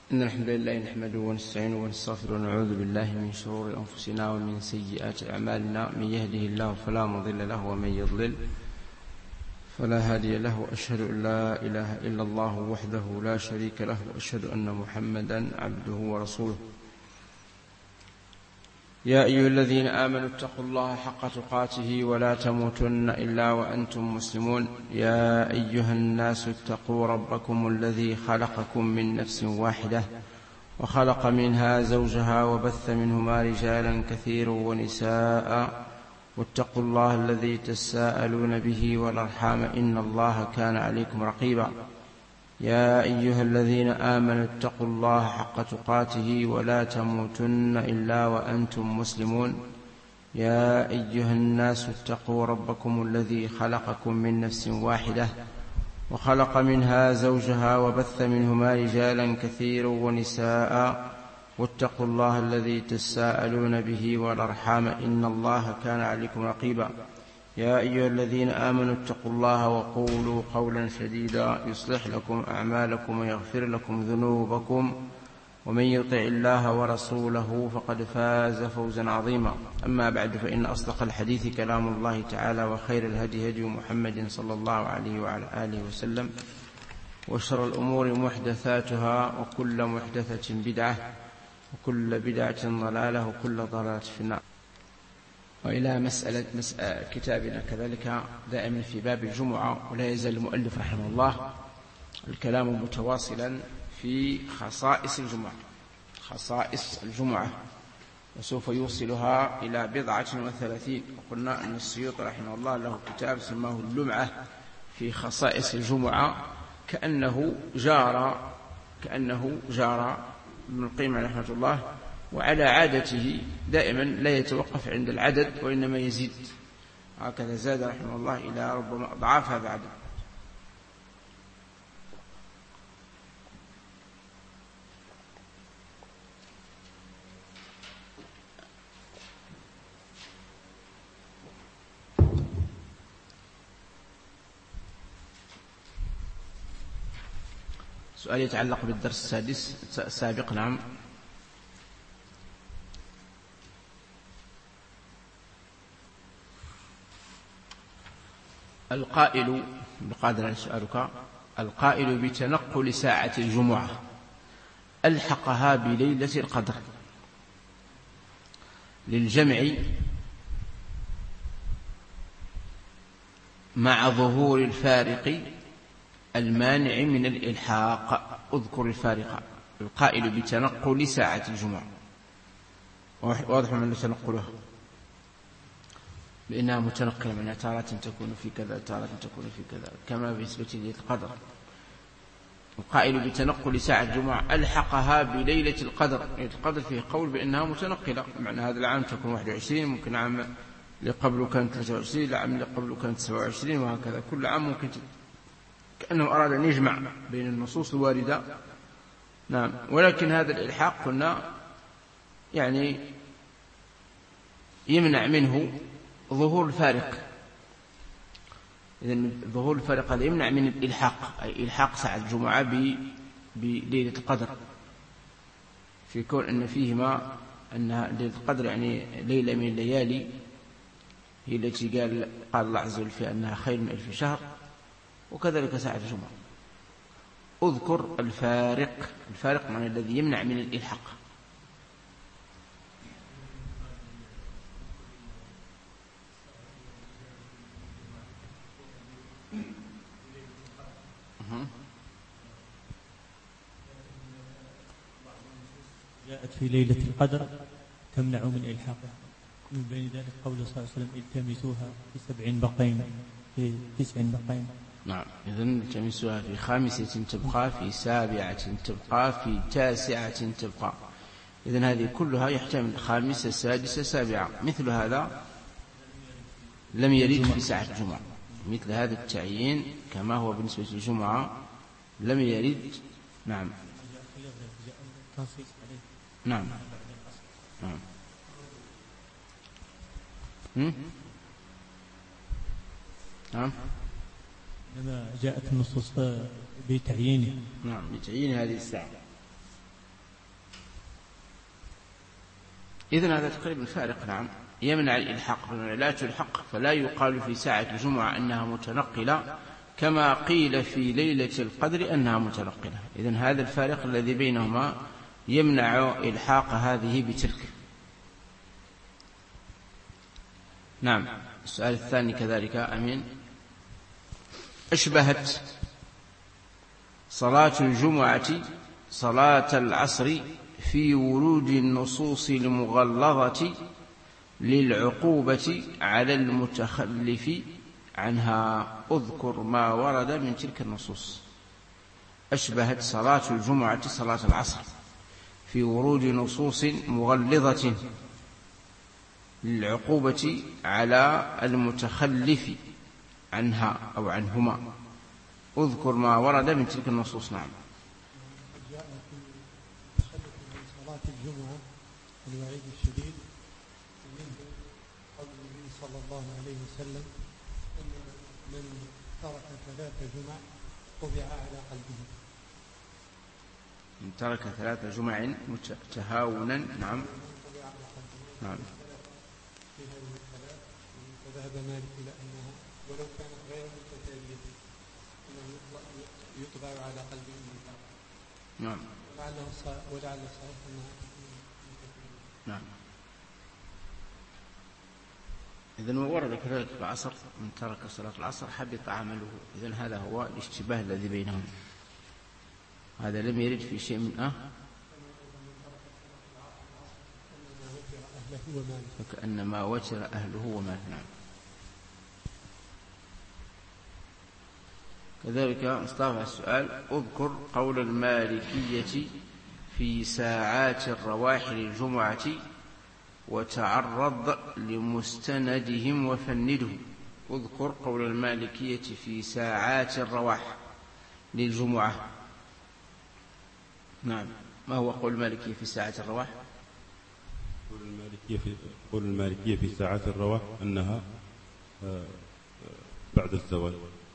إن الحمد لله نحمده ونستعينه ونستغفره ونعوذ بالله من شرور أنفسنا ومن سيئات أعمالنا. من يهده الله فلا مضل له ومن يضلل فلا هادي له. وأشهد أن لا إله إلا الله وحده لا شريك له، وأشهد أن محمدا عبده ورسوله. يا أيها الذين آمنوا اتقوا الله حق تقاته ولا تموتن إلا وأنتم مسلمون. يا أيها الناس اتقوا ربكم الذي خلقكم من نفس واحدة وخلق منها زوجها وبث منهما رجالا كثيرا ونساء، واتقوا الله الذي تساءلون به والأرحام إن الله كان عليكم رقيبا. يا أيها الذين آمنوا اتقوا الله حق تقاته ولا تموتن إلا وأنتم مسلمون. يا أيها الناس اتقوا ربكم الذي خلقكم من نفس واحدة وخلق منها زوجها وبث منهما رجالا كثيرا ونساء، واتقوا الله الذي تساءلون به والأرحام إن الله كان عليكم رقيبا. يا أيها الذين آمنوا اتقوا الله وقولوا قولا سديدا يصلح لكم أعمالكم ويغفر لكم ذنوبكم، ومن يطع الله ورسوله فقد فاز فوزا عظيما. أما بعد، فإن أصدق الحديث كلام الله تعالى، وخير الهدي هدي محمد صلى الله عليه وعلى آله وسلم، وشر الأمور محدثاتها، وكل محدثة بدعة، وكل بدعة ضلالة، وكل ضلالة في النار. وإلى مسألة كتابنا كذلك دائما في باب الجمعة، ولا يزال المؤلف رحمه الله الكلام متواصلا في خصائص الجمعة، خصائص الجمعة، وسوف يوصلها إلى 37. وقلنا أن السيوطي رحمه الله له كتاب سماه اللمعة في خصائص الجمعة، كأنه جار ابن القيم رحمه الله، وعلى عادته دائما لا يتوقف عند العدد وإنما يزيد، هكذا زاد رحمه الله إلى ربما أضعاف هذا العدد. سؤال يتعلق بالدرس السابق. نعم. القائل بقادر سؤالك، القائل بتنقل ساعة الجمعة ألحقها بليلة القدر للجمع مع ظهور الفارق المانع من الإلحاق. اذكر الفارق. القائل بتنقل ساعة الجمعة، واضح من تنقلها لأنها متنقلة، من تارة تكون في كذا، تارة تكون في كذا، كما بالنسبة لليلة القدر. القائل بتنقل ساعة الجمعة ألحقها بليلة القدر. ليلة القدر فيه قول بأنها متنقلة، معنى هذا العام تكون 21، ممكن عام لقبله كانت 23، العام لقبله كانت 27، وهكذا كل عام ممكن كأنه أراد أن يجمع بين النصوص الواردة. نعم. ولكن هذا الإلحاق قلنا يعني يمنع منه ظهور الفارق. إذن ظهور الفارق هذا يمنع من الإلحاق، أي إلحاق ساعة الجمعة بليلة القدر، في كون أن فيهما أن ليلة القدر يعني ليلة من الليالي، هي التي قال الله عز وجل فيها أنها خير من 1000 شهر، وكذلك ساعة الجمعة. اذكر الفارق معنى الذي يمنع من الإلحاق. جاءت في ليلة القدر تمنع من إلحاقها، من بين ذلك قول صلى الله عليه وسلم التمسوها في 7 بقين، في 9 بقين. نعم. إذن التمسوها في 5 تبقى، في 7 تبقى، في 9 تبقى. إذن هذه كلها يحتمل 5 6 7. مثل هذا لم يرد في ساعة الجمعة، مثل هذا التعيين كما هو بالنسبة للجمعة لم يرد. نعم. نعم. نعم. نعم. لما جاءت النصوص بتعيينه. نعم، بتعيين هذه الساعة. إذن هذا تقريبا فارق. نعم، يمنع الإلحاق، لا تلحق، فلا يقال في ساعة الجمعة أنها متنقلة كما قيل في ليلة القدر أنها متنقلة. إذن هذا الفارق الذي بينهما يمنع إلحاق هذه بتلك. نعم. السؤال الثاني كذلك. أمين. أشبهت صلاة الجمعة صلاة العصر في ورود النصوص المغلظة للعقوبة على المتخلف عنها. اذكر ما ورد من تلك النصوص. أشبهت صلاة الجمعة صلاة العصر في ورود نصوص مغلظة للعقوبة على المتخلف عنها أو عنهما. اذكر ما ورد من تلك النصوص. نعم. جاء في تخلف من صلاة الجمعة الوعيد الشديد، ومنه قول النبي صلى الله عليه وسلم أن من ترك 3 جمع طبع على قلبه. من ترك 3 جمع تهاونا. نعم. نعم. في هذه الثلاث فذهب مالك إلى أنها ولو كانت غير متتالية أنه يطبع على قلبه من ترك. نعم. ولعل الصحيح أنها. نعم. إذن ورد كذلك في العصر من ترك صلاة العصر حبط عمله. إذن هذا هو الاشتباه الذي بينهم. هذا لم يرد في شيء من فكأنما وتر أهله وماله. نعم. كذلك اصطلح السؤال. اذكر قول المالكية في ساعات الرواح للجمعة وتعرض لمستندهم وفنده. اذكر قول المالكية في ساعات الرواح للجمعة. نعم. ما هو قول المالكية في ساعات الرواح؟ قول المالكية في ساعات الرواح أنها بعد الزوال.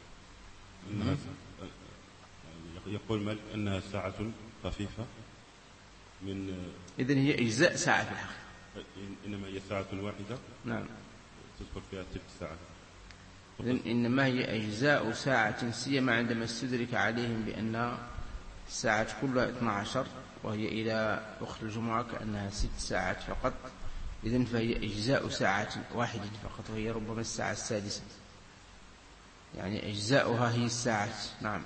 يقول مالك أنها ساعة خفيفة من. إذن هي أجزاء ساعة في الحقيقة. إنما هي ساعة واحدة. نعم. تذكر فيها تلك الساعة. إذن إنما هي أجزاء ساعة، سيما عندما استدرك عليهم بأن الساعة كلها 12 وهي إلى وقت الجمعة كأنها 6 ساعات فقط. إذن فهي أجزاء ساعة واحدة فقط، وهي ربما الساعة السادسة، يعني أجزاؤها هي الساعات. نعم.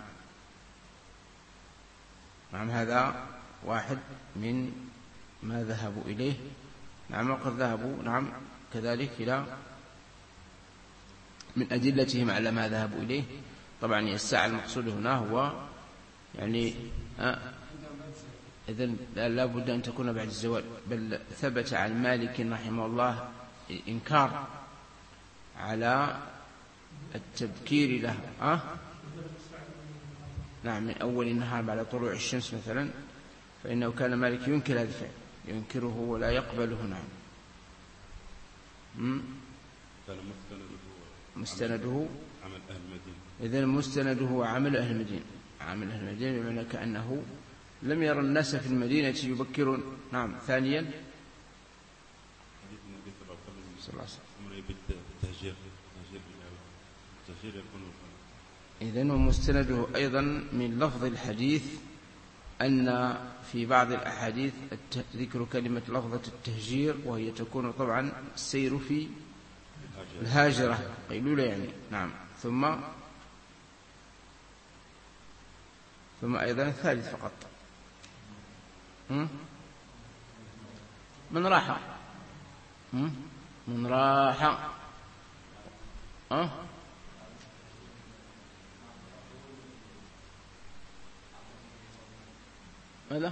نعم. هذا واحد من ما ذهبوا إليه. نعم. وقد ذهبوا نعم كذلك إلى من أدلتهم على ما ذهبوا إليه. طبعا الساعة المقصود هنا هو يعني إذن لا بد أن تكون بعد الزوال. بل ثبت عن مالك رحمه الله إنكار على التبكير له. نعم. من أول النهار بعد طلوع الشمس مثلا، فإنه كان مالك ينكر هذا الفعل، ينكره ولا يقبله. نعم. مستنده عمل أهل المدينة. إذن مستنده عمل أهل المدينة. عمل أهل المدينة بمعنى كأنه لم يرى الناس في المدينة يبكرون. نعم. ثانيا صلى الله عليه وسلم. إذن ومستنده أيضا من لفظ الحديث أن في بعض الأحاديث ذكر كلمة لفظة التهجير، وهي تكون طبعا السير في الهاجرة قيلولة يعني. نعم. ثم أيضا الثالث فقط من راحة. من راحة ماذا؟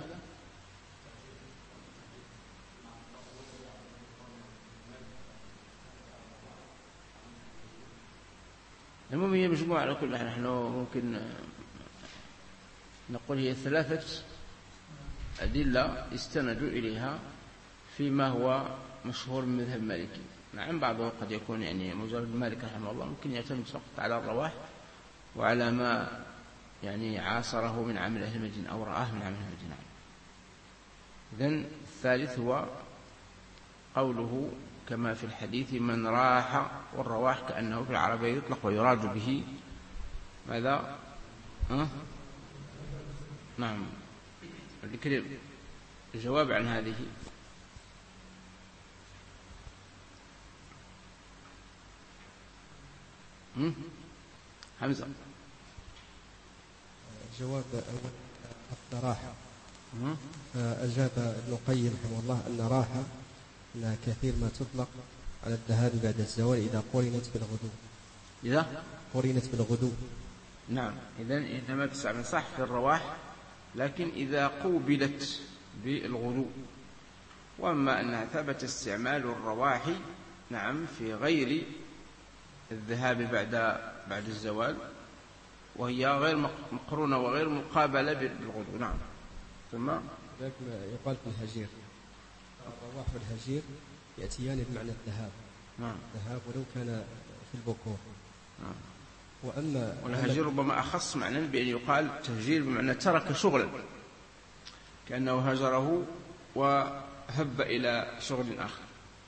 المهم هي مجموعة على كل حال. نحن ممكن نقول هي 3 أدلة استندوا إليها فيما هو مشهور من مذهب مالكي. نعم. بعضه قد يكون يعني مجرد مالك رحمه الله ممكن يعتمد فقط على الرواح وعلى ما يعني عاصره من عمل أهل المدينة أو رآه من عمل أهل المدينة. إذن الثالث هو قوله كما في الحديث من راح، والرواح كأنه في العربية يطلق ويراد به ماذا؟ نعم. الكريم الجواب عن هذه حمزة. الجواب أول الراحة. أجاب ابن القيم رحمه الله أن راحة أنها كثير ما تطلق على الذهاب بعد الزوال إذا قرنت بالغدو. إذا قرنت بالغدو. نعم. إذن إنما تستعمل صح في الرواح، لكن إذا قوبلت بالغدو. وأما أنها ثبت استعمال الرواح نعم في غير الذهاب بعد الزوال، وهي غير مقرونة وغير مقابلة بالغدو. نعم. ثم يقال في الهجير الرواح والهجير يأتيان بمعنى الذهاب. نعم. الذهاب ولو كان في البكور. نعم. والهجير ربما أخص معنى بأن يقال تهجير بمعنى ترك شغلا، كأنه هجره وهب إلى شغل آخر.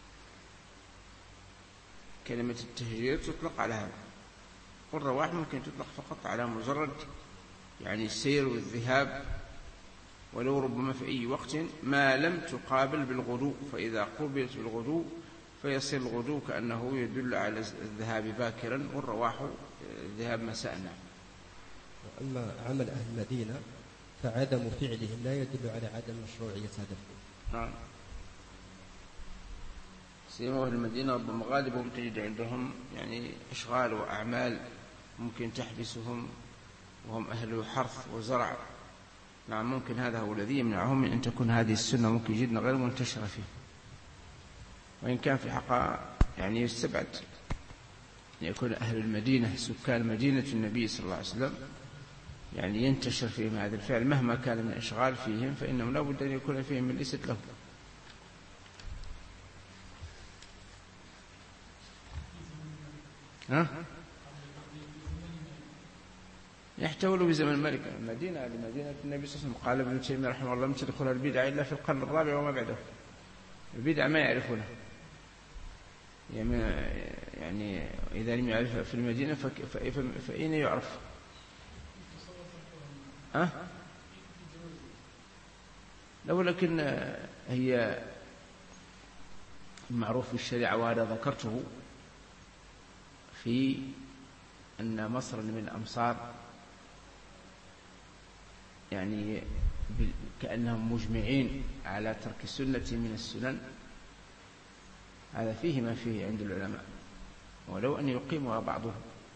كلمة التهجير تطلق على هذا، والرواح ممكن تطلق فقط على مجرد يعني السير والذهاب، ولو ربما في أي وقت ما لم تقابل بالغدو. فإذا قوبلت بالغدو فيصير الغدو كأنه يدل على الذهاب باكرا، والرواح الذهاب مساء. وأما عمل أهل المدينة فعدم فعلهم لا يدل على عدم مشروعية هذا الفعل. نعم. سيما أهل المدينة ربما غالبهم تجد عندهم يعني إشغال وأعمال ممكن تحبسهم، وهم أهل حرث وزرع. نعم. ممكن هذا هو الذي يمنعهم من أن تكون هذه السنة ممكن جدا غير منتشرة فيه، وإن كان في حقا يعني يستبعد أن يكون أهل المدينة سكان مدينة النبي صلى الله عليه وسلم يعني ينتشر فيهم هذا الفعل مهما كان من إشغال فيهم، فإنه لا بد أن يكون فيهم من ليست له. يحتول بزمن الملك. المدينة لمدينة النبي صلى الله عليه وسلم. قال ابن تيمية رحمه الله لم تدخل البدع إلا في القرن الرابع وما بعده. البدع ما يعرفونها، يعني إذا لم يعرف في المدينة فأين يعرف؟ لو لكن هي المعروف في الشريعة، وهذا ذكرته في أن مصر من الأمصار يعني كأنهم مجمعين على ترك السنة من السنن. هذا فيه ما فيه عند العلماء، ولو أن يقيمها بعضهم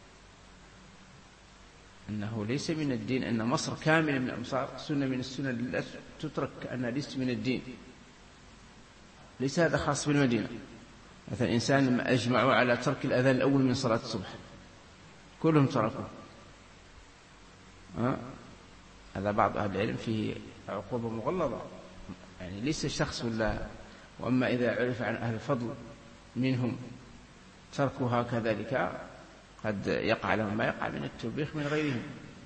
أنه ليس من الدين أن مصر كاملة من الأمصار سنة من السنن لا تترك كأنها ليست من الدين. ليس هذا خاص بالمدينة. مثلا إنسان لما أجمعوا على ترك الأذان الأول من صلاة الصبح كلهم تركوا، هذا بعض أهل العلم فيه عقوبة مغلظة، يعني ليس الشخص ولا. وأما إذا عرف عن أهل الفضل منهم تركها كذلك قد يقع لهم ما يقع من التوبيخ من غيرهم،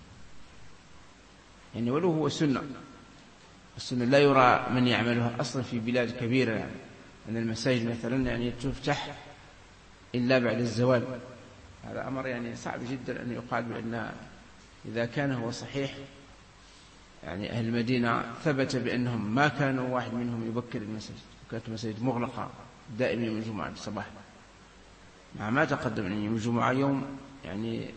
يعني ولو هو سنة. السنة لا يرى من يعملها أصلا في بلاد كبيرة، يعني أن المساجد مثلا يعني تفتح إلا بعد الزوال. هذا أمر يعني صعب جدا أن يقال بأن إذا كان هو صحيح يعني أهل المدينة ثبت بأنهم ما كانوا واحد منهم يبكر المساجد، وكانت المساجد مغلقة دائما يوم الجمعة الصباح، مع ما تقدم أن يوم الجمعة يوم يعني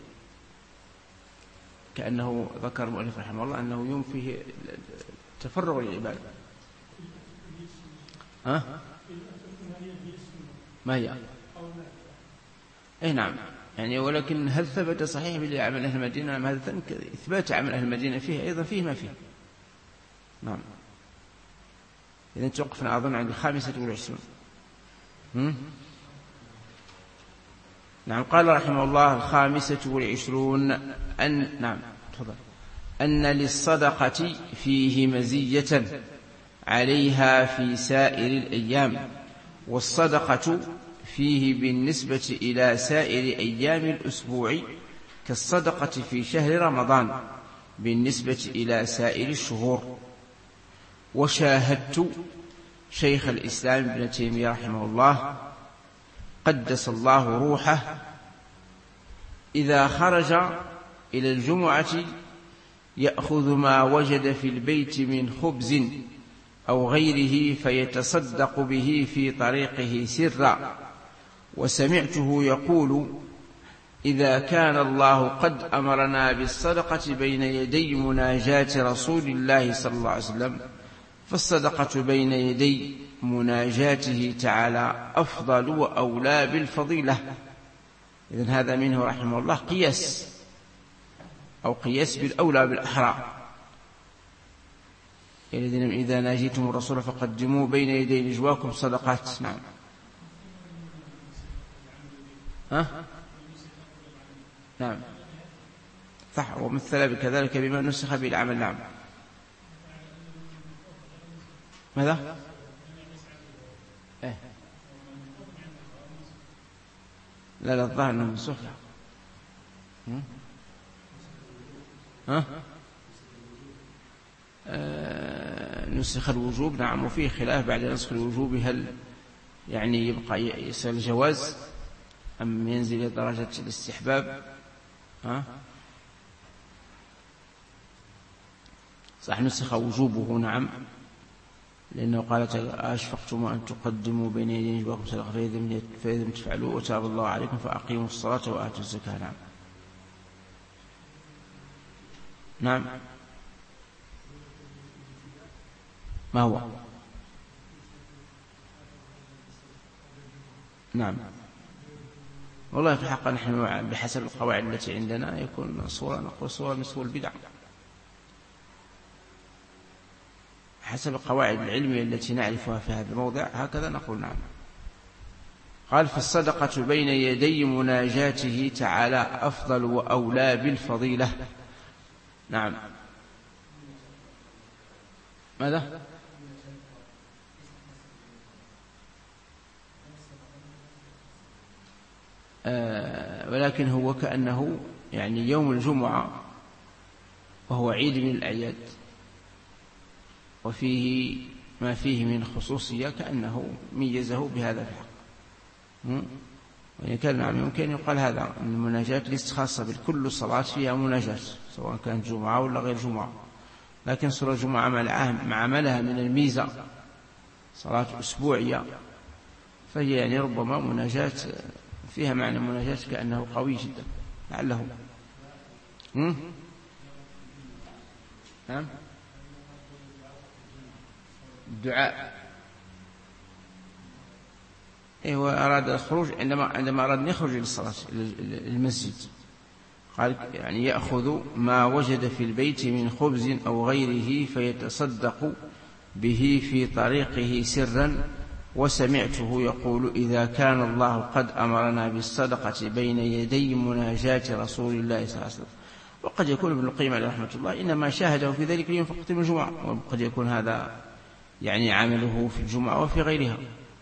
كأنه ذكر المؤلف رحمه الله أنه يوم فيه تفرغ للعبادة. ما هي؟ أي نعم. يعني ولكن هل ثبت صحيح بالعمل أهل المدينة؟ هذا إثبات عمل أهل المدينة فيه أيضا فيه ما فيه. نعم. إذا توقفنا أظن عند 25. نعم. قال رحمه الله 25 أن للصدقة فيه مزية عليها في سائر الأيام، والصدقة فيه بالنسبة إلى سائر أيام الأسبوع كالصدقة في شهر رمضان بالنسبة إلى سائر الشهور. وشاهدت شيخ الإسلام ابن تيمية رحمه الله قدس الله روحه إذا خرج إلى الجمعة يأخذ ما وجد في البيت من خبز أو غيره فيتصدق به في طريقه سرا، وسمعته يقول: إذا كان الله قد أمرنا بالصدقة بين يدي مناجاة رسول الله صلى الله عليه وسلم، فالصدقة بين يدي مناجاته تعالى أفضل وأولى بالفضيلة. إذن هذا منه رحمه الله قياس، أو قياس بالأولى بالأحرى. إذا ناجيتم الرسول فقدموا بين يدي نجواكم صدقات. نعم. نعم صح، ومثل بكذلك بما نسخ بالعمل. نعم. ماذا؟ لا الظاهر أنه منسوخ. نسخ الوجوب. نعم. وفيه خلاف بعد نسخ الوجوب هل يعني يبقى يصل الجواز أم ينزل إلى درجة الاستحباب. صح نسخ وجوبه. نعم، لأنه قال أشفقتم أن تقدموا بين يدي نجواكم صدقة فإذا لم تفعلوا وتاب الله عليكم فأقيموا الصلاة وآتوا الزكاة. نعم. نعم. ما هو؟ نعم. والله في الحق نحن بحسب القواعد التي عندنا يكون صورة، نقول صورة من صور البدع حسب القواعد العلمية التي نعرفها في هذا الموضع، هكذا نقول. نعم. قال: فالصدقة بين يدي مناجاته تعالى أفضل وأولى بالفضيلة. نعم. ماذا؟ ولكن هو كأنه يعني يوم الجمعة وهو عيد من الأعياد وفيه ما فيه من خصوصية كأنه ميزه بهذا الحق. وإن كان نعم يمكن يقال هذا أن المناجاة ليست خاصة بكل صلاة فيها مناجاة سواء كانت جمعة ولا غير جمعة، لكن صلاة الجمعة مع عملها من الميزة صلاة أسبوعية فهي يعني ربما مناجاة فيها معنى مناجاة كأنه قوي جدا لعله. نعم. الدعاء. هو أراد الخروج عندما أراد أن يخرج للصلاة المسجد قال يعني يأخذ ما وجد في البيت من خبز أو غيره فيتصدق به في طريقه سرا، وسمعته يقول: إذا كان الله قد أمرنا بالصدقة بين يدي مناجاة رسول الله صلى الله عليه وسلم. وقد يكون ابن القيم عليه رحمة الله إنما شاهده في ذلك اليوم فقط من الجمعة، وقد يكون هذا يعني عمله في الجمعة وفي غيرها.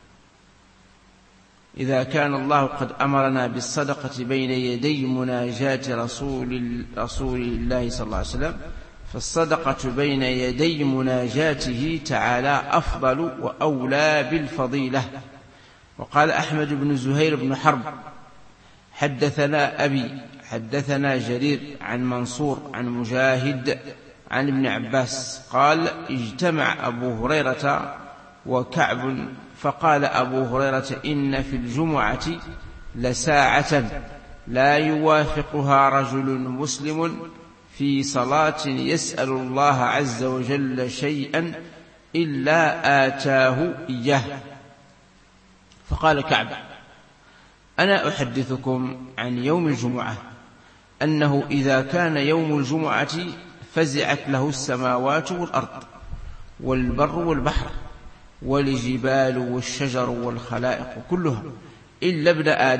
إذا كان الله قد أمرنا بالصدقة بين يدي مناجاة رسول الله صلى الله عليه وسلم، فالصدقة بين يدي مناجاته تعالى أفضل وأولى بالفضيلة. وقال أحمد بن زهير بن حرب: حدثنا أبي حدثنا جرير عن منصور عن مجاهد عن ابن عباس قال: اجتمع أبو هريرة وكعب فقال أبو هريرة: إن في الجمعة لساعة لا يوافقها رجل مسلم في صلاة يسأل الله عز وجل شيئا إلا آتاه إياه. فقال كعب: أنا أحدثكم عن يوم الجمعة أنه إذا كان يوم الجمعة فزعت له السماوات والأرض والبر والبحر والجبال والشجر والخلائق كلها إلا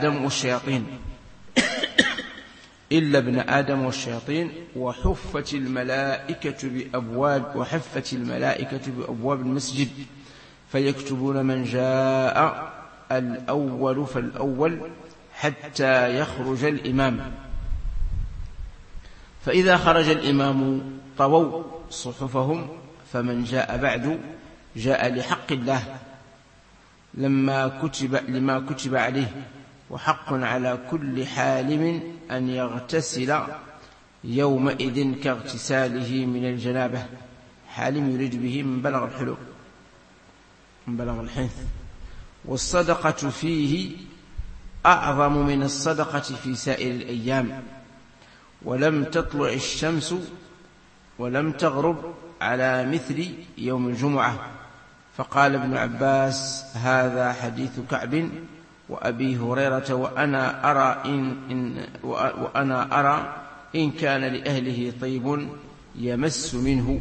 ابن آدم والشياطين وحفت الملائكة بأبواب المسجد فيكتبون من جاء الأول فالأول حتى يخرج الإمام، فإذا خرج الإمام طووا صحفهم، فمن جاء بعد جاء لحق الله لما كتب عليه، وحق على كل حالم أن يغتسل يومئذ كاغتساله من الجنابة. حالم يريد به من بلغ الحلم، من بلغ الحنث. والصدقة فيه أعظم من الصدقة في سائر الأيام، ولم تطلع الشمس ولم تغرب على مثل يوم الجمعة. فقال ابن عباس: هذا حديث كعب وأبي هريرة، وأنا أرى إن كان لأهله طيب يمس منه.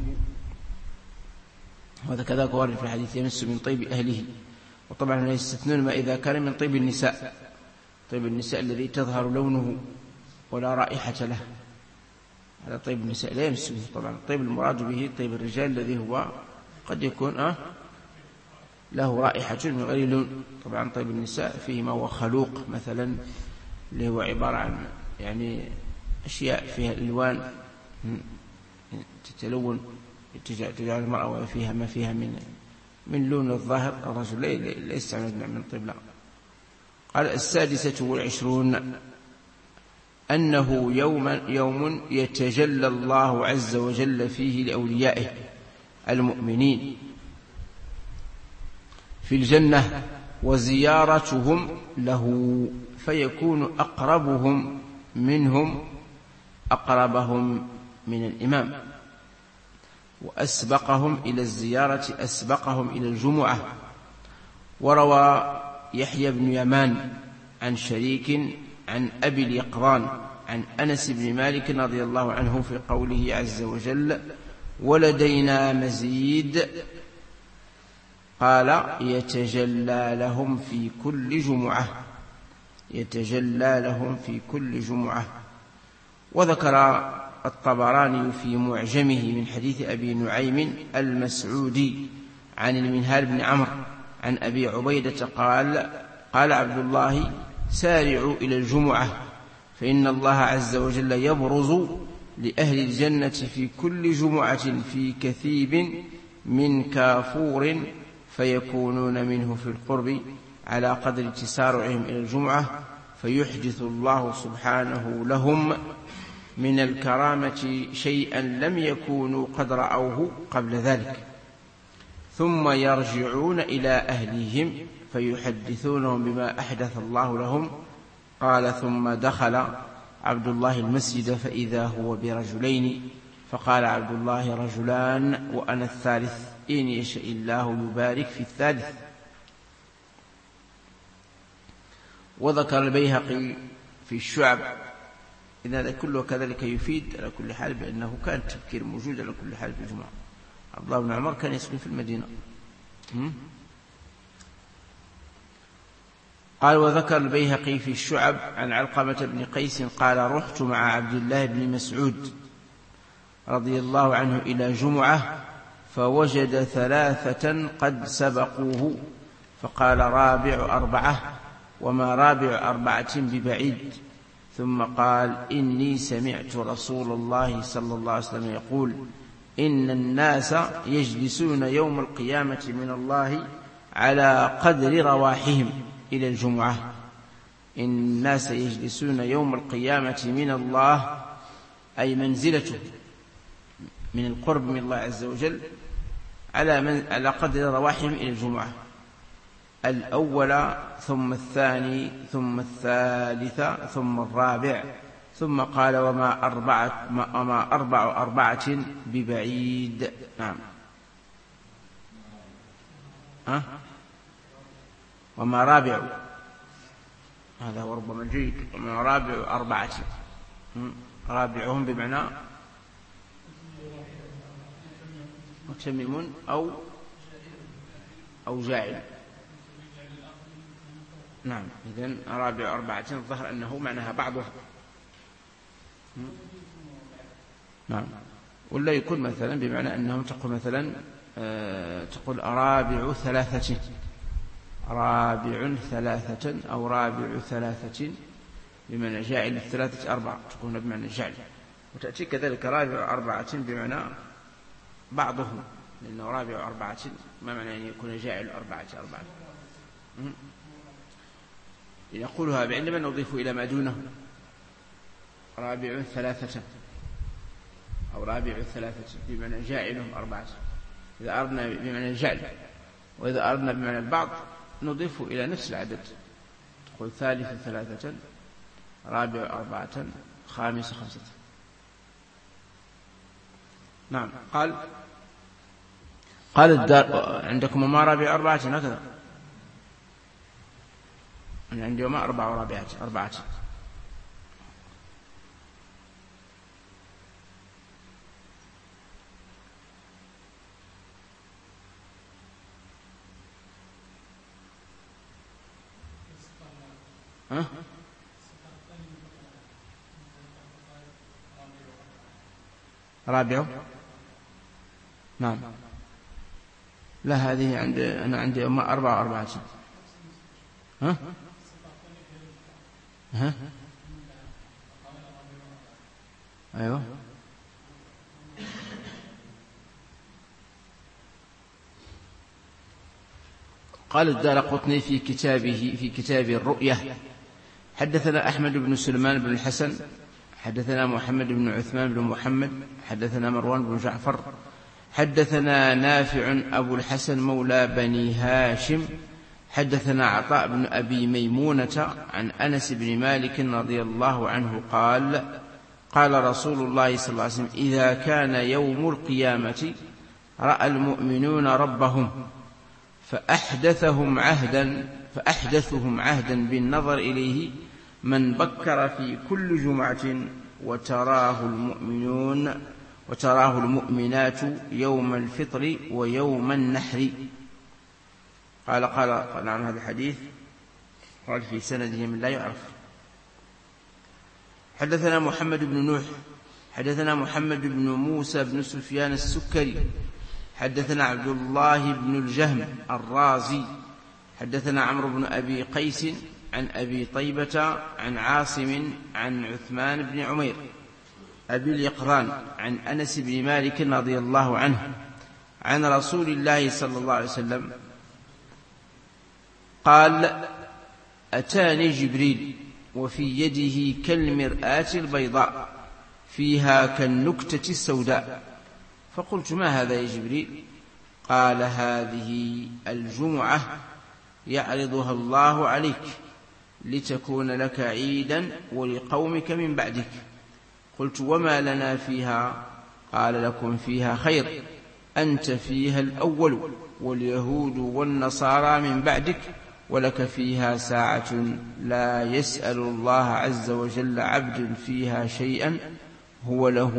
وهذا كذلك وارد في الحديث: يمس من طيب أهله. وطبعا لا يستثنون ما إذا كان من طيب النساء، طيب النساء الذي تظهر لونه ولا رائحة له، هذا طيب النساء لا يمس منه. طبعا الطيب المراد به طيب الرجال الذي هو قد يكون له رائحة من غير لون. طبعا طيب النساء فيه ما هو خلوق مثلا، اللي هو عبارة عن يعني أشياء فيها الألوان تتلون، تجعل المرأة فيها ما فيها من لون الظاهر. الرجل لا يستعمل من طيب لا. قال: 26 أنه يوم يتجلى الله عز وجل فيه لأوليائه المؤمنين في الجنة، وزيارتهم له، فيكون أقربهم منهم أقربهم من الإمام، وأسبقهم إلى الزيارة أسبقهم إلى الجمعة. وروى يحيى بن يمان عن شريك عن أبي اليقظان عن أنس بن مالك رضي الله عنه في قوله عز وجل: ولدينا مزيد، قال: يتجلى لهم في كل جمعة، يتجلى لهم في كل جمعة. وذكر الطبراني في معجمه من حديث أبي نعيم المسعودي عن المنهال بن عمرو عن أبي عبيدة قال عبد الله: سارعوا إلى الجمعة، فإن الله عز وجل يبرز لأهل الجنة في كل جمعة في كثيب من كافور، فيكونون منه في القرب على قدر تسارعهم إلى الجمعة، فيحدث الله سبحانه لهم من الكرامة شيئا لم يكونوا قد رأوه قبل ذلك، ثم يرجعون إلى أهليهم فيحدثونهم بما أحدث الله لهم. قال: ثم دخل عبد الله المسجد فإذا هو برجلين، فقال عبد الله: رجلان وأنا الثالث، إن يشاء الله يبارك في الثالث. وذكر البيهقي في الشعب. إن هذا كله كذلك يفيد على كل حال بأنه كان التبكير موجود على كل حال في الجمعة. عبد الله بن عمر كان يسكن في المدينة. قال: وذكر البيهقي في الشعب عن علقمة بن قيس قال: رحت مع عبد الله بن مسعود رضي الله عنه إلى جمعة، فوجد 3 قد سبقوه، فقال: رابع 4، وما رابع 4 ببعيد. ثم قال: إني سمعت رسول الله صلى الله عليه وسلم يقول: إن الناس يجلسون يوم القيامة من الله على قدر رواحهم إلى الجمعة. إن الناس يجلسون يوم القيامة من الله، أي منزلته من القرب من الله عز وجل على قدر رواحهم إلى الجمعة، الأول ثم الثاني ثم الثالث ثم الرابع، ثم قال: وما أربع 4 ببعيد. نعم. وما رابع، هذا هو ربما جيد. وما رابع 4، رابعهم بمعنى متمم أو جاعل. نعم. إذن رابع 4 الظهر أنه معناها بعضها. نعم. ولا يكون مثلا بمعنى أنهم تقول مثلا تقول رابع 3، رابع 3 أو رابع 3 بمعنى جاعل 3 4 تكون بمعنى جعل. وتأتي كذلك رابع 4 بمعنى بعضهم لأنه رابع 4 ما معنى أن يكون جاعل 4 يقولها عندما نضيف إلى ما دونه رابع 3 أو رابع 3 بمعنى جاعل 4. إذا أردنا بمعنى الجعل، وإذا أردنا بمعنى البعض نضيف إلى نفس العدد، تقول ثالث 3 رابع 4 خامس 5. نعم. قال الدار عندكم ما رابع 4 هكذا، أنا عندي ما 4 ورابعات 4. ها؟ رابع. نعم. لا، هذه أنا عندي 4 ها؟ ها؟ أيوة. قال الدارقطني في كتاب الرؤية: حدثنا أحمد بن سليمان بن الحسن حدثنا محمد بن عثمان بن محمد حدثنا مروان بن جعفر حدثنا نافع أبو الحسن مولى بني هاشم حدثنا عطاء بن أبي ميمونة عن أنس بن مالك رضي الله عنه قال رسول الله صلى الله عليه وسلم: إذا كان يوم القيامة رأى المؤمنون ربهم فأحدثهم عهدا بالنظر إليه من بكر في كل جمعة وتراه المؤمنات يوم الفطر ويوم النحر. قال عن هذا الحديث قال في سنده من لا يعرف. حدثنا محمد بن نوح حدثنا محمد بن موسى بن سفيان السكري حدثنا عبد الله بن الجهم الرازي حدثنا عمرو بن أبي قيس عن أبي طيبة عن عاصم عن عثمان بن عمير أبي اليقظان عن أنس بن مالك رضي الله عنه عن رسول الله صلى الله عليه وسلم قال: أتاني جبريل وفي يده كالمرآة البيضاء فيها كالنكتة السوداء، فقلت: ما هذا يا جبريل؟ قال: هذه الجمعة يعرضها الله عليك لتكون لك عيدا ولقومك من بعدك. قلت: وما لنا فيها؟ قال: لكم فيها خير، أنت فيها الأول واليهود والنصارى من بعدك، ولك فيها ساعة لا يسأل الله عز وجل عبد فيها شيئا هو له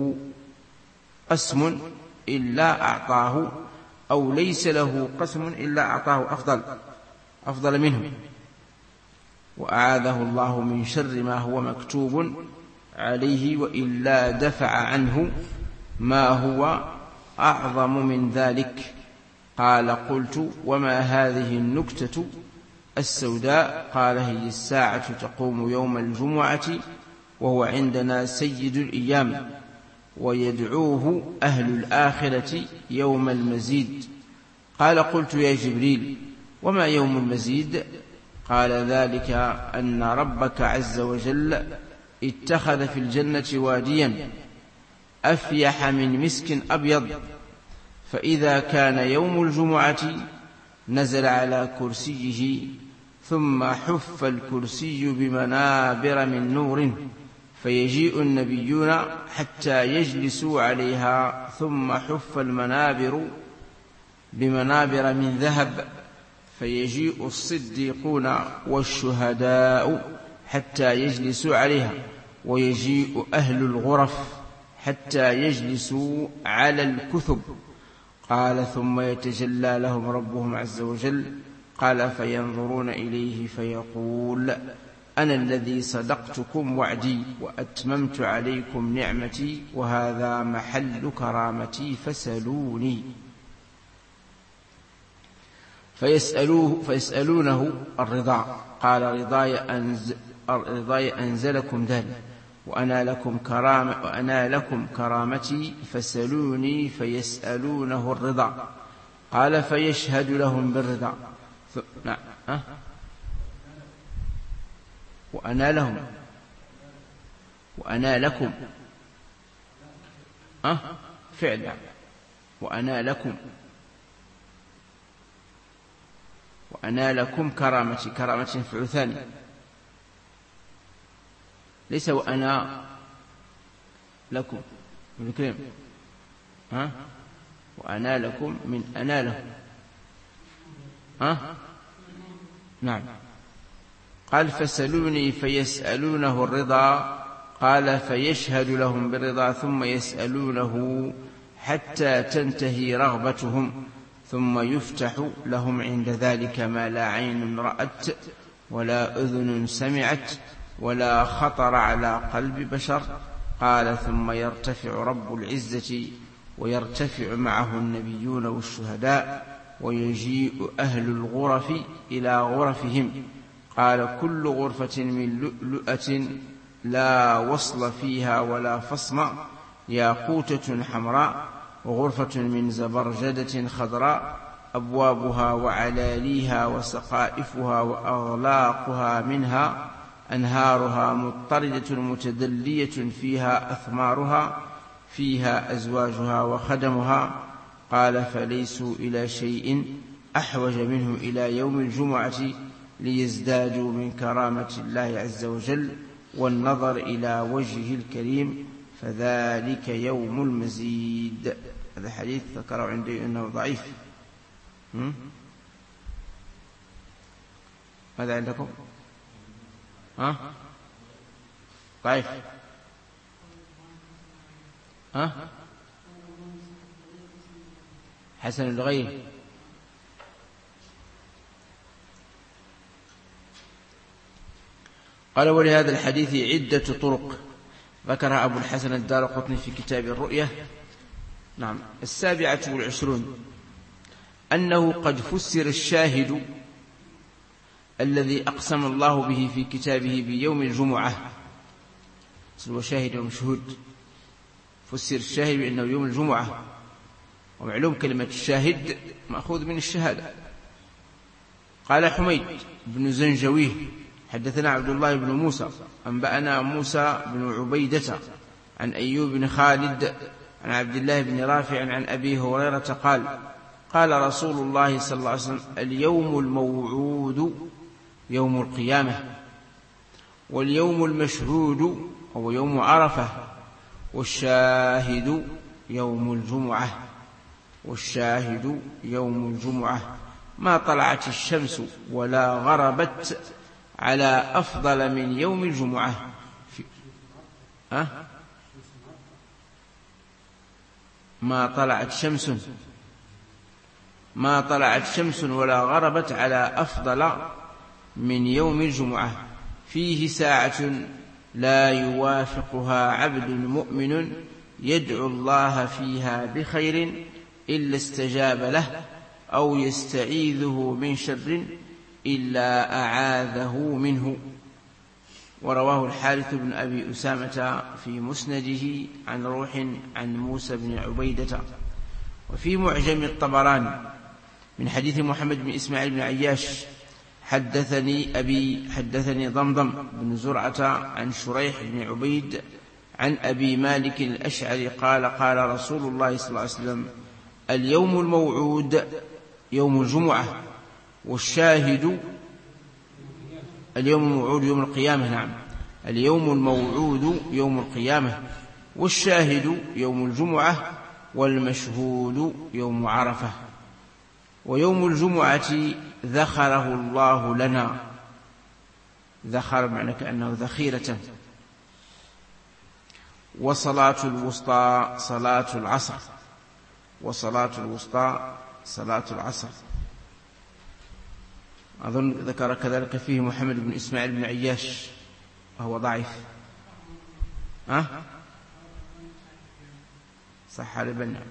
قسم إلا أعطاه، أو ليس له قسم إلا أعطاه أفضل منه، وأعاذه الله من شر ما هو مكتوب عليه، وإلا دفع عنه ما هو أعظم من ذلك. قال: قلت: وما هذه النكتة السوداء؟ قال: هي الساعة تقوم يوم الجمعة وهو عندنا سيد الأيام، ويدعوه أهل الآخرة يوم المزيد. قال: قلت: يا جبريل، وما يوم المزيد؟ قال: ذلك أن ربك عز وجل اتخذ في الجنة واديا أفيح من مسك أبيض، فإذا كان يوم الجمعة نزل على كرسيه، ثم حف الكرسي بمنابر من نور، فيجيء النبيون حتى يجلسوا عليها، ثم حف المنابر بمنابر من ذهب، فيجيء الصديقون والشهداء حتى يجلسوا عليها، ويجيء أهل الغرف حتى يجلسوا على الكثب. قال: ثم يتجلى لهم ربهم عز وجل. قال: فينظرون إليه فيقول: أنا الذي صدقتكم وعدي وأتممت عليكم نعمتي، وهذا محل كرامتي، فسلوني. فيسألونه الرضا. قال: رضاي أنزلكم ذلك، وأنا لكم كرامتي فسلوني فيسألونه الرضا قال فيشهد لهم بالرضا نعم وأنا لكم فعل وأنا لكم كرامتي فعل ثاني ليس وأنا لكم ابن كريم وأنا لكم من أنا له نعم قال فسلوني فيسألونه الرضا قال فيشهد لهم بالرضا ثم يسألونه حتى تنتهي رغبتهم ثم يفتح لهم عند ذلك ما لا عين رأت ولا أذن سمعت ولا خطر على قلب بشر قال ثم يرتفع رب العزة ويرتفع معه النبيون والشهداء ويجيء أهل الغرف إلى غرفهم قال كل غرفة من لؤلؤة لا وصل فيها ولا فصم ياقوتة حمراء وغرفة من زبرجدة خضراء أبوابها وعلاليها وسقائفها وأغلاقها منها أنهارها مضطردة متدلية فيها أثمارها فيها أزواجها وخدمها قال فليسوا إلى شيء أحوج منه إلى يوم الجمعة ليزدادوا من كرامة الله عز وجل والنظر إلى وجهه الكريم فذلك يوم المزيد. هذا حديث ذكره عندي أنه ضعيف. ماذا عندكم؟ ضعيف. حسن لغيره. قال ولهذا الحديث عدة طرق ذكرها أبو الحسن الدارقطني في كتاب الرؤية. نعم. 27 أنه قد فسر الشاهد الذي أقسم الله به في كتابه بيوم الجمعة، هو شاهد ومشهود. فسر الشاهد بأنه يوم الجمعة، ومعلوم كلمة الشاهد مأخوذ من الشهادة. قال حميد بن زنجويه حدثنا عبد الله بن موسى أنبأنا موسى بن عبيدة عن أيوب بن خالد عن عبد الله بن رافع عن أبي هريرة قال قال رسول الله صلى الله عليه وسلم اليوم الموعود يوم القيامة، واليوم المشهود هو يوم عرفة، والشاهد يوم الجمعة. والشاهد يوم الجمعة ما طلعت الشمس ولا غربت على أفضل من يوم الجمعة. ما طلعت شمس ولا غربت على أفضل من يوم الجمعة فيه ساعة لا يوافقها عبد مؤمن يدعو الله فيها بخير إلا استجاب له أو يستعيذه من شر إلا أعاذه منه. ورواه الحارث بن أبي أسامة في مسنده عن روح عن موسى بن عبيدة. وفي معجم الطبراني من حديث محمد بن إسماعيل بن عياش حدثني ضمضم بن زرعة عن شريح بن عبيد عن أبي مالك الأشعري قال قال رسول الله صلى الله عليه وسلم اليوم الموعود يوم الجمعة، والشاهد اليوم الموعود يوم القيامة. نعم. اليوم الموعود يوم القيامة، والشاهد يوم الجمعة، والمشهود يوم عرفة. ويوم الجمعة ذخره الله لنا، ذخر معنى كأنه ذخيرة. وصلاة الوسطى صلاة العصر، وصلاة الوسطى صلاة العصر. أظن ذكر كذلك فيه محمد بن إسماعيل بن عياش وهو ضعيف. صح على بنا.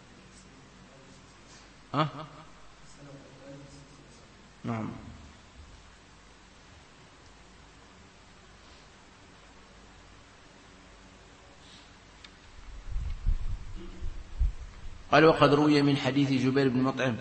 نعم. قال وقد روي من حديث جبير بن مطعم.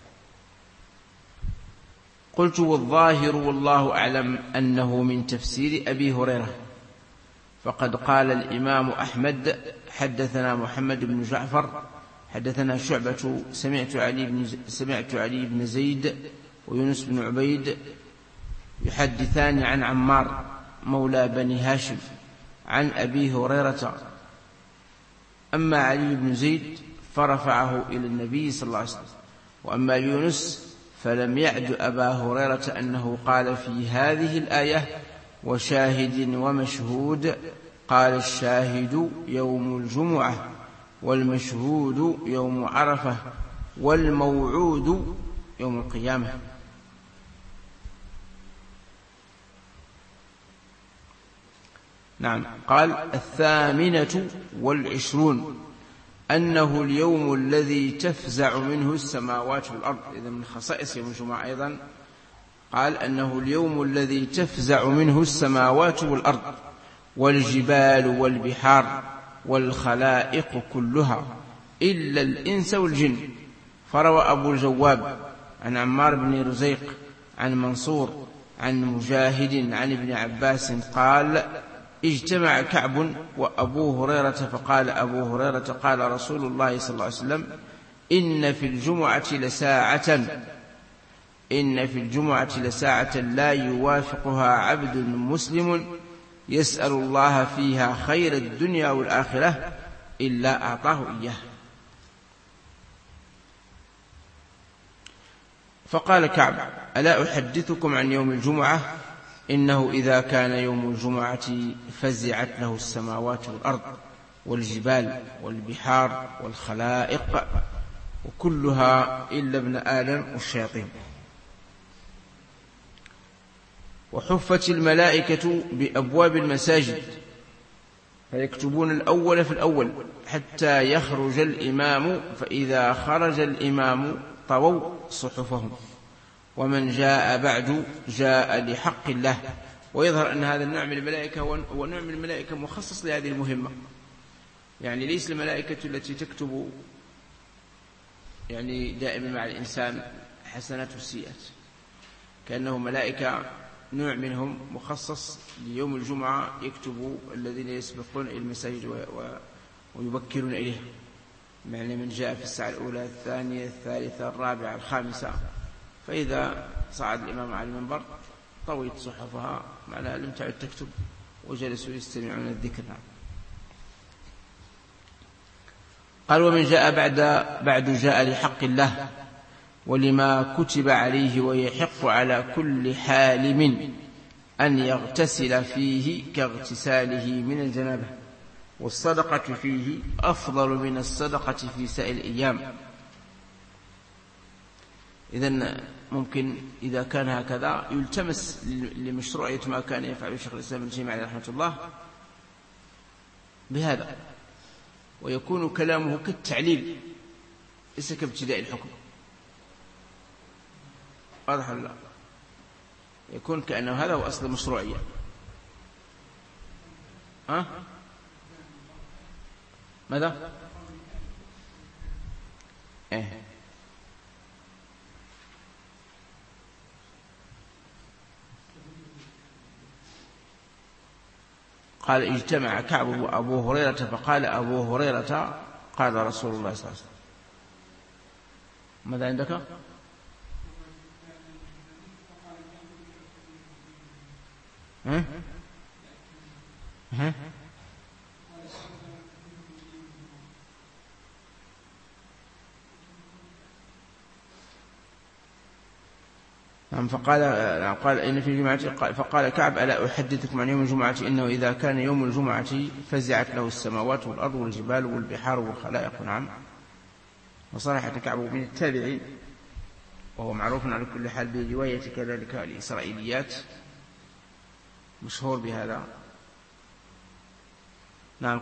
قلت والظاهر والله أعلم أنه من تفسير أبي هريرة، فقد قال الإمام أحمد حدثنا محمد بن جعفر حدثنا شعبة سمعت علي بن زيد ويونس بن عبيد يحدثان عن عمار مولى بني هاشم عن أبي هريرة. أما علي بن زيد فرفعه إلى النبي صلى الله عليه وسلم، وأما يونس فلم يعد أبا هريرة أنه قال في هذه الآية وشاهد ومشهود. قال الشاهد يوم الجمعة، والمشهود يوم عرفة، والموعود يوم القيامة. نعم. قال 28 أنه اليوم الذي تفزع منه السماوات والأرض. إذا من خصائص يوم الجمعة أيضا قال أنه اليوم الذي تفزع منه السماوات والأرض والجبال والبحار والخلائق كلها إلا الإنس والجن. فروى أبو الجواب عن عمار بن رزيق عن منصور عن مجاهد عن ابن عباس قال اجتمع كعب وأبو هريرة فقال أبو هريرة قال رسول الله صلى الله عليه وسلم إن في الجمعة لساعة لا يوافقها عبد مسلم يسأل الله فيها خير الدنيا والآخرة إلا أعطاه إياه. فقال كعب ألا أحدثكم عن يوم الجمعة إنه إذا كان يوم الجمعة فزعت له السماوات والأرض والجبال والبحار والخلائق وكلها إلا ابن آدم والشياطين. وحفت الملائكة بأبواب المساجد فيكتبون الأول في الأول حتى يخرج الإمام، فإذا خرج الإمام طووا صحفهم، ومن جاء بعد جاء لحق الله. ويظهر أن هذا النوع من الملائكة هو نوع من الملائكة مخصص لهذه المهمة، يعني ليس الملائكة التي تكتب يعني دائما مع الإنسان حسنات والسيئات، كأنه ملائكة نوع منهم مخصص ليوم الجمعة يكتب الذين يسبقون إلى المساجد ويبكرون إليها، يعني من جاء في الساعة الأولى الثانية الثالثة الرابعة الخامسة، فإذا صعد الإمام على المنبر طويت صحفها معناها لم تعد تكتب وجلسوا يستمعون الذكر. قال ومن جاء بعد جاء لحق الله ولما كتب عليه، ويحق على كل حالم أن يغتسل فيه كاغتساله من الجنابة، والصدقة فيه أفضل من الصدقة في سائر الأيام. إذن ممكن إذا كان هكذا يلتمس لمشروعية ما كان يفعل الشيخ الإسلام ابن تيمية عليه رحمة الله بهذا، ويكون كلامه كالتعليل ليس كابتداء الحكم. واضح ولا لا؟ يكون كأنه هذا هو أصل المشروعية. ماذا؟ قال اجتمع كعب وأبو هريرة فقال أبو هريرة قال رسول الله صلى الله عليه وسلم. ماذا عندك؟ فقال إن في الجمعة فقال كعب ألا أحدثكم عن يوم الجمعة إنه إذا كان يوم الجمعة فزعت له السماوات والأرض والجبال والبحار والخلائق. نعم. وصرح كعب من التابعين، وهو معروف على كل حال برواية كذلك الإسرائيليات، مشهور بهذا. نعم.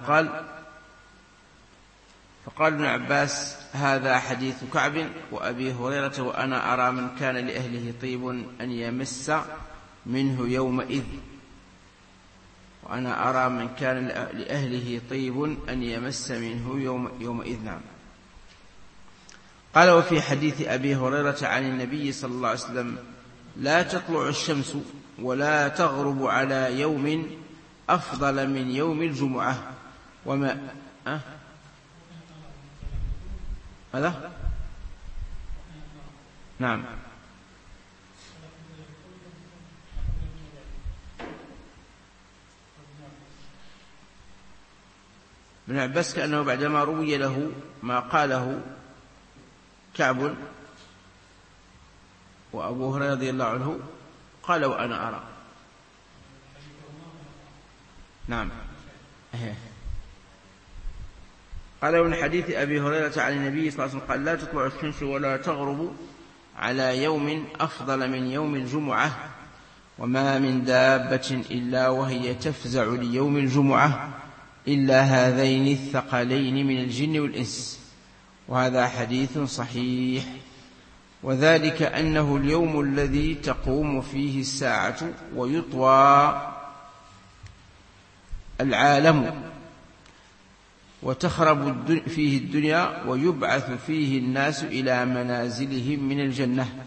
فقال ابن عباس هذا حديث كعب وأبي هريرة، وأنا أرى من كان لأهله طيب أن يمس منه يومئذ، وأنا أرى من كان لأهله طيب أن يمس منه يومئذ. نعم. قال: وفي حديث أبي هريرة عن النبي صلى الله عليه وسلم: لا تطلع الشمس ولا تغرب على يوم أفضل من يوم الجمعة وما هذا؟ نعم. ابن عباس كأنه بعدما روي له ما قاله كعب وأبو هريرة رضي الله عنه قال: وأنا أرى. نعم. قال: من حديث أبي هريرة عن النبي صلى الله عليه وسلم قال: لا تطلع الشمس ولا تغرب على يوم أفضل من يوم الجمعة وما من دابة إلا وهي تفزع ليوم الجمعة إلا هذين الثقلين من الجن والإنس. وهذا حديث صحيح. وذلك أنه اليوم الذي تقوم فيه الساعة ويطوى العالم وتخرب فيه الدنيا ويبعث فيه الناس إلى منازلهم من الجنة.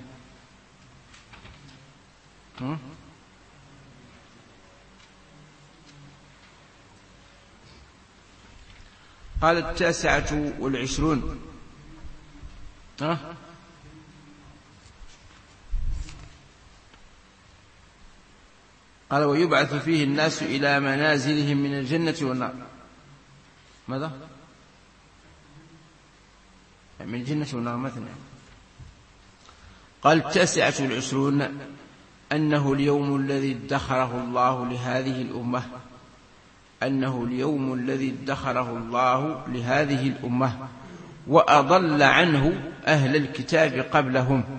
قال: 29. قال: ويبعث فيه الناس إلى منازلهم من الجنة والنار. ماذا؟ من الجنة والنار مثلا. قال: 29 أنه اليوم الذي ادخره الله لهذه الأمة، أنه اليوم الذي ادخره الله لهذه الأمة وأضل عنه أهل الكتاب قبلهم،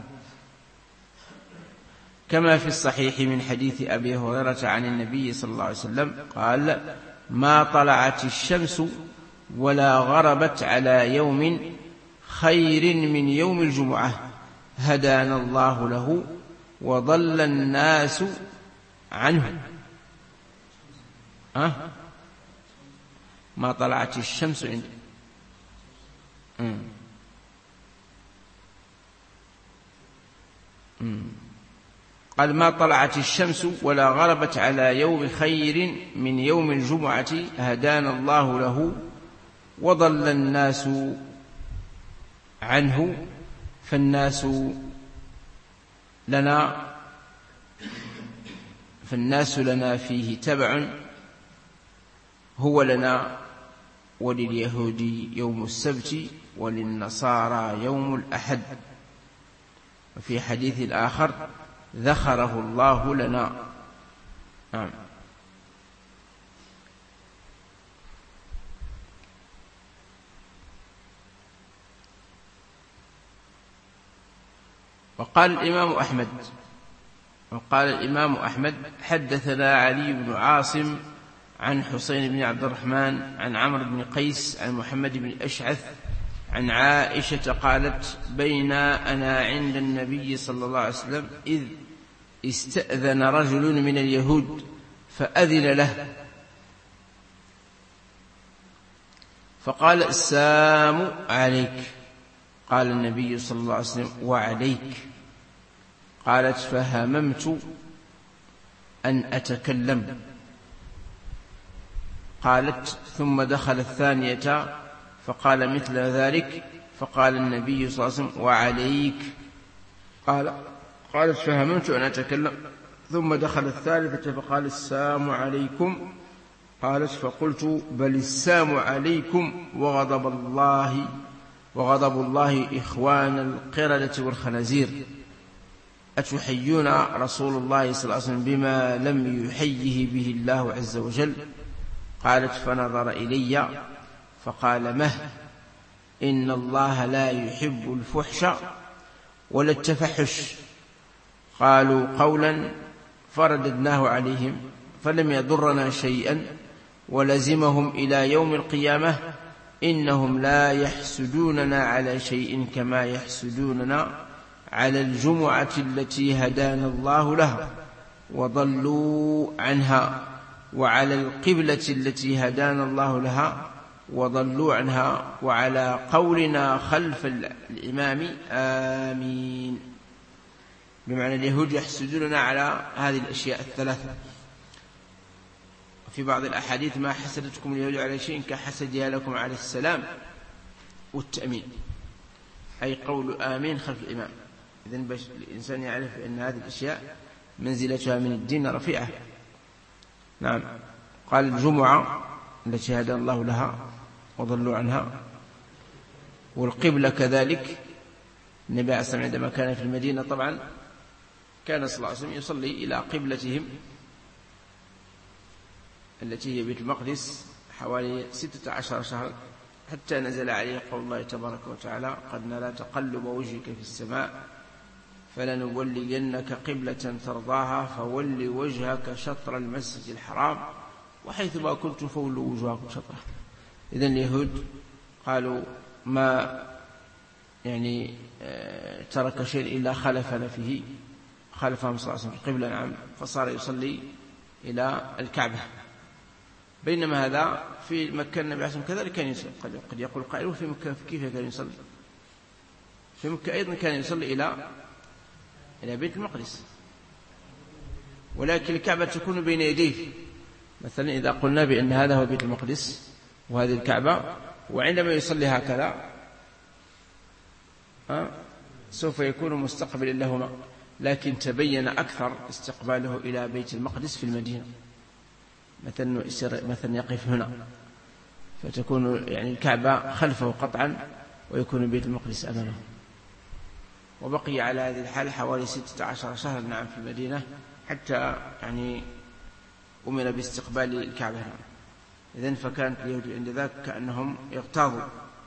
كما في الصحيح من حديث أبي هريرة عن النبي صلى الله عليه وسلم قال: ما طلعت الشمس ولا غربت على يوم خير من يوم الجمعة هدانا الله له وضل الناس عنه. ما طلعت الشمس قال: ما طلعت الشمس ولا غربت على يوم خير من يوم الجمعة هدانا الله له وضل الناس عنه. فالناس لنا فيه تبع، هو لنا ولليهود يوم السبت وللنصارى يوم الأحد. وفي حديث آخر: ذخره الله لنا. نعم. وقال الإمام أحمد حدثنا علي بن عاصم عن حسين بن عبد الرحمن عن عمرو بن قيس عن محمد بن أشعث عن عائشة قالت: بين أنا عند النبي صلى الله عليه وسلم إذ استأذن رجل من اليهود فأذن له فقال: السلام عليك. قال النبي صلى الله عليه وسلم: وعليك. قالت: فهممت أن أتكلم. قالت: ثم دخل الثانية فقال مثل ذلك فقال النبي صلى الله عليه وسلم: وعليك. قالت: فهممت أن أتكلم. ثم دخل الثالثة فقال: السلام عليكم. قالت: فقلت: بل السلام عليكم وغضب الله إخوان القردة والخنازير، أتحيون رسول الله صلى الله عليه وسلم بما لم يحيه به الله عز وجل؟ قالت: فنظر إلي فقال: مه، إن الله لا يحب الفحش ولا التفحش. قالوا قولا فرددناه عليهم فلم يضرنا شيئا ولزمهم إلى يوم القيامة. إنهم لا يحسدوننا على شيء كما يحسدوننا على الجمعة التي هدانا الله لها وضلوا عنها، وعلى القبلة التي هدانا الله لها وضلوا عنها، وعلى قولنا خلف الإمام آمين، بمعنى اليهود يحسدوننا على هذه الأشياء الثلاثة. في بعض الأحاديث ما حسدتكم اليهود على شيء كحسدها لكم على السلام والتأمين، أي قول آمين خلف الإمام. إذن الإنسان يعرف أن هذه الأشياء منزلتها من الدين رفيعة. نعم. قال الجمعة التي هدى الله لها وضلوا عنها، والقبلة كذلك. النبي عليه الصلاة والسلام عندما كان في المدينة طبعا كان صلى الله عليه وسلم يصلي إلى قبلتهم التي هي بيت المقدس حوالي 16 شهر، حتى نزل عليه قول الله تبارك وتعالى: قد نرى تقلب وجهك في السماء فلنولينك قبلة ترضاها فول وجهك شطر المسجد الحرام وحيث ما كنتم فولوا وجوهكم شطره. إذن اليهود قالوا ما ترك شيء إلا خالفنا فيه، خالفهم صلى الله عليه وسلم القبلة. نعم. فصار يصلي إلى الكعبة، بينما هذا في مكة النبي عليه الصلاة والسلام كذلك كان يصلي. قد يقول قائل: في مكة كيف كان يصلي؟ في مكة أيضا كان يصلي إلى بيت المقدس، ولكن الكعبة تكون بين يديه. مثلا إذا قلنا بأن هذا هو بيت المقدس وهذه الكعبة، وعندما يصلي هكذا سوف يكون مستقبلا لهما، لكن تبين أكثر استقباله إلى بيت المقدس في المدينة. مثلا يقف هنا فتكون الكعبة خلفه قطعا ويكون بيت المقدس أمامه. وبقي على هذه الحال حوالي 16 شهرا نعم في المدينة، حتى أمر باستقبال الكعبة. إذن فكانت اليهود عند ذاك كأنهم يغتاظوا.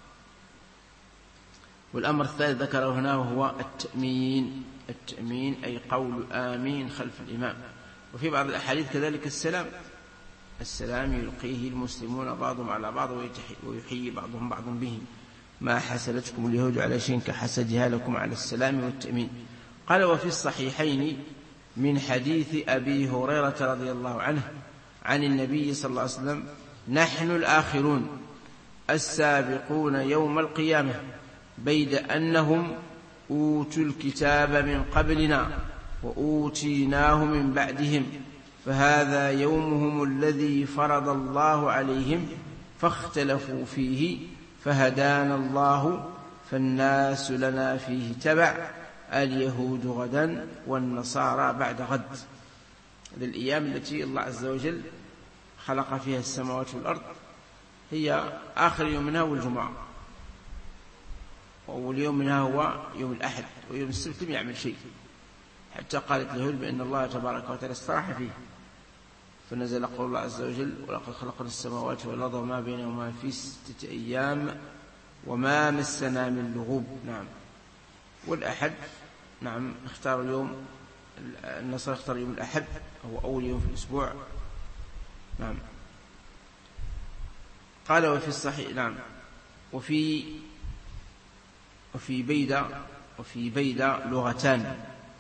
والأمر الثالث ذكره هنا وهو التأمين. التأمين أي قول آمين خلف الإمام. وفي بعض الأحاديث كذلك السلام يلقيه المسلمون بعضهم على بعض ويحيي بعضهم بعضا به، ما حسدتكم اليهود على شيء كحسدها لكم على السلام والتأمين. قال: وفي الصحيحين من حديث أبي هريرة رضي الله عنه عن النبي صلى الله عليه وسلم: نحن الآخرون السابقون يوم القيامة بيد أنهم أوتوا الكتاب من قبلنا وأوتيناه من بعدهم، فهذا يومهم الذي فرض الله عليهم فاختلفوا فيه فهدانا الله فالناس لنا فيه تبع، اليهود غدا والنصارى بعد غد. للأيام التي الله عز وجل خلق فيها السماوات والأرض هي آخر يوم منها والجمعة، وأول يوم منها هو يوم الأحد، ويوم السبت لم يعمل شيء، حتى قالت اليهود بأن الله تبارك وتعالى استراح فيه، فنزل قول الله عز وجل: ولقد خلقنا السماوات والأرض وما بينهما في 6 أيام وما مسنا من لغوب. نعم. والأحد نعم اختار اليوم، النصارى اختار يوم الأحد هو أول يوم في الأسبوع. نعم. قال: وفي الصحيح نعم وفي بيدة لغتان.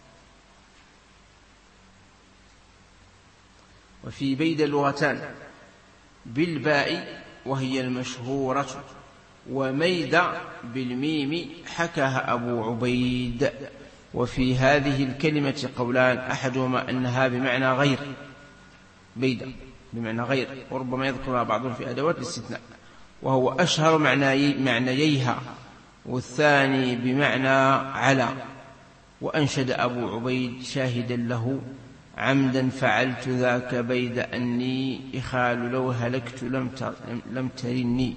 وفي بيدة لغتان بالباء وهي المشهورة، وميدة بالميم حكاها أبو عبيد. وفي هذه الكلمة قولان، أحدهما أنها بمعنى غير، بيدة بمعنى غير، وربما يذكرها بعضهم في أدوات الاستثناء، وهو أشهر معنييها، والثاني بمعنى على. وأنشد أبو عبيد شاهدا له: عمدا فعلت ذاك بيد أني إخال لو هلكت لم ترني.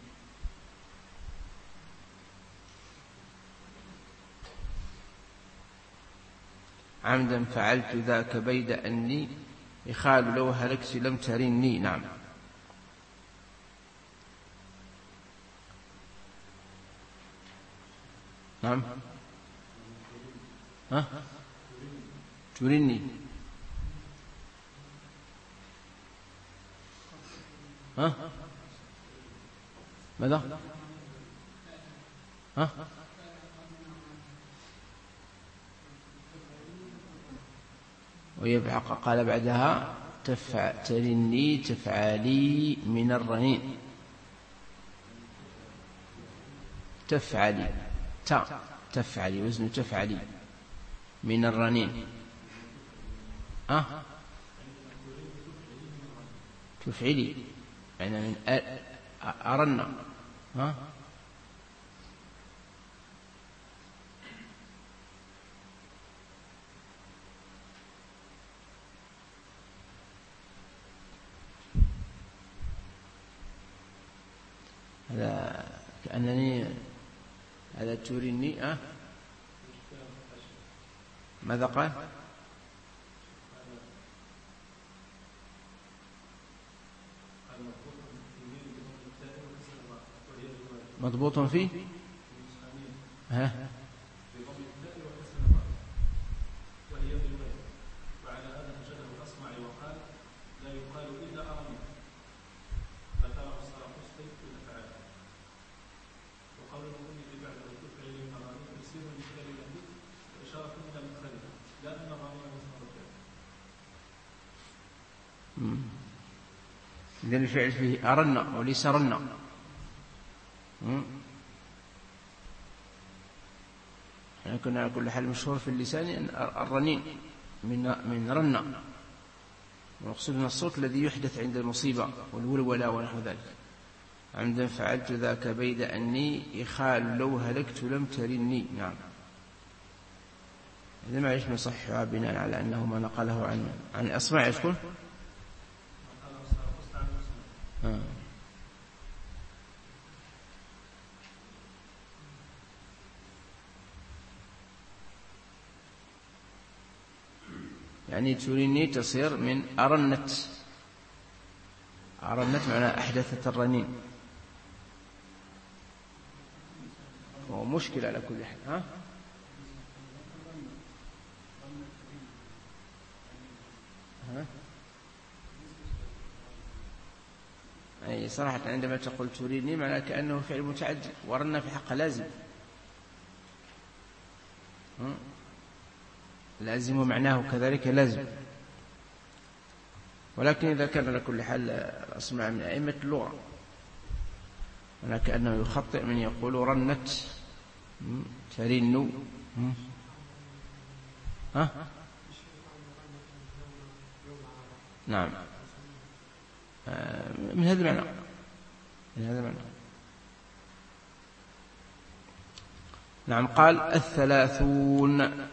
عمدا فعلت ذاك بيد أني إخال لو هلكت لم ترني. نعم. نعم. ترني. ماذا؟ ويبحق قال بعدها: ترني تفعالي من الرنين. تفعلي، تفعلي، وزن تفعلي من الرنين. تفعلي يعني من أرنا. هذا كأنني هذا تريني. ماذا قال؟ مضبوط فيه. إذن الفعل فيه أرنا وليس رنا. احنا كنا على كل حال مشهور في اللسان أن الرنين من رنا، ونقصد من الصوت الذي يحدث عند المصيبة والولولة ونحو ذلك. عمدا فعلت ذاك بيد أني إخال لو هلكت لم ترني. نعم. إذا ما عيش نصحها بناء على أنه ما نقله عن أصمع يشكون. يعني تريني تصير من أرنت. أرنت معناها أحدثت الرنين، وهو مشكل على كل حال. أي صراحة عندما تقول تريني معناه كأنه فعل متعدي، ورنا في حق لازم. لازم ومعناه كذلك لازم. ولكن إذا كان على كل حال أسمع من أئمة اللغة أنا كأنه يخطئ من يقول رنت ترن. نعم، من هذا المعنى. نعم. قال 30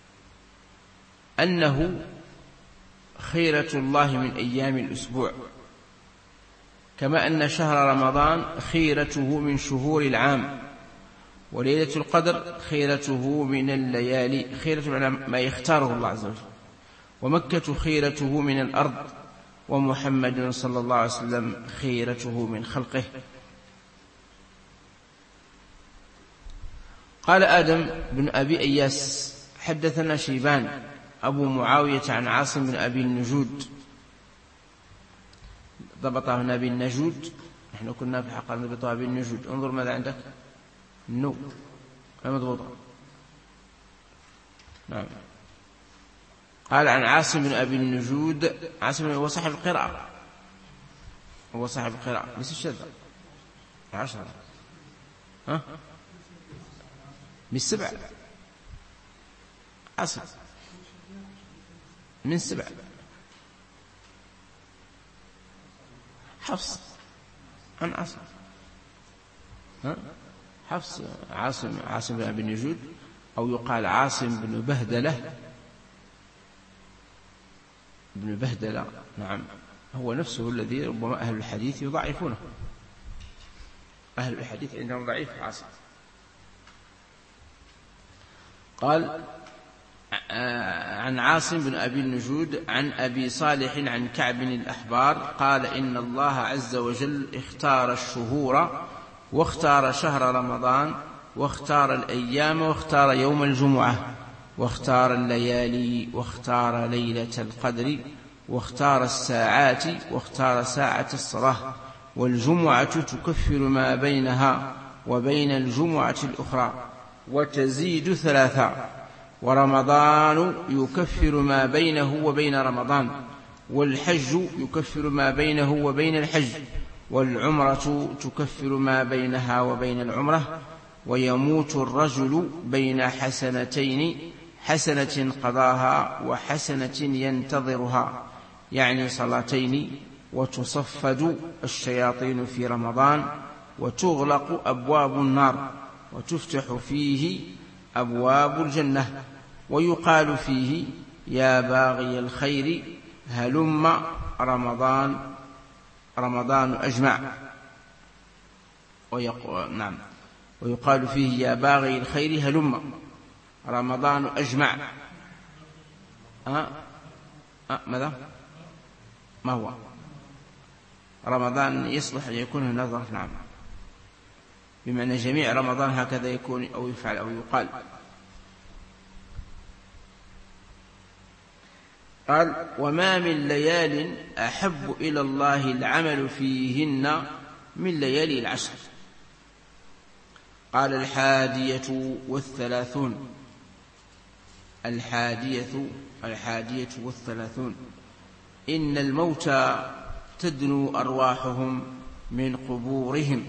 أنه خيرة الله من أيام الأسبوع، كما أن شهر رمضان خيرته من شهور العام، وليلة القدر خيرته من الليالي، خيرة ما يختاره الله عز وجل، ومكة خيرته من الأرض، ومحمد صلى الله عليه وسلم خيرته من خلقه. قال آدم بن أبي إياس حدثنا شيبان أبو معاوية عن عاصم بن أبي النجود، ضبطه هنا بالنجود، نحن كنا في حق نضبطها بالنجود. انظر ماذا عندك، النو مضبوطة. نعم. قال عن عاصم بن أبي النجود. عاصم هو صاحب القراءة، هو صاحب القراءة ليس الشذا. 10 من 7. عاصم من 7. حفص عن عاصم. حفص عاصم بن أبي النجود، أو يقال عاصم بن بهدلة. نعم، هو نفسه الذي ربما أهل الحديث يضعفونه. أهل الحديث عندهم ضعيف عاصم. قال عن عاصم بن أبي النجود عن أبي صالح عن كعب الأحبار قال إن الله عز وجل اختار الشهور، واختار شهر رمضان، واختار الأيام، واختار يوم الجمعة، واختار الليالي، واختار ليلة القدر، واختار الساعات، واختار ساعة الصلاة. والجمعة تكفر ما بينها وبين الجمعة الأخرى وتزيد 3. ورمضان يكفر ما بينه وبين رمضان، والحج يكفر ما بينه وبين الحج، والعمرة تكفر ما بينها وبين العمرة، ويموت الرجل بين حسنتين، حسنة قضاها وحسنة ينتظرها، يعني صلاتين، وتصفد الشياطين في رمضان، وتغلق أبواب النار، وتفتح فيه أبواب الجنة، ويقال فيه يا باغي الخير هلم رمضان أجمع. ويقال فيه يا باغي الخير هلم رمضان أجمع. ماذا؟ ما هو رمضان يصلح أن يكون نظر، نعم، بمعنى جميع رمضان هكذا يكون أو يفعل أو يقال. قال وما من ليال أحب إلى الله العمل فيهن من ليالي العشر. قال 31. 31 إن الموتى تدنو أرواحهم من قبورهم.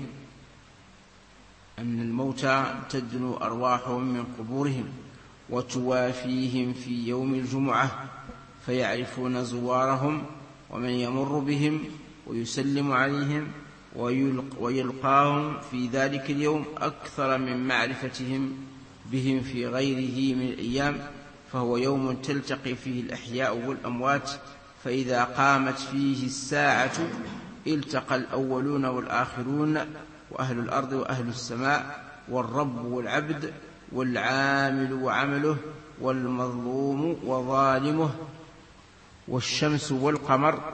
أن الموتى تدنو أرواحهم من قبورهم وتوافيهم في يوم الجمعة، فيعرفون زوارهم ومن يمر بهم ويسلم عليهم ويلقاهم في ذلك اليوم أكثر من معرفتهم بهم في غيره من الأيام، فهو يوم تلتقي فيه الأحياء والأموات، فإذا قامت فيه الساعة التقى الأولون والآخرون، وأهل الأرض وأهل السماء، والرب والعبد، والعامل وعمله، والمظلوم وظالمه، والشمس والقمر،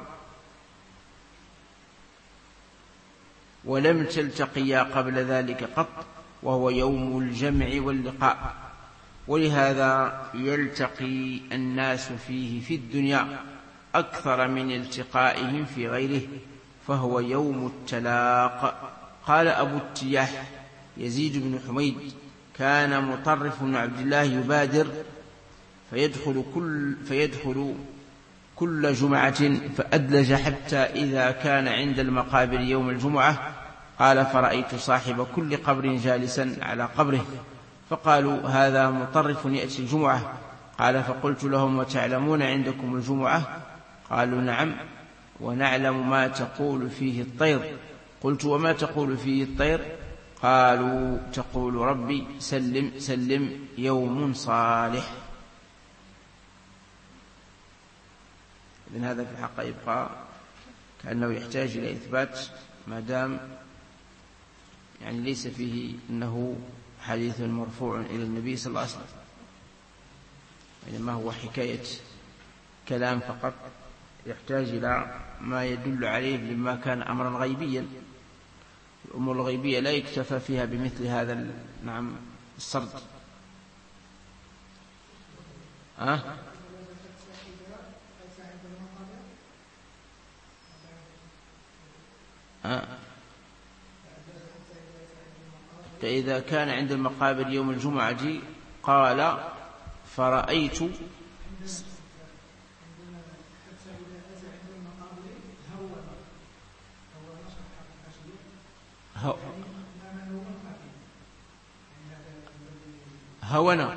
ولم تلتقيا قبل ذلك قط، وهو يوم الجمع واللقاء. ولهذا يلتقي الناس فيه في الدنيا أكثر من التقائهم في غيره، فهو يوم التلاق. قال أبو التياح يزيد بن حميد كان مطرف بن عبد الله يبادر فيدخل كل جمعة فأدلج حتى إذا كان عند المقابر يوم الجمعة قال فرأيت صاحب كل قبر جالسا على قبره، فقالوا هذا مطرف يأتي الجمعة. قال فقلت لهم وتعلمون عندكم الجمعة؟ قالوا نعم ونعلم ما تقول فيه الطير. قلت وما تقول فيه الطير؟ قالوا تقول ربي سلم سلم يوم صالح. إذن هذا في الحق يبقى كأنه يحتاج إلى إثبات، ما دام يعني ليس فيه أنه حديث مرفوع إلى النبي صلى الله عليه وسلم، إنما هو حكاية كلام فقط، يحتاج إلى ما يدل عليه لما كان أمرا غيبيا. الأمور الغيبية لا يكتفى فيها بمثل هذا السرد. فإذا كان عند المقابر يوم الجمعة قال فرأيت هونا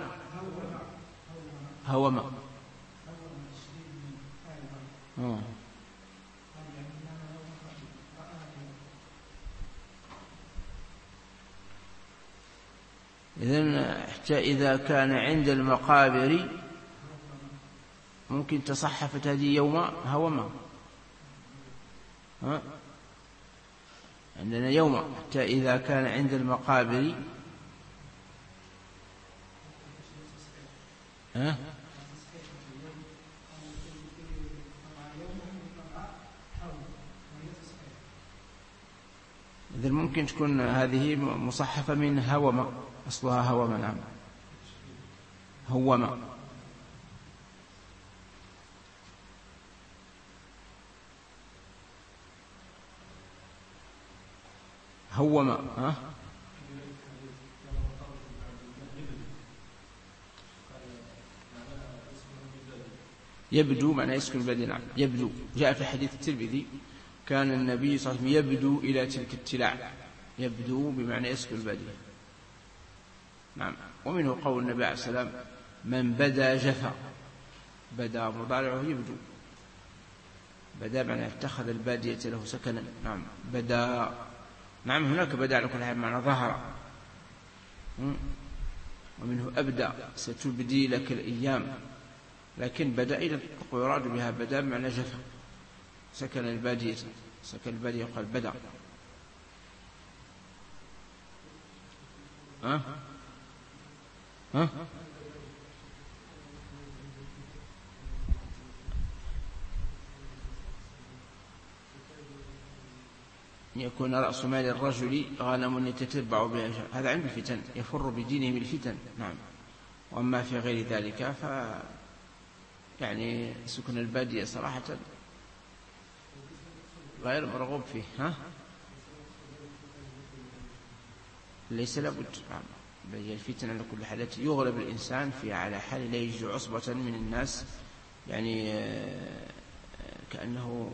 إذن حتى إذا كان عند المقابر ممكن تصحفت هذه يوم هوما. عندنا يوم حتى إذا كان عند المقابر إذن ممكن تكون هذه مصحفة من هوما، أصلها هوما. نعم هوما. يبدو معنى يسكن البدء. نعم يبدو. جاء في حديث الترمذي كان النبي صلى الله عليه وسلم يبدو إلى تلك التلاع. يبدو بمعنى يسكن البدء. نعم. ومنه قول النبي عليه السلام: من بدا جفا. بدا مضارعه يبدو، بدا معنى اتخذ البادية له سكنا. نعم بدا. نعم هناك بدا على كل حال معنى ظهر. ومنه أبدأ ستبدي لك الأيام، لكن بدا إذا يراد بها بدا معنى جفا، سكن البادية. سكن البادية يقال بدا. يكون رأس مال الرجل غنم يتتبع بها، هذا عند الفتن، يفر بدينه من الفتن. نعم. وأما في غير ذلك يعني سكن البادية صراحة غير مرغوب فيه. ليس لابد. هي الفتن على كل حال يغلب الإنسان في على حال لا يجد عصبة من الناس، يعني كأنه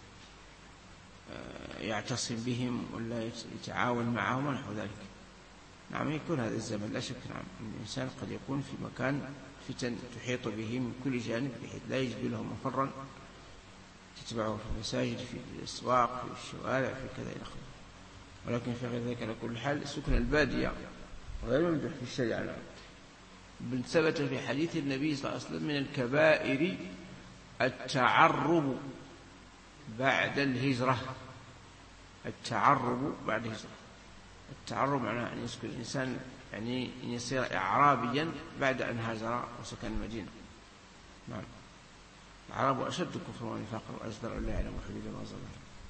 يعتصم بهم ولا يتعاون معهم ونحو ذلك. نعم يكون هذا الزمن لا شك. نعم الإنسان قد يكون في مكان فتن تحيط به من كل جانب بحيث لا يجد له مفرا تتبعه في المساجد، في الأسواق، في الشوارع، في كذا إلى آخره. ولكن في غير ذلك على كل حال سكن البادية غير ممدوح في الشريعة. بل ثبت في حديث النبي صلى الله عليه وسلم: من الكبائر التعرب بعد الهجرة. التعرب بعد الهجرة. التعرب معناه أن يسكن الإنسان، يعني أن يصير إعرابيا بعد أن هاجر وسكن المدينة. نعم. العرب أشد كفرا ونفاقا وأجدر أن لا يعلم حدود ما ظلم.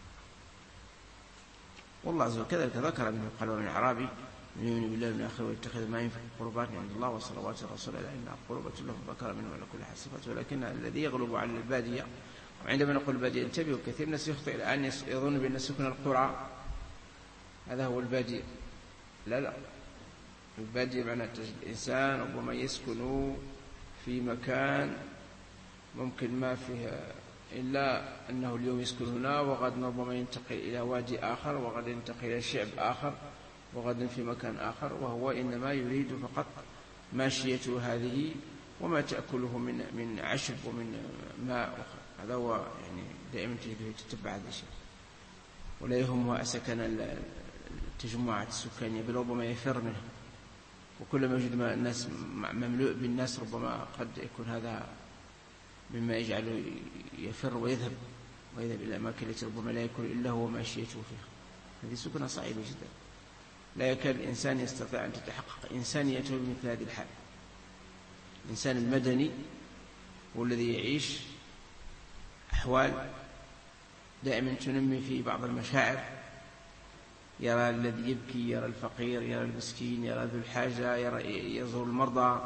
والله عز وجل كذلك ذكر منه قال: ومن أعرابي من يؤمن بالله من آخره ويتخذ ما ينفع قربات عند الله وصلوات الرسول إلا إنها قربة لهم. ذكر منه على كل حال صفته. ولكن الذي يغلب على البادية، وعندما نقول البادية انتبهوا، كثير من الناس يخطئ الآن يظن بأن سكن القرى هذا هو البادية. لا، البادية معناه تجد الإنسان ربما يسكن في مكان ممكن ما فيه إلا أنه اليوم يسكن هنا، وغد ربما ينتقل إلى وادي آخر، وغد ينتقل إلى شعب آخر، وغد في مكان آخر، وهو إنما يريد فقط ماشيته هذه وما تأكله من عشب ومن ماء. هذا هو يعني دائما تجده يتتبع هذا الشيء، ولا يهمه سكن التجمعات السكانية، بل ربما يفر منها. وكلما يجد الناس مملوء بالناس ربما قد يكون هذا مما يجعله يفر ويذهب إلى الأماكن التي ربما لا يكون إلا هو ماشيته فيها. هذه سكنة صعبة جدا، لا يكاد الإنسان يستطيع أن تتحقق إنسانيته بمثل هذه الحال. الإنسان المدني هو الذي يعيش أحوال دائما تنمي فيه بعض المشاعر، يرى الذي يبكي، يرى الفقير، يرى المسكين، يرى ذو الحاجة، يزور المرضى،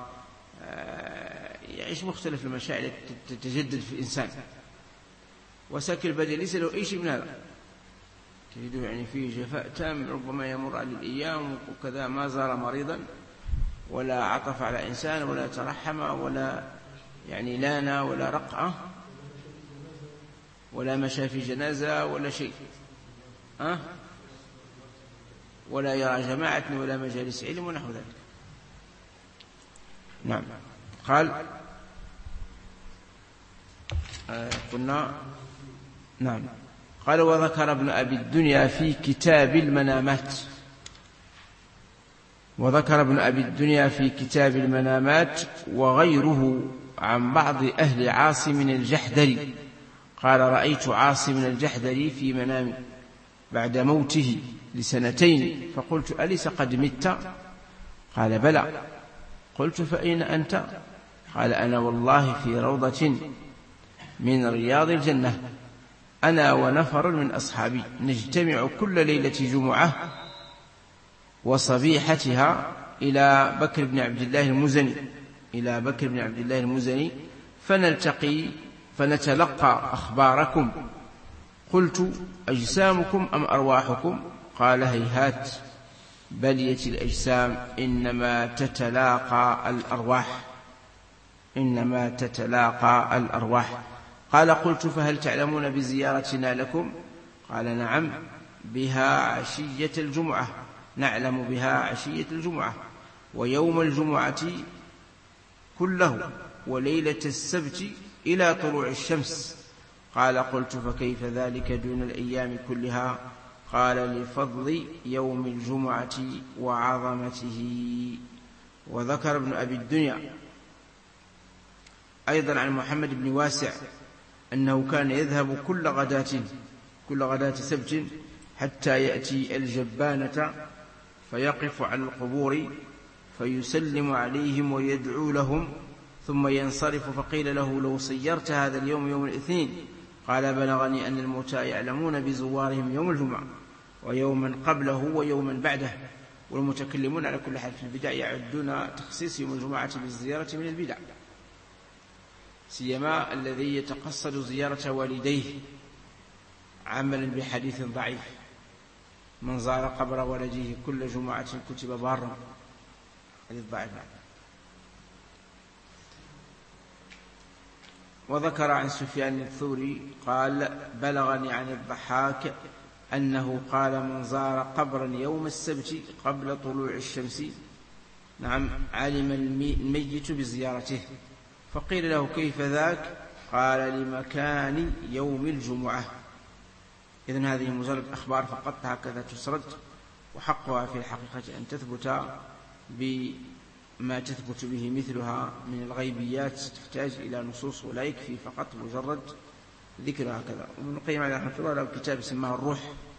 يعيش مختلف المشاعر تتجدد في الإنسان. وساكن البادية ليس له أي شيء من هذا، تجده يعني فيه جفاء تام، ربما يمر على الأيام وكذا ما زار مريضا ولا عطف على إنسان ولا ترحم ولا يعني لانا ولا رقعة ولا مشى في جنازة ولا شيء، ولا يرى جماعة ولا مجالس علم ونحو ذلك. نعم. قال قلنا نعم. قال: وذكر ابن أبي الدنيا في كتاب المنامات. وذكر ابن أبي الدنيا في كتاب المنامات وغيره عن بعض أهل عاصم الجحدري قال: رأيت عاصم الجحدري في منامي بعد موته ل2 فقلت: أليس قد مت؟ قال: بلى. قلت: فأين أنت؟ قال: أنا والله في روضة من رياض الجنة، أنا ونفر من أصحابي نجتمع كل ليلة جمعة وصبيحتها إلى بكر بن عبد الله المزني فنلتقي فنتلقى أخباركم. قلت: أجسامكم أم أرواحكم؟ قال: هيهات، بلية الأجسام، إنما تتلاقى الأرواح. قال: قلت: فهل تعلمون بزيارتنا لكم؟ قال: نعم، بها عشية الجمعة، نعلم بها عشية الجمعة. ويوم الجمعة كله وليلة السبت إلى طلوع الشمس. قال قلت فكيف ذلك دون الأيام كلها؟ قال لفضل يوم الجمعة وعظمته. وذكر ابن أبي الدنيا أيضا عن محمد بن واسع أنه كان يذهب كل غداة سبت حتى يأتي الجبانة فيقف على القبور فيسلم عليهم ويدعو لهم ثم ينصرف. فقيل له لو صيرت هذا اليوم يوم الاثنين؟ قال بلغني أن الموتى يعلمون بزوارهم يوم الجمعة ويوما قبله ويوما بعده. والمتكلمون على كل حال في البدع يعدون تخصيص يوم الجمعة بالزيارة من البدع، سيما الذي يتقصد زيارة والديه عملا بحديث ضعيف: من زار قبر ولده كل جمعة كتب بارا. حديث ضعيف. وذكر عن سفيان الثوري قال بلغني عن الضحاك أنه قال من زار قبرا يوم السبت قبل طلوع الشمس علم الميت بزيارته. فقيل له كيف ذاك؟ قال لمكان يوم الجمعة. إذن هذه مجرد أخبار فقط هكذا تسرد، وحقها في الحقيقة أن تثبت بما تثبت به مثلها من الغيبيات، تحتاج إلى نصوص ولا يكفي فقط مجرد ذكر هكذا. وابن القيم عليه رحمه الله له كتاب سماه الروح،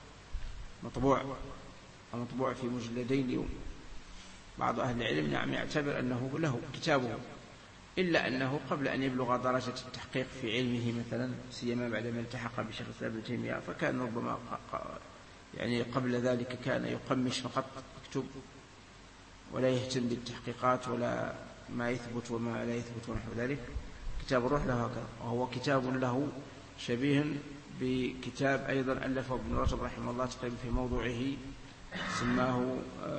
مطبوع في مجلدين. بعض أهل العلم يعتبر أنه له كتابه، إلا أنه قبل أن يبلغ درجة التحقيق في علمه مثلا، سيما بعدما التحق بشيخ الإسلام ابن تيمية، فكان ربما قبل ذلك كان يقمش فقط، يكتب ولا يهتم بالتحقيقات ولا ما يثبت وما لا يثبت ونحو ذلك. كتاب الروح له هكذا، وهو كتاب له شبيه بكتاب أيضا ألفه ابن رجب رحمه الله تقريبا في موضوعه، سماه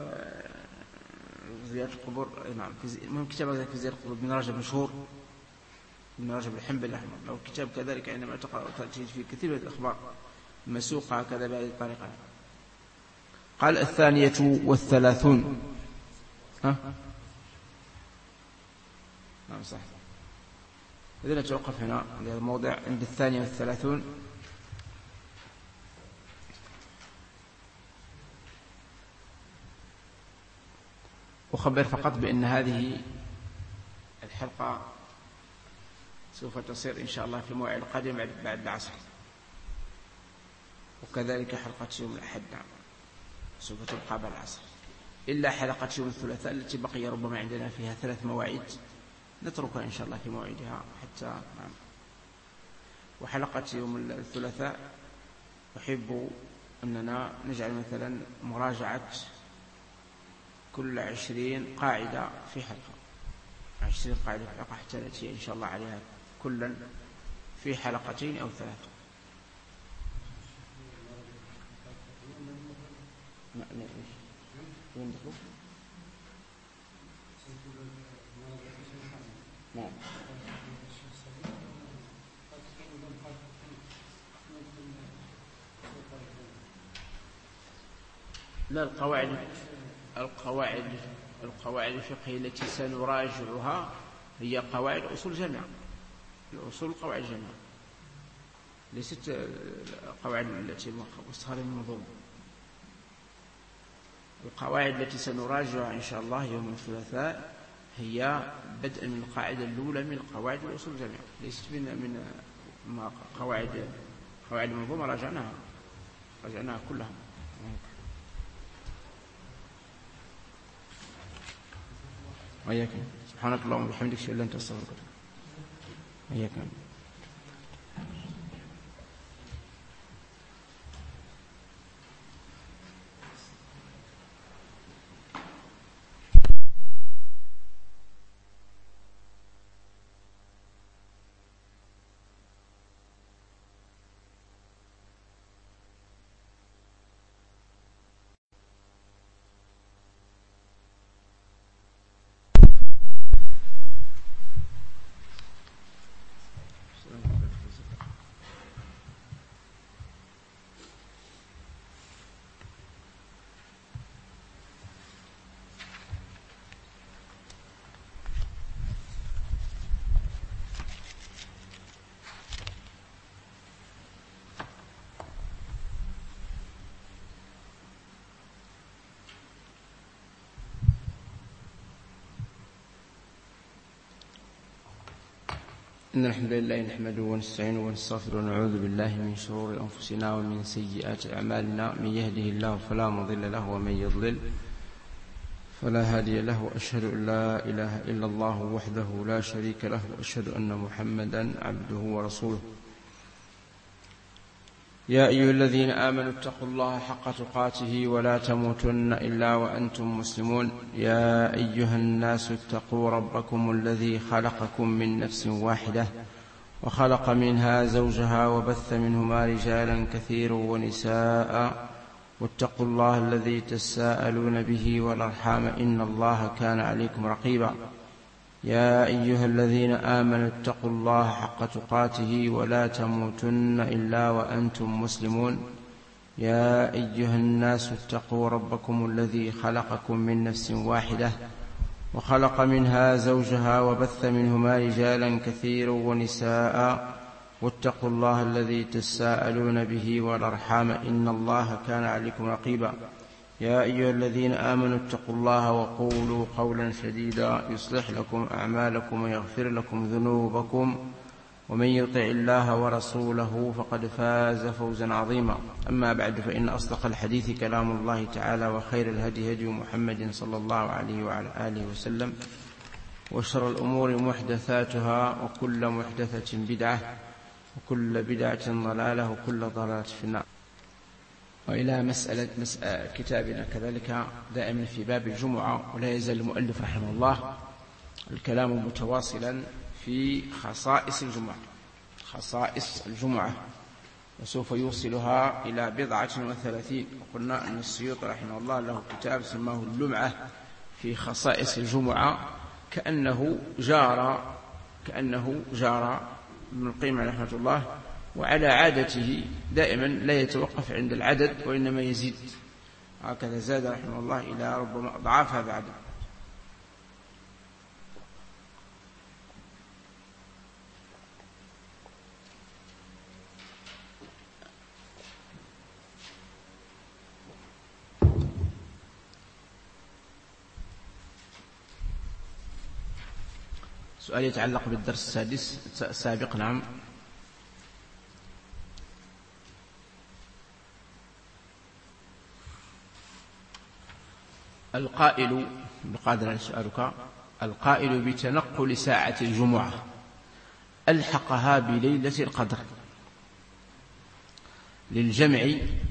زيارة القبور. المهم كتاب في زيارة القبور ابن رجب مشهور، ابن رجب الحنبلي رحمه الله، كتاب كذلك عندما تقرأ تجد فيه كثير من الأخبار مسوقة هكذا بهذه الطريقة. قال 32. نعم صح. إذن نتوقف هنا في هذا الموضع عند 32. أخبر فقط بأن هذه الحلقة سوف تصير إن شاء الله في موعد القادم بعد العصر، وكذلك حلقة يوم الأحد سوف تبقى بعد العصر، إلا حلقة يوم الثلاثاء التي بقي ربما عندنا فيها 3 مواعيد نتركها إن شاء الله في موعدها حتى وحلقة يوم الثلاثاء أحب أننا نجعل مثلا مراجعة كل 20 قاعدة في حلقة، 20 قاعدة في حلقة حتى نأتي إن شاء الله عليها كلا في حلقتين أو 3. نعم. لا، القواعد الفقهية التي سنراجعها هي قواعد أصول جامعة، الأصول قواعد جامعة، ليست القواعد التي وصفها المنظومة. القواعد التي سنراجعها إن شاء الله يوم الثلاثاء هي بدءا من القاعدة الأولى من القواعد الأصول الجامعة، ليست من قواعد المنظومة راجعناها كلها. وإياك. سبحانك اللهم وبحمدك أشهد أن لا إله إلا أنت أستغفرك. وإياك. إن الحمد لله نحمده ونستعينه ونستغفره ونعوذ بالله من شرور أنفسنا ومن سيئات أعمالنا. من يهده الله فلا مضل له ومن يضلل فلا هادي له. وأشهد أن لا إله إلا الله وحده لا شريك له وأشهد أن محمدا عبده ورسوله. يا أيها الذين آمنوا اتقوا الله حق تقاته ولا تموتن إلا وأنتم مسلمون. يا أيها الناس اتقوا ربكم الذي خلقكم من نفس واحدة وخلق منها زوجها وبث منهما رجالا كثيرا ونساء واتقوا الله الذي تساءلون به والأرحام إن الله كان عليكم رقيبا. يا أيها الذين آمنوا اتقوا الله حق تقاته ولا تموتن إلا وأنتم مسلمون. يا أيها الناس اتقوا ربكم الذي خلقكم من نفس واحدة وخلق منها زوجها وبث منهما رجالا كثيرا ونساء واتقوا الله الذي تساءلون به والأرحام إن الله كان عليكم رقيبا. يا أيها الذين آمنوا اتقوا الله وقولوا قولا سديدا يصلح لكم أعمالكم ويغفر لكم ذنوبكم ومن يطع الله ورسوله فقد فاز فوزا عظيما. أما بعد فإن أصدق الحديث كلام الله تعالى وخير الهدي هدي محمد صلى الله عليه وعلى آله وسلم وشر الأمور محدثاتها وكل محدثة بدعة وكل بدعة ضلالة وكل ضلالة في النار. وإلى مسألة كتابنا كذلك دائما في باب الجمعة. ولا يزال المؤلف رحمه الله الكلام متواصلا في خصائص الجمعة، خصائص الجمعة، وسوف يوصلها إلى 37. وقلنا أن السيوطي رحمه الله له كتاب سماه اللمعة في خصائص الجمعة، كأنه جار ابن القيم رحمه الله، وعلى عادته دائما لا يتوقف عند العدد وإنما يزيد، هكذا زاد رحمه الله إلى ربما أضعاف هذا العدد. سؤال يتعلق بالدرس السابق. نعم. القائل بقدر سؤالك، القائل بتنقل ساعة الجمعة ألحقها بليلة القدر للجمع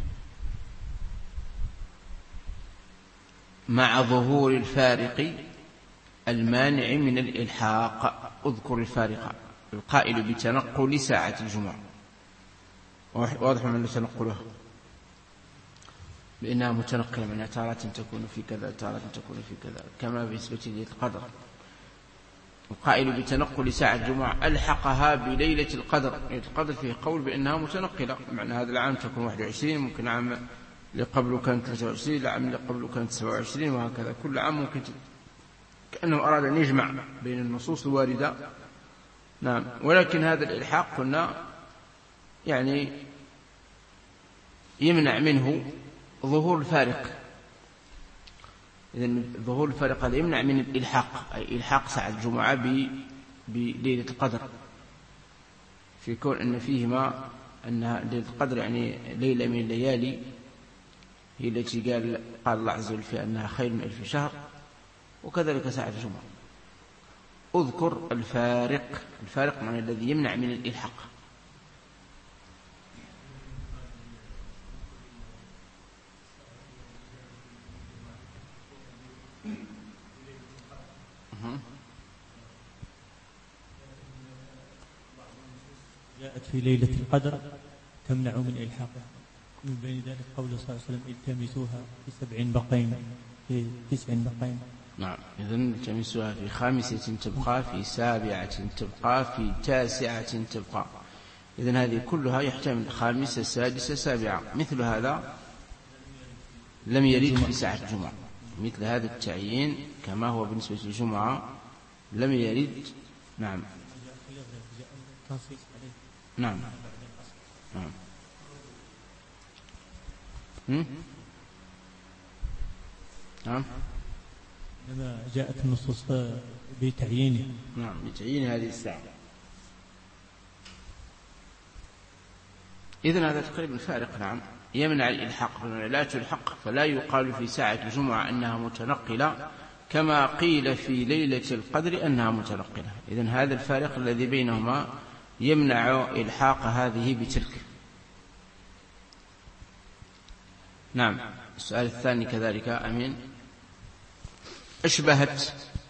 مع ظهور الفارق المانع من الإلحاق. اذكر الفارق. القائل بتنقل ساعة الجمعة، واضح من تنقلها بأنها متنقلة، من تارة تكون في كذا تارة تكون في كذا، كما بالنسبة لليلة القدر. القائل بتنقل ساعة الجمعة ألحقها بليلة القدر. ليلة القدر فيه قول بأنها متنقلة، معنى هذا العام تكون 21، ممكن عام لقبله كانت 23، العام لقبله كانت 27، وهكذا كل عام ممكن كأنه أراد أن يجمع بين النصوص الواردة. نعم. ولكن هذا الإلحاق قلنا يعني يمنع منه ظهور الفارق. إذن ظهور الفارق هذا يمنع من الإلحاق، أي إلحاق ساعة الجمعة بليلة القدر، في كون أن فيهما أنها ليلة القدر يعني ليلة من الليالي، هي التي قال الله عز وجل فيها أنها خير من 1000 شهر، وكذلك ساعة الجمعة. اذكر الفارق معنى الذي يمنع من الإلحاق. جاءت في ليلة القدر تمنع من إلحاقها، من بين ذلك قول صلى الله عليه وسلم التمسوها في 7 بقين، في 9 بقين. نعم. إذن التمسوها في 5 تبقى، في 7 تبقى، في 9 تبقى. إذن هذه كلها يحتمل 5 6 7. مثل هذا لم يرد في ساعة الجمعة، مثل هذا التعيين كما هو بالنسبة للجمعة لم يرد. نعم. نعم. نعم. نعم. لما جاءت النصوص بتعيينه. نعم، بتعيين هذه الساعة. إذن هذا تقريبا فارق. نعم، يمنع الإلحاق، لا تلحق، فلا يقال في ساعة الجمعة أنها متنقلة كما قيل في ليلة القدر أنها متنقلة. إذن هذا الفارق الذي بينهما يمنع إلحاق هذه بتلك. نعم. السؤال الثاني كذلك. أمين. أشبهت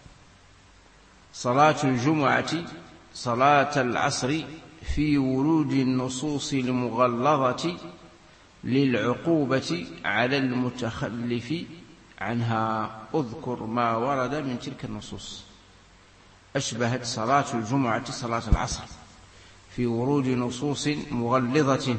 صلاة الجمعة صلاة العصر في ورود النصوص المغلظة للعقوبة على المتخلف عنها. اذكر ما ورد من تلك النصوص. أشبهت صلاة الجمعة صلاة العصر في ورود نصوص مغلظة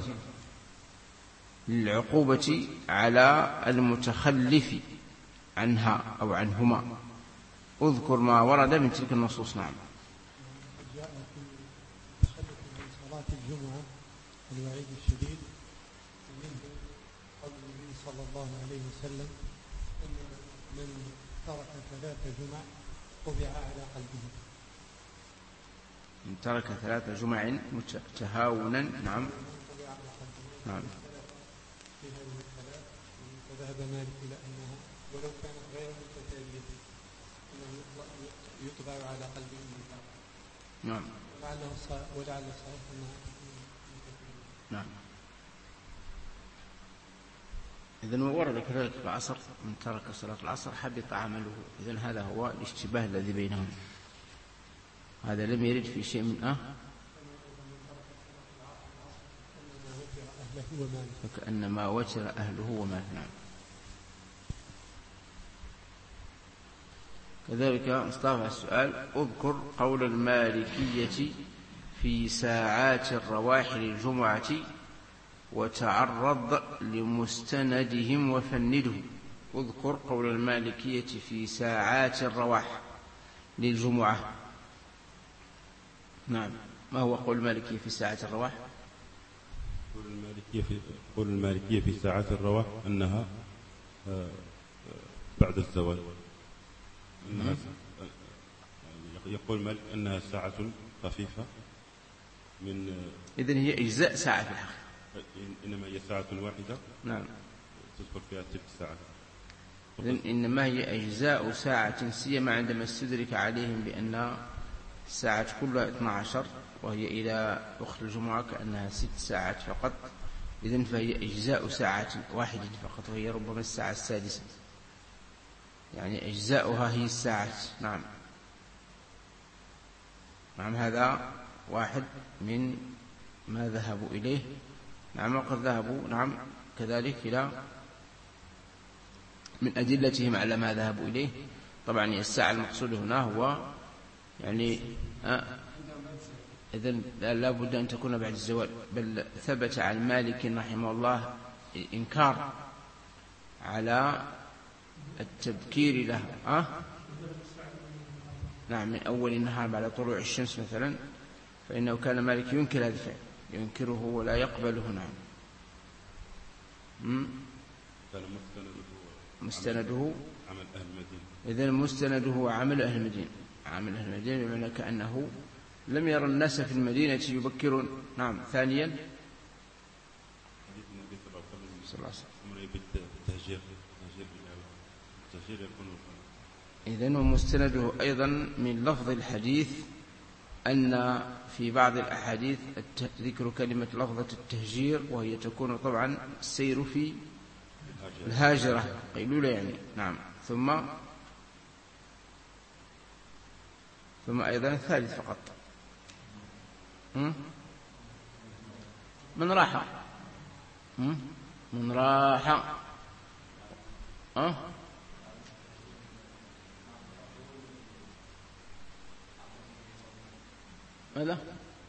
للعقوبة على المتخلف عنها أو عنهما. اذكر ما ورد من تلك النصوص. نعم. جاء في التخلف عن صلاة الجمعة الوعيد الشديد، منه قول النبي صلى الله عليه وسلم أن من ترك 3 جمع طبع على قلبه. من ترك 3 جمع تهاونا. نعم. نعم. في هذه الثلاث فذهب مالك إلى أنها ولو كانت غير متتالية أنه يطبع على قلبه. نعم. ولعل الصحيح أنها. نعم. إذن ورد كذلك في العصر من ترك صلاة العصر حبط عمله. إذن هذا هو الاشتباه الذي بينهم. هذا لم يرد في شيء من فكأنما وتر أهله وماله. نعم. كذلك اصطلح السؤال. اذكر قول المالكية في ساعات الرواح للجمعة وتعرض لمستندهم وفنده. اذكر قول المالكية في ساعات الرواح للجمعة. نعم. ما هو قول المالكية في ساعات الرواح؟ قول المالكية في ساعات الرواح أنها بعد الزوال. يقول مالك أنها ساعة خفيفة من. إذن هي أجزاء ساعة في الحقيقة. إنما هي ساعة واحدة. نعم. تذكر فيها تلك الساعة. إذن إنما هي أجزاء ساعة، سيما عندما استدرك عليهم بأن الساعة كلها 12 وهي إلى وقت الجمعة كأنها 6 ساعات فقط. إذن فهي أجزاء ساعة واحدة فقط، وهي ربما الساعة السادسة، يعني أجزاؤها هي الساعة. نعم. نعم. هذا واحد من ما ذهبوا إليه. نعم. وقد ذهبوا نعم كذلك إلى من أدلتهم على ما ذهبوا إليه. طبعا الساعة المقصود هنا هو يعني إذن لا بد أن تكون بعد الزوال. بل ثبت عن مالك رحمه الله إنكار على التبكير لها. نعم. من أول النهار بعد طلوع الشمس مثلا، فإنه كان مالك ينكر هذا الفعل، ينكره ولا يقبله. نعم. مستنده عمل أهل المدينة. إذن مستنده عمل أهل المدينة. عمل أهل المدينة بمعنى كأنه لم يرى الناس في المدينة يبكرون. نعم. ثانيا حديث النبي صلى الله عليه وسلم بالتهجير يكون. إذن ومستنده أيضا من لفظ الحديث أن في بعض الأحاديث ذكر كلمة لفظة التهجير، وهي تكون طبعا السير في الهاجرة قيلولة يعني. نعم. ثم أيضا الثالث فقط من راحة. من راحة ماذا؟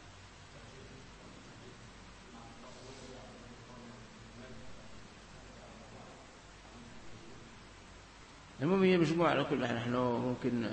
المهم هي مجموعة على كل حال. نحن ممكن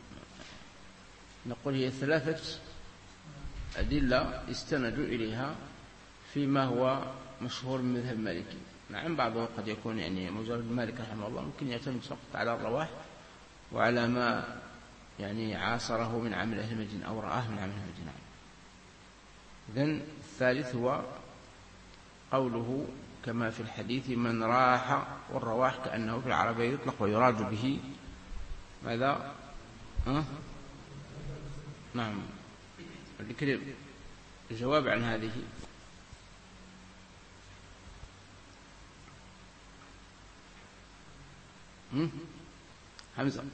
نقول هي 3 أدلة استندوا إليها فيما هو مشهور من مذهب مالكي. نعم. بعضه قد يكون يعني مجرد مالك رحمه الله ممكن يعتمد فقط على الرواح وعلى ما يعني عاصره من عمل أهل المدينة أو رآه من عمل أهل المدينة. إذن الثالث هو قوله كما في الحديث من راح، والرواح كأنه في العربية يطلق ويراد به ماذا؟ نعم، ذكر الجواب عن هذه. حمزة.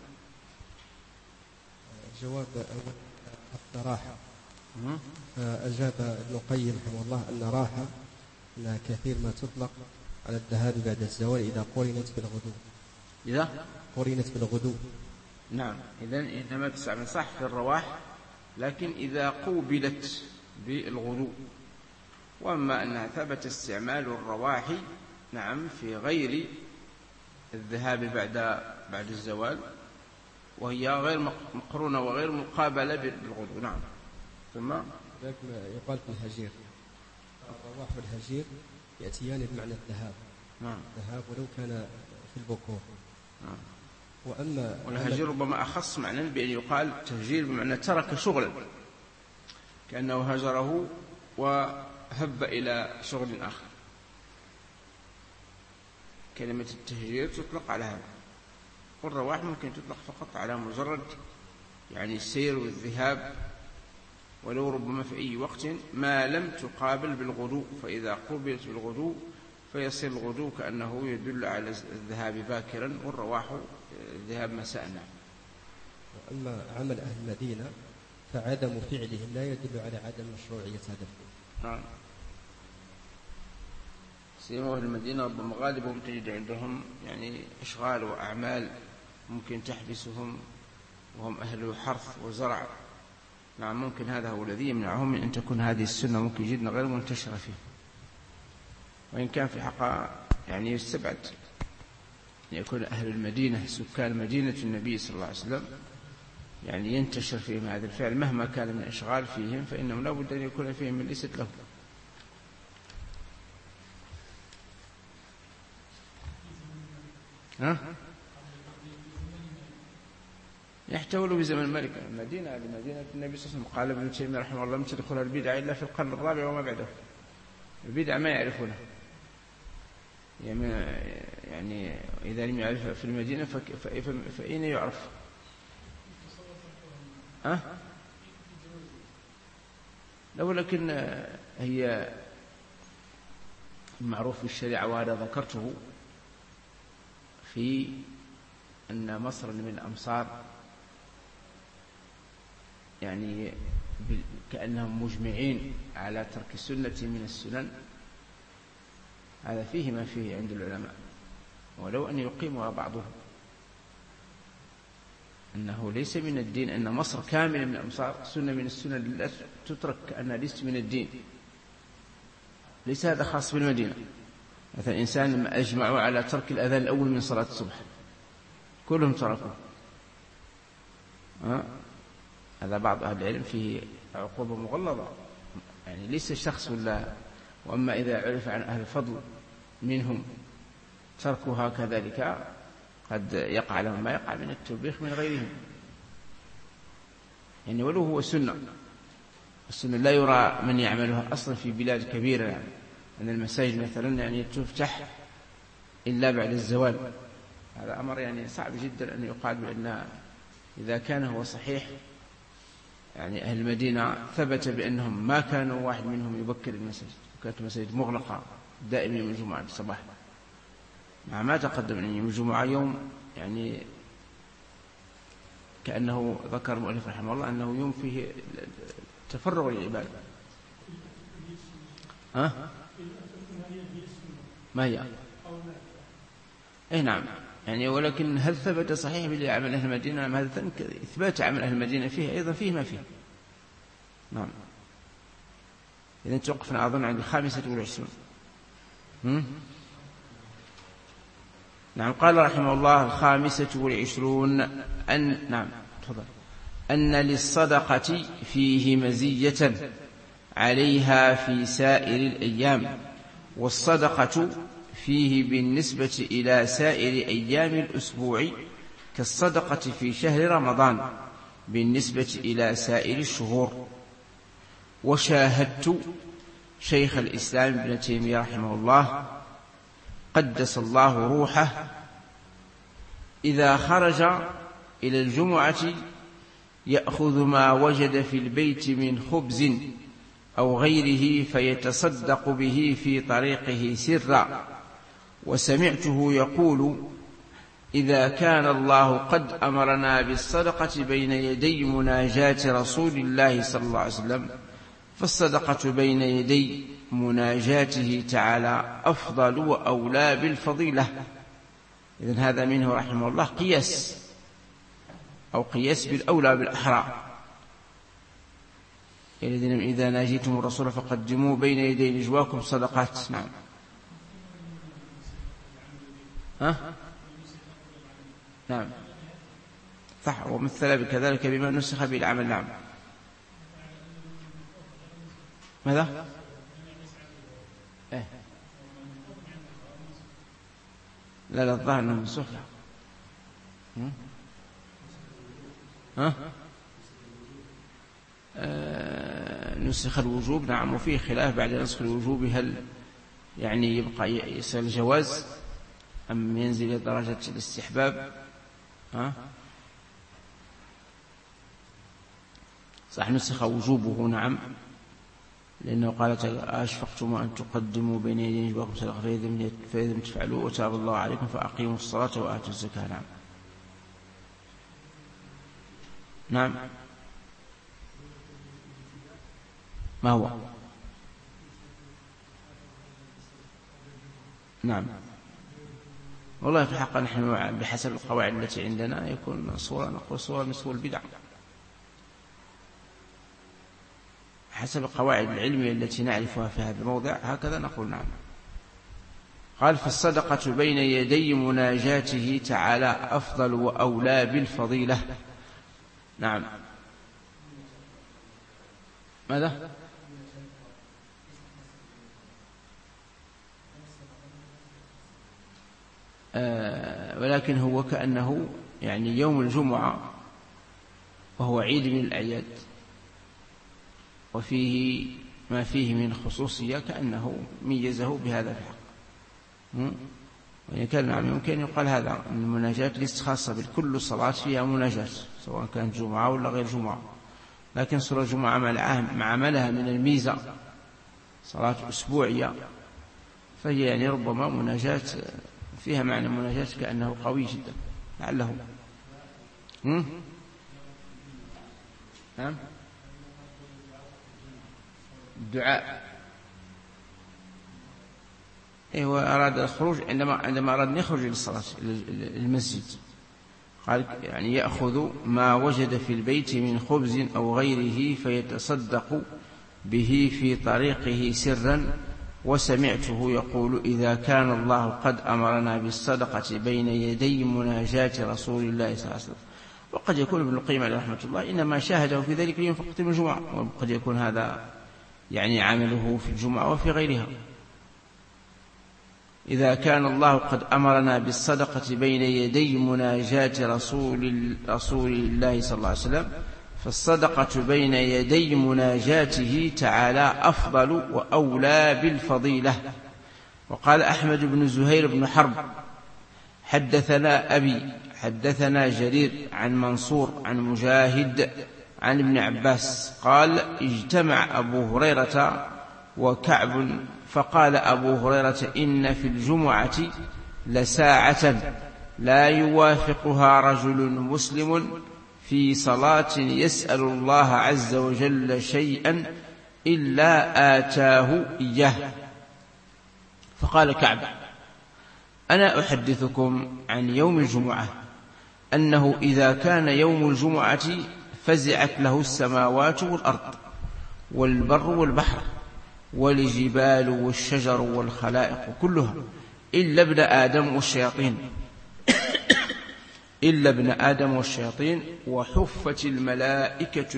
الجواب أول الراحة. أجاب ابن القيم رحمه الله أن راحة أنها كثير ما تطلق على الذهاب بعد الزوال إذا قرنت بالغدو. إذا قرنت بالغدو. نعم، إذن إنما تستعمل صح في الرواح، لكن إذا قوبلت بالغدو. وأما أنها ثبت استعمال الرواح نعم في غير الذهاب بعد الزوال، وهي غير مقرونة وغير مقابلة بالغدو. نعم. ثم ذلك يقال في الهجير، الرواح والهجير يأتيان بمعنى الذهاب. نعم. الذهاب ولو كان في البكور. نعم. والهجير ربما أخص معنى بأن يقال تهجير بمعنى ترك شغلا، كأنه هجره وهب إلى شغل آخر. كلمة التهجير تطلق على هذا، والرواح ممكن تطلق فقط على مجرد يعني السير والذهاب، ولو ربما في أي وقت ما لم تقابل بالغدو، فإذا قوبلت بالغدو فيصير الغدو كأنه يدل على الذهاب باكرا، والرواح الذهاب مساء. وأما عمل أهل المدينة فعدم فعلهم لا يدل على عدم مشروعية هذا الفعل. نعم. سيما أهل المدينة ربما غالبهم تجد عندهم يعني إشغال وأعمال ممكن تحبسهم، وهم أهل حرث وزرع. نعم، ممكن هذا هو الذي يمنعهم من أن تكون هذه السنة ممكن جدا غير منتشرة فيه، وإن كان في حق يعني يستبعد أن يكون أهل المدينة سكان مدينة النبي صلى الله عليه وسلم يعني ينتشر فيهم هذا الفعل مهما كان من إشغال فيهم، فإنهم لا بد أن يكون فيهم من ليست له. يحتول بزمن الملك. المدينة لمدينة النبي صلى الله عليه وسلم. قال ابن تيمية رحمه الله: لم تدخل البدع إلا في القرن الرابع وما بعده. البدع ما يعرفونها، يعني إذا لم يعرف في المدينة فأين يعرف؟ لو لكن هي المعروف في الشريعة، وهذا ذكرته في أن مصر من الأمصار يعني كأنهم مجمعين على ترك سنة من السنن، هذا فيه ما فيه عند العلماء، ولو أن يقيمها بعضهم، أنه ليس من الدين أن مصر كاملة من الأمصار سنة من السنن لا تترك كأنها ليست من الدين. ليس هذا خاص بالمدينة. مثلا إنسان لما أجمعوا على ترك الأذان الأول من صلاة الصبح كلهم تركوه، هذا بعض أهل العلم فيه عقوبة مغلظة، يعني ليس الشخص ولا. وأما إذا عرف عن أهل الفضل منهم تركها كذلك قد يقع لهم ما يقع من التوبيخ من غيرهم، يعني ولو هو سنة. السنة لا يرى من يعملها أصلا في بلاد كبيرة، يعني أن المساجد مثلا يعني تفتح إلا بعد الزوال، هذا أمر يعني صعب جدا أن يقال بأن إذا كان هو صحيح. يعني أهل المدينة ثبت بأنهم ما كانوا واحد منهم يبكر المساجد، وكانت المساجد مغلقة دائما يوم الجمعة الصباح، مع ما تقدم أن يوم الجمعة يوم يعني كأنه ذكر المؤلف رحمه الله أنه يوم فيه تفرغ للعبادة. ما هي؟ نعم، يعني ولكن هل ثبت صحيح بالعمل أهل المدينة؟ هذا إثبات عمل أهل المدينة فيه أيضا فيه ما فيه. نعم. إذا توقفنا أظن عند 25. نعم. قال رحمه الله: 25 نعم تفضل. أن للصدقة فيه مزية عليها في سائر الأيام، والصدقة فيه بالنسبة إلى سائر أيام الأسبوع كالصدقة في شهر رمضان بالنسبة إلى سائر الشهور. وشاهدت شيخ الإسلام ابن تيمية رحمه الله قدس الله روحه إذا خرج إلى الجمعة يأخذ ما وجد في البيت من خبز أو غيره فيتصدق به في طريقه سرا، وسمعته يقول: إذا كان الله قد أمرنا بالصدقة بين يدي مناجاة رسول الله صلى الله عليه وسلم فالصدقة بين يدي مناجاته تعالى أفضل وأولى بالفضيلة. إذن هذا منه رحمه الله قياس، أو قياس بالأولى بالأحرى. إذا ناجيتم الرسول فقدموا بين يدي نجواكم صدقات. نعم. نعم صح، ومثل بكذلك بما نسخ بالعمل. نعم. ماذا؟ لا الظاهر أنه منسوخ. نسخ الوجوب. نعم. وفيه خلاف بعد نسخ الوجوب هل يعني يبقى يصير الجواز أم ينزل إلى درجة الاستحباب. صح نسخ وجوبه. نعم، لأنه قال: أشفقتم أن تقدموا بين يدي نجواكم صدقة فإذا لم تفعلوا وتاب الله عليكم فأقيموا الصلاة وآتوا الزكاة. نعم. نعم. ما هو؟ نعم. والله في الحق نحن بحسب القواعد التي عندنا يكون صورة، نقول صورة مثل البدع حسب القواعد العلمية التي نعرفها في هذا الموضع، هكذا نقول. نعم. قال: فالصدقة بين يدي مناجاته تعالى أفضل وأولى بالفضيلة. نعم. ماذا؟ ولكن هو كأنه يعني يوم الجمعة وهو عيد من الأعياد وفيه ما فيه من خصوصية كأنه ميزه بهذا الحق. وإن كان نعم يمكن يقال هذا أن المناجاة ليست خاصة بكل صلاة فيها مناجاة سواء كانت جمعة ولا غير جمعة، لكن صلاة الجمعة مع عملها من الميزة صلاة أسبوعية فهي يعني ربما مناجاة فيها معنى مناجاة كأنه قوي جدا لعله. نعم. الدعاء هو أراد الخروج عندما أراد أن يخرج للصلاة المسجد قال يعني يأخذ ما وجد في البيت من خبز أو غيره فيتصدق به في طريقه سرا، وسمعته يقول: إذا كان الله قد أمرنا بالصدقة بين يدي مناجاة رسول الله صلى الله عليه وسلم. وقد يكون ابن القيم عليه رحمة الله إنما شاهده في ذلك اليوم فقط من الجمعة، وقد يكون هذا يعني عمله في الجمعة وفي غيرها. إذا كان الله قد أمرنا بالصدقة بين يدي مناجاة رسول الله صلى الله عليه وسلم فالصدقة بين يدي مناجاته تعالى أفضل وأولى بالفضيلة. وقال أحمد بن زهير بن حرب: حدثنا أبي حدثنا جرير عن منصور عن مجاهد عن ابن عباس قال: اجتمع أبو هريرة وكعب فقال أبو هريرة: إن في الجمعة لساعة لا يوافقها رجل مسلم في صلاة يسأل الله عز وجل شيئا إلا آتاه إياه. فقال كعب: أنا أحدثكم عن يوم الجمعة أنه إذا كان يوم الجمعة فزعت له السماوات والأرض والبر والبحر والجبال والشجر والخلائق كلها إلا ابن آدم والشياطين وحفت الملائكة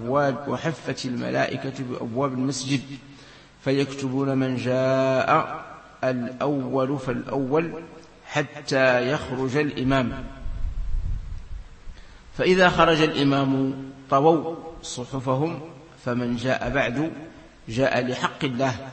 بأبواب المسجد فيكتبون من جاء الأول فالأول حتى يخرج الإمام، فإذا خرج الإمام طووا صحفهم فمن جاء بعد جاء لحق الله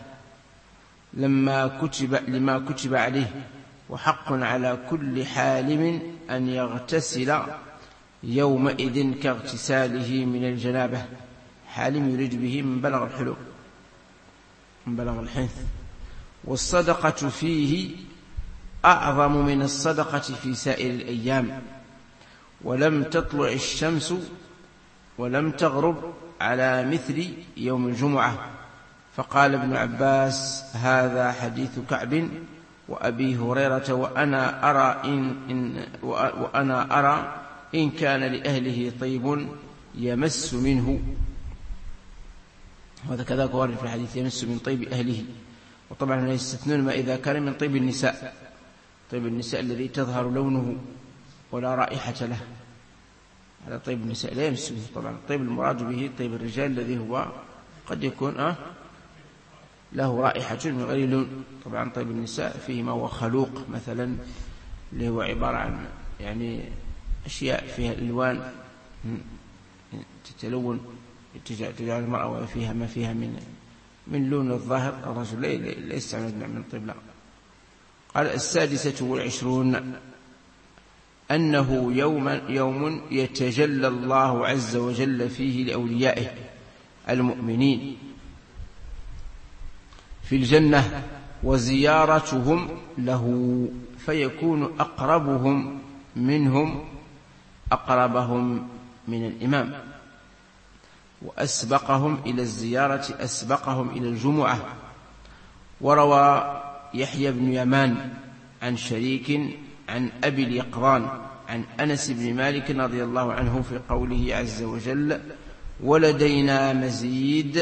لما كتب عليه، وحق على كل حالم أن يغتسل يومئذ كاغتساله من الجنابة. حالم يريد به من بلغ الحلم، من بلغ الحنث. والصدقة فيه أعظم من الصدقة في سائر الأيام، ولم تطلع الشمس ولم تغرب على مثل يوم الجمعة. فقال ابن عباس: هذا حديث كعب وأبي هريرة، وأنا أرى إن كان لأهله طيب يمس منه. وهذا كذلك وارد في الحديث: يمس من طيب أهله. وطبعا لا يستثنون ما إذا كان من طيب النساء، طيب النساء الذي تظهر لونه ولا رائحة له، هذا طيب النساء لا يمس به. طبعا الطيب المراد به طيب الرجال الذي هو قد يكون له رائحة من غير لون. طبعا طيب النساء فيه ما هو خلوق مثلا، اللي هو عبارة عن يعني أشياء فيها الألوان تتلون، تجعل المرأة فيها ما فيها من لون الظاهر. الرجل ليس من طيب لا. قال: 26 أنه يوم يتجلى الله عز وجل فيه لأوليائه المؤمنين في الجنة وزيارتهم له، فيكون أقربهم منهم أقربهم من الإمام، وأسبقهم إلى الزيارة أسبقهم إلى الجمعة. وروى يحيى بن يمان عن شريك عن أبي اليقظان عن أنس بن مالك رضي الله عنه في قوله عز وجل: ولدينا مزيد،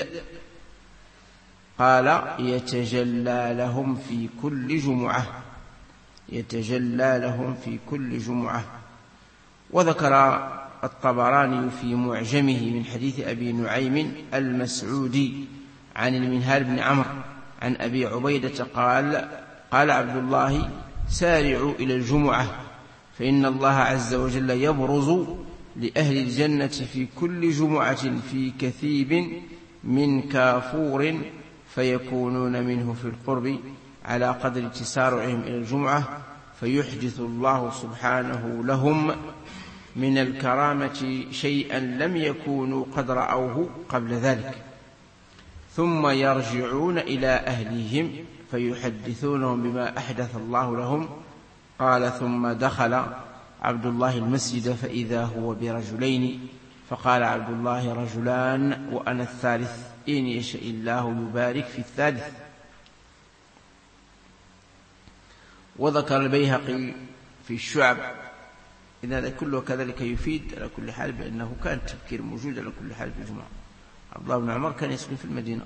قال: يتجلى لهم في كل جمعة، يتجلى لهم في كل جمعة. وذكر الطبراني في معجمه من حديث أبي نعيم المسعودي عن المنهال بن عمرو عن أبي عبيدة قال عبد الله: سارعوا إلى الجمعة، فإن الله عز وجل يبرز لأهل الجنة في كل جمعة في كثيب من كافور، فيكونون منه في القرب على قدر تسارعهم إلى الجمعة، فيحدث الله سبحانه لهم من الكرامة شيئا لم يكونوا قد رأوه قبل ذلك، ثم يرجعون إلى أهليهم فيحدثونهم بما أحدث الله لهم. قال: ثم دخل عبد الله المسجد فإذا هو برجلين، فقال عبد الله: رجلان وأنا الثالث، إن يشاء الله يبارك في الثالث. وذكر البيهقي في الشعب. إن هذا كله كذلك يفيد على كل حال بأنه كان التبكير موجود على كل حال في الجمعة. عبد الله بن عمر كان يسكن في المدينة.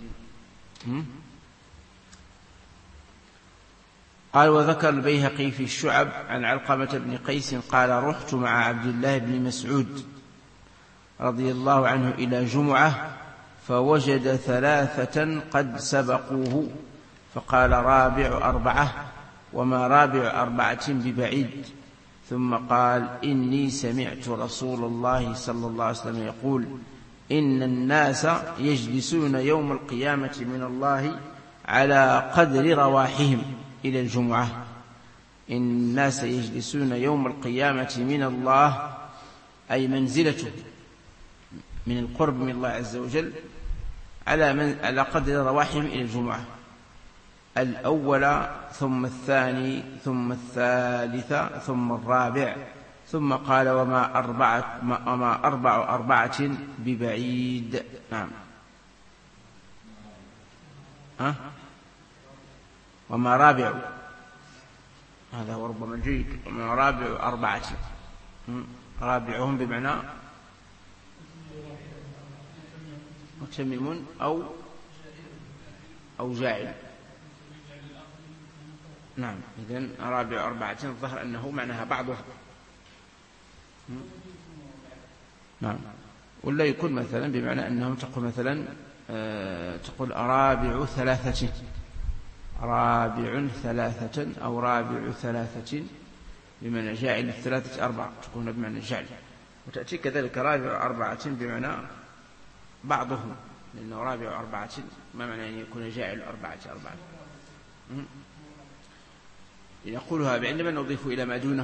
قال: وذكر البيهقي في الشعب عن علقمة بن قيس قال: رحت مع عبد الله بن مسعود رضي الله عنه إلى جمعة، فوجد 3 قد سبقوه، فقال: رابع 4، وما رابع 4 ببعيد. ثم قال: إني سمعت رسول الله صلى الله عليه وسلم يقول: إن الناس يجلسون يوم القيامة من الله على قدر رواحهم إلى الجمعة. إن الناس يجلسون يوم القيامة من الله، أي منزلته من القرب من الله عز وجل، على قدر رواحهم إلى الجمعة، الأول ثم الثاني ثم الثالث ثم الرابع. ثم قال: وما أربع 4 ببعيد. نعم. وما رابع، هذا هو ربما الجيد. وما رابع 4، رابعهم بمعنى متمم أو جاعل. نعم. إذن رابع 4 الظهر أنه معناها بعضها. نعم. ولا يكون مثلا بمعنى أنهم تقول مثلا تقول رابع 3، رابع 3 أو رابع 3 بمعنى جاعل 3 4 تكون بمعنى جعل. وتأتي كذلك رابع 4 بمعنى بعضهم لأنه رابع 4 ما معنى أن يكون جاعل 4 يقولها عندما نضيف إلى ما دونه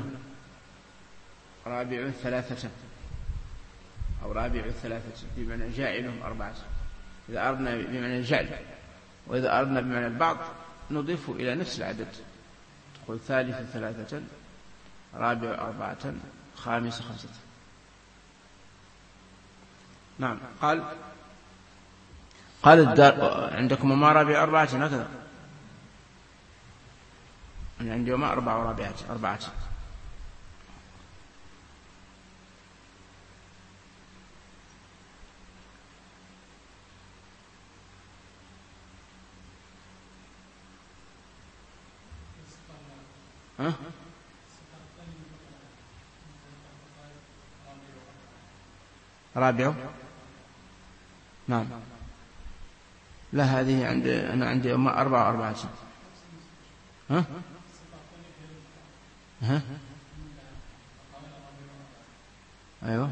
رابع 3 أو رابع 3 بمعنى جاعلهم 4. إذا أردنا بمعنى الجعل، وإذا أردنا بمعنى البعض نضيف إلى نفس العدد، تقول ثالث 3 رابع 4 خامس 5. نعم. قال الدار عندكم ما رابع 4 هكذا، أنا عندي ما 4 ورابعات 4. ها؟ رابع. نعم. لا هذه أنا عندي 4 4. ها؟ ها؟ أيوة.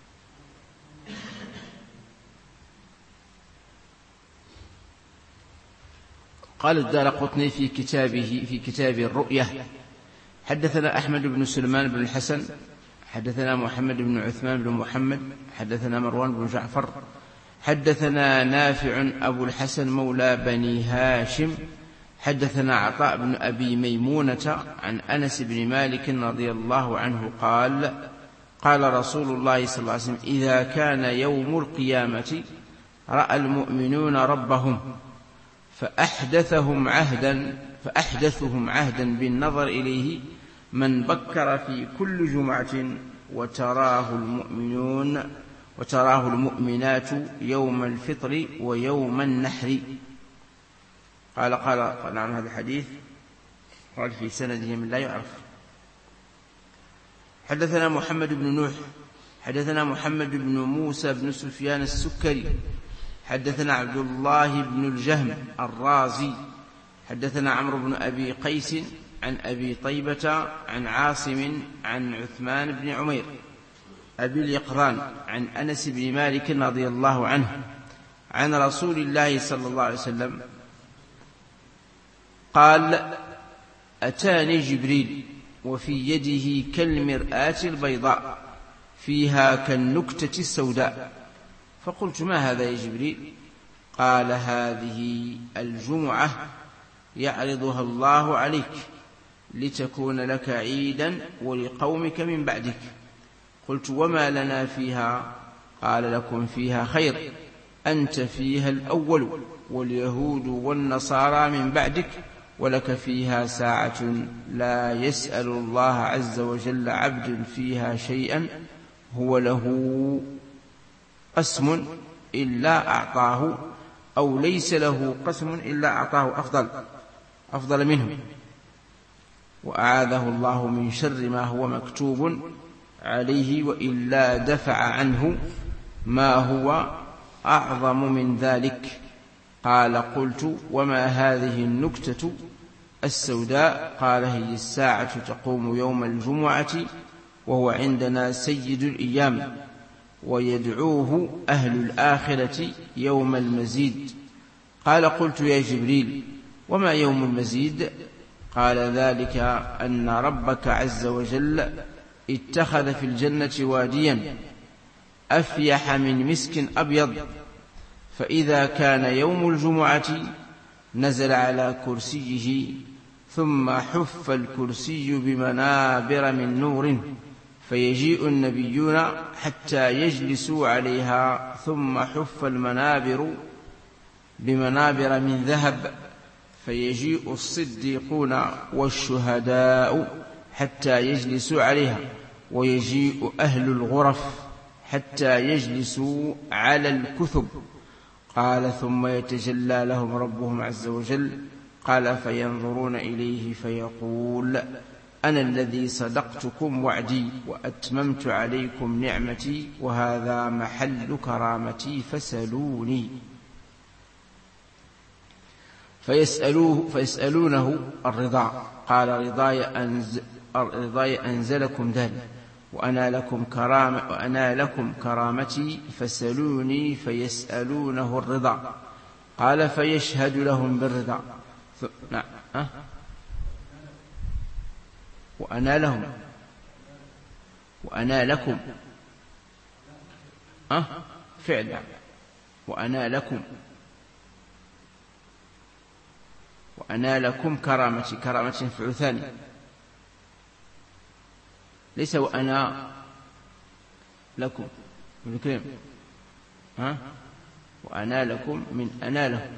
قال الدارقطني في كتاب الرؤية: حدثنا أحمد بن سليمان بن الحسن حدثنا محمد بن عثمان بن محمد حدثنا مروان بن جعفر حدثنا نافع أبو الحسن مولى بني هاشم حدثنا عطاء بن أبي ميمونة عن أنس بن مالك رضي الله عنه قال رسول الله صلى الله عليه وسلم: إذا كان يوم القيامة رأى المؤمنون ربهم فأحدثهم عهدا بالنظر إليه من بكر في كل جمعة وتراه المؤمنات يوم الفطر ويوم النحر. قال عن هذا الحديث قال في سنده من لا يعرف. حدثنا محمد بن نوح حدثنا محمد بن موسى بن سفيان السكري حدثنا عبد الله بن الجهم الرازي حدثنا عمرو بن أبي قيس عن أبي طيبة عن عاصم عن عثمان بن عمير أبي اليقظان عن أنس بن مالك رضي الله عنه عن رسول الله صلى الله عليه وسلم قال: أتاني جبريل وفي يده كالمرآة البيضاء فيها كالنكتة السوداء، فقلت: ما هذا يا جبريل؟ قال: هذه الجمعة يعرضها الله عليك لتكون لك عيدا ولقومك من بعدك. قلت: وما لنا فيها؟ قال: لكم فيها خير، أنت فيها الأول واليهود والنصارى من بعدك، ولك فيها ساعة لا يسأل الله عز وجل عبد فيها شيئا هو له قسم إلا أعطاه، أو ليس له قسم إلا أعطاه أفضل منه، وأعاذه الله من شر ما هو مكتوب عليه، وإلا دفع عنه ما هو أعظم من ذلك. قال: قلت: وما هذه النكتة السوداء؟ قال: هي الساعة تقوم يوم الجمعة وهو عندنا سيد الأيام، ويدعوه أهل الآخرة يوم المزيد. قال: قلت: يا جبريل، وما يوم المزيد؟ قال: ذلك أن ربك عز وجل اتخذ في الجنة واديا أفيح من مسك أبيض، فإذا كان يوم الجمعة نزل على كرسيه، ثم حف الكرسي بمنابر من نور، فيجيء النبيون حتى يجلسوا عليها، ثم حف المنابر بمنابر من ذهب، فيجيء الصديقون والشهداء حتى يجلسوا عليها، ويجيء أهل الغرف حتى يجلسوا على الكثب. قال: ثم يتجلى لهم ربهم عز وجل. قال: فينظرون إليه فيقول: أنا الذي صدقتكم وعدي وأتممت عليكم نعمتي، وهذا محل كرامتي، فسلوني. فيسألونه الرضا. قال: رضاي أنزلكم ذلك، وأنا لكم كرامتي فسلوني فيسألونه الرضا قال فيشهد لهم بالرضا نعم وأنا لكم فعل نعم وأنا لكم كرامتي فعل ثاني ليس وأنا لكم ابن الكريم وأنا لكم من أنا له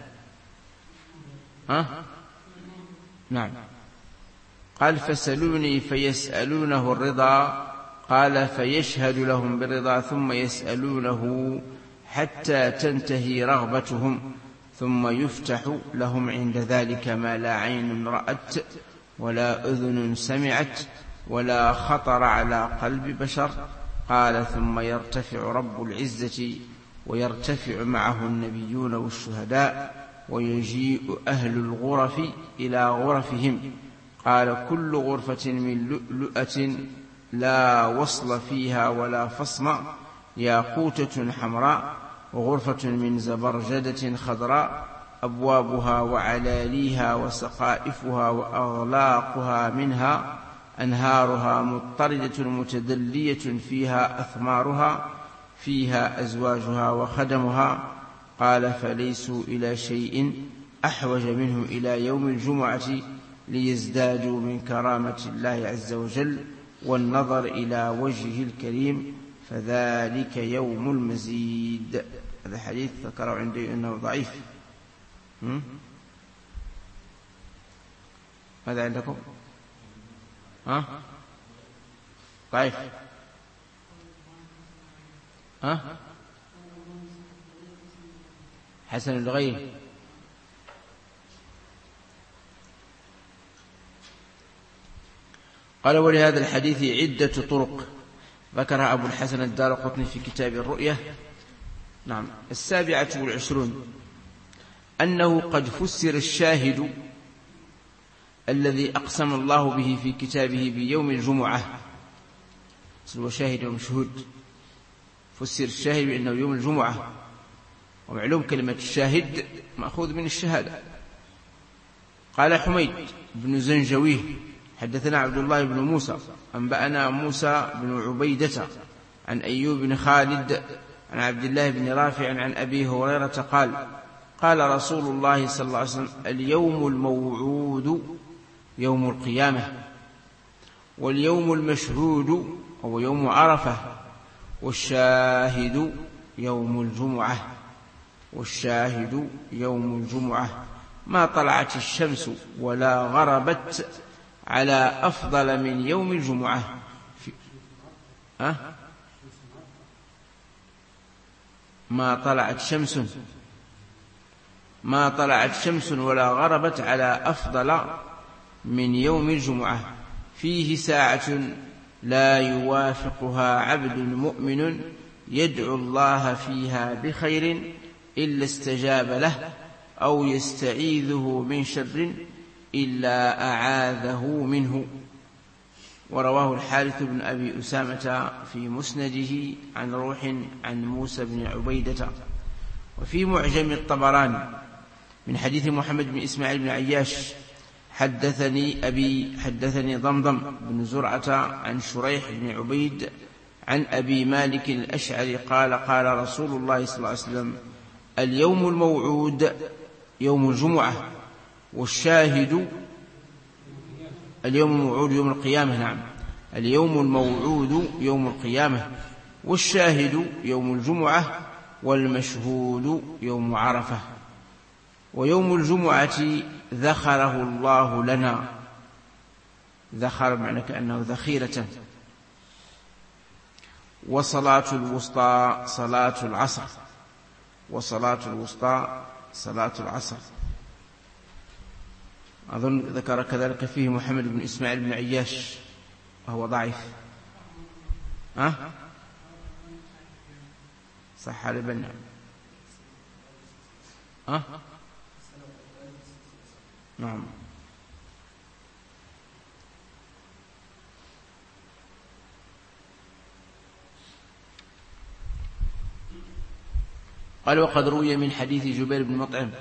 نعم قال فسلوني فيسألونه الرضا قال فيشهد لهم بالرضا ثم يسألونه حتى تنتهي رغبتهم ثم يفتح لهم عند ذلك ما لا عين رأت ولا أذن سمعت ولا خطر على قلب بشر قال ثم يرتفع رب العزة ويرتفع معه النبيون والشهداء ويجيء أهل الغرف إلى غرفهم قال كل غرفة من لؤلؤة لا وصل فيها ولا فصم ياقوتة حمراء وغرفة من زبرجدة خضراء أبوابها وعلاليها وسقائفها وأغلاقها منها أنهارها مضطردة متدلية فيها أثمارها فيها أزواجها وخدمها قال فليسوا إلى شيء أحوج منه إلى يوم الجمعة ليزدادوا من كرامة الله عز وجل والنظر إلى وجهه الكريم فذلك يوم المزيد. هذا حديث ذكره عندي أنه ضعيف. ماذا عندكم؟ ضعيف. حسن لغيره. قال ولهذا الحديث عدة طرق ذكرها أبو الحسن الدارقطني في كتاب الرؤية. نعم. 27 أنه قد فسر الشاهد الذي أقسم الله به في كتابه بيوم الجمعة، هو شاهد ومشهود، فسر الشاهد بأنه يوم الجمعة، ومعلوم كلمة الشاهد مأخوذ من الشهادة. قال حميد بن زنجويه حدثنا عبد الله بن موسى أنبأنا موسى بن عبيدة عن أيوب بن خالد عن عبد الله بن رافع عن أبي هريرة قال قال رسول الله صلى الله عليه وسلم اليوم الموعود يوم القيامة، واليوم المشهود هو يوم عرفة، والشاهد يوم الجمعة، والشاهد يوم الجمعة ما طلعت الشمس ولا غربت على أفضل من يوم الجمعة. ما طلعت شمس ولا غربت على أفضل من يوم الجمعة فيه ساعة لا يوافقها عبد مؤمن يدعو الله فيها بخير إلا استجاب له أو يستعيذه من شر إلا أعاذه منه. ورواه الحارث بن أبي أسامة في مسنده عن روح عن موسى بن عبيدة. وفي معجم الطبراني من حديث محمد بن إسماعيل بن عياش حدثني ضمضم بن زرعة عن شريح بن عبيد عن أبي مالك الأشعري قال قال رسول الله صلى الله عليه وسلم اليوم الموعود يوم الجمعة، والشاهد اليوم الموعود يوم القيامة. نعم. اليوم الموعود يوم القيامة، والشاهد يوم الجمعة، والمشهود يوم عرفة. ويوم الجمعة ذخره الله لنا، ذخر معنى كأنه ذخيرة. وصلاة الوسطى صلاة العصر، وصلاة الوسطى صلاة العصر. أظن ذكر كذلك فيه محمد بن إسماعيل بن عياش وهو ضعيف. صح لبنى. نعم. قال وقد روي من حديث جبير بن مطعم.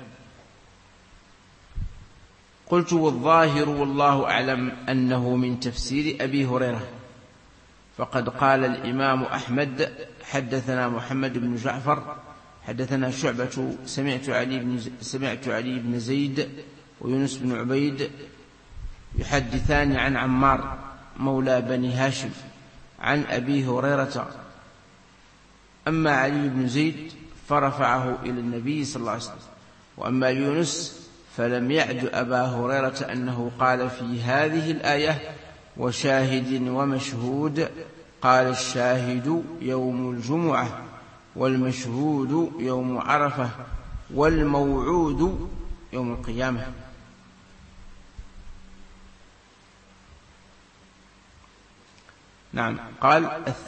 قلت والظاهر والله أعلم أنه من تفسير أبي هريرة. فقد قال الإمام أحمد حدثنا محمد بن جعفر حدثنا شعبة سمعت علي بن زيد ويونس بن عبيد يحدثان عن عمار مولى بني هاشم عن أبي هريرة. أما علي بن زيد فرفعه إلى النبي صلى الله عليه وسلم، وأما يونس فلم يعد أبا هريرة أنه قال في هذه الآية وشاهد ومشهود. قال الشاهد يوم الجمعة والمشهود يوم عرفة والموعود يوم القيامة. نعم. قال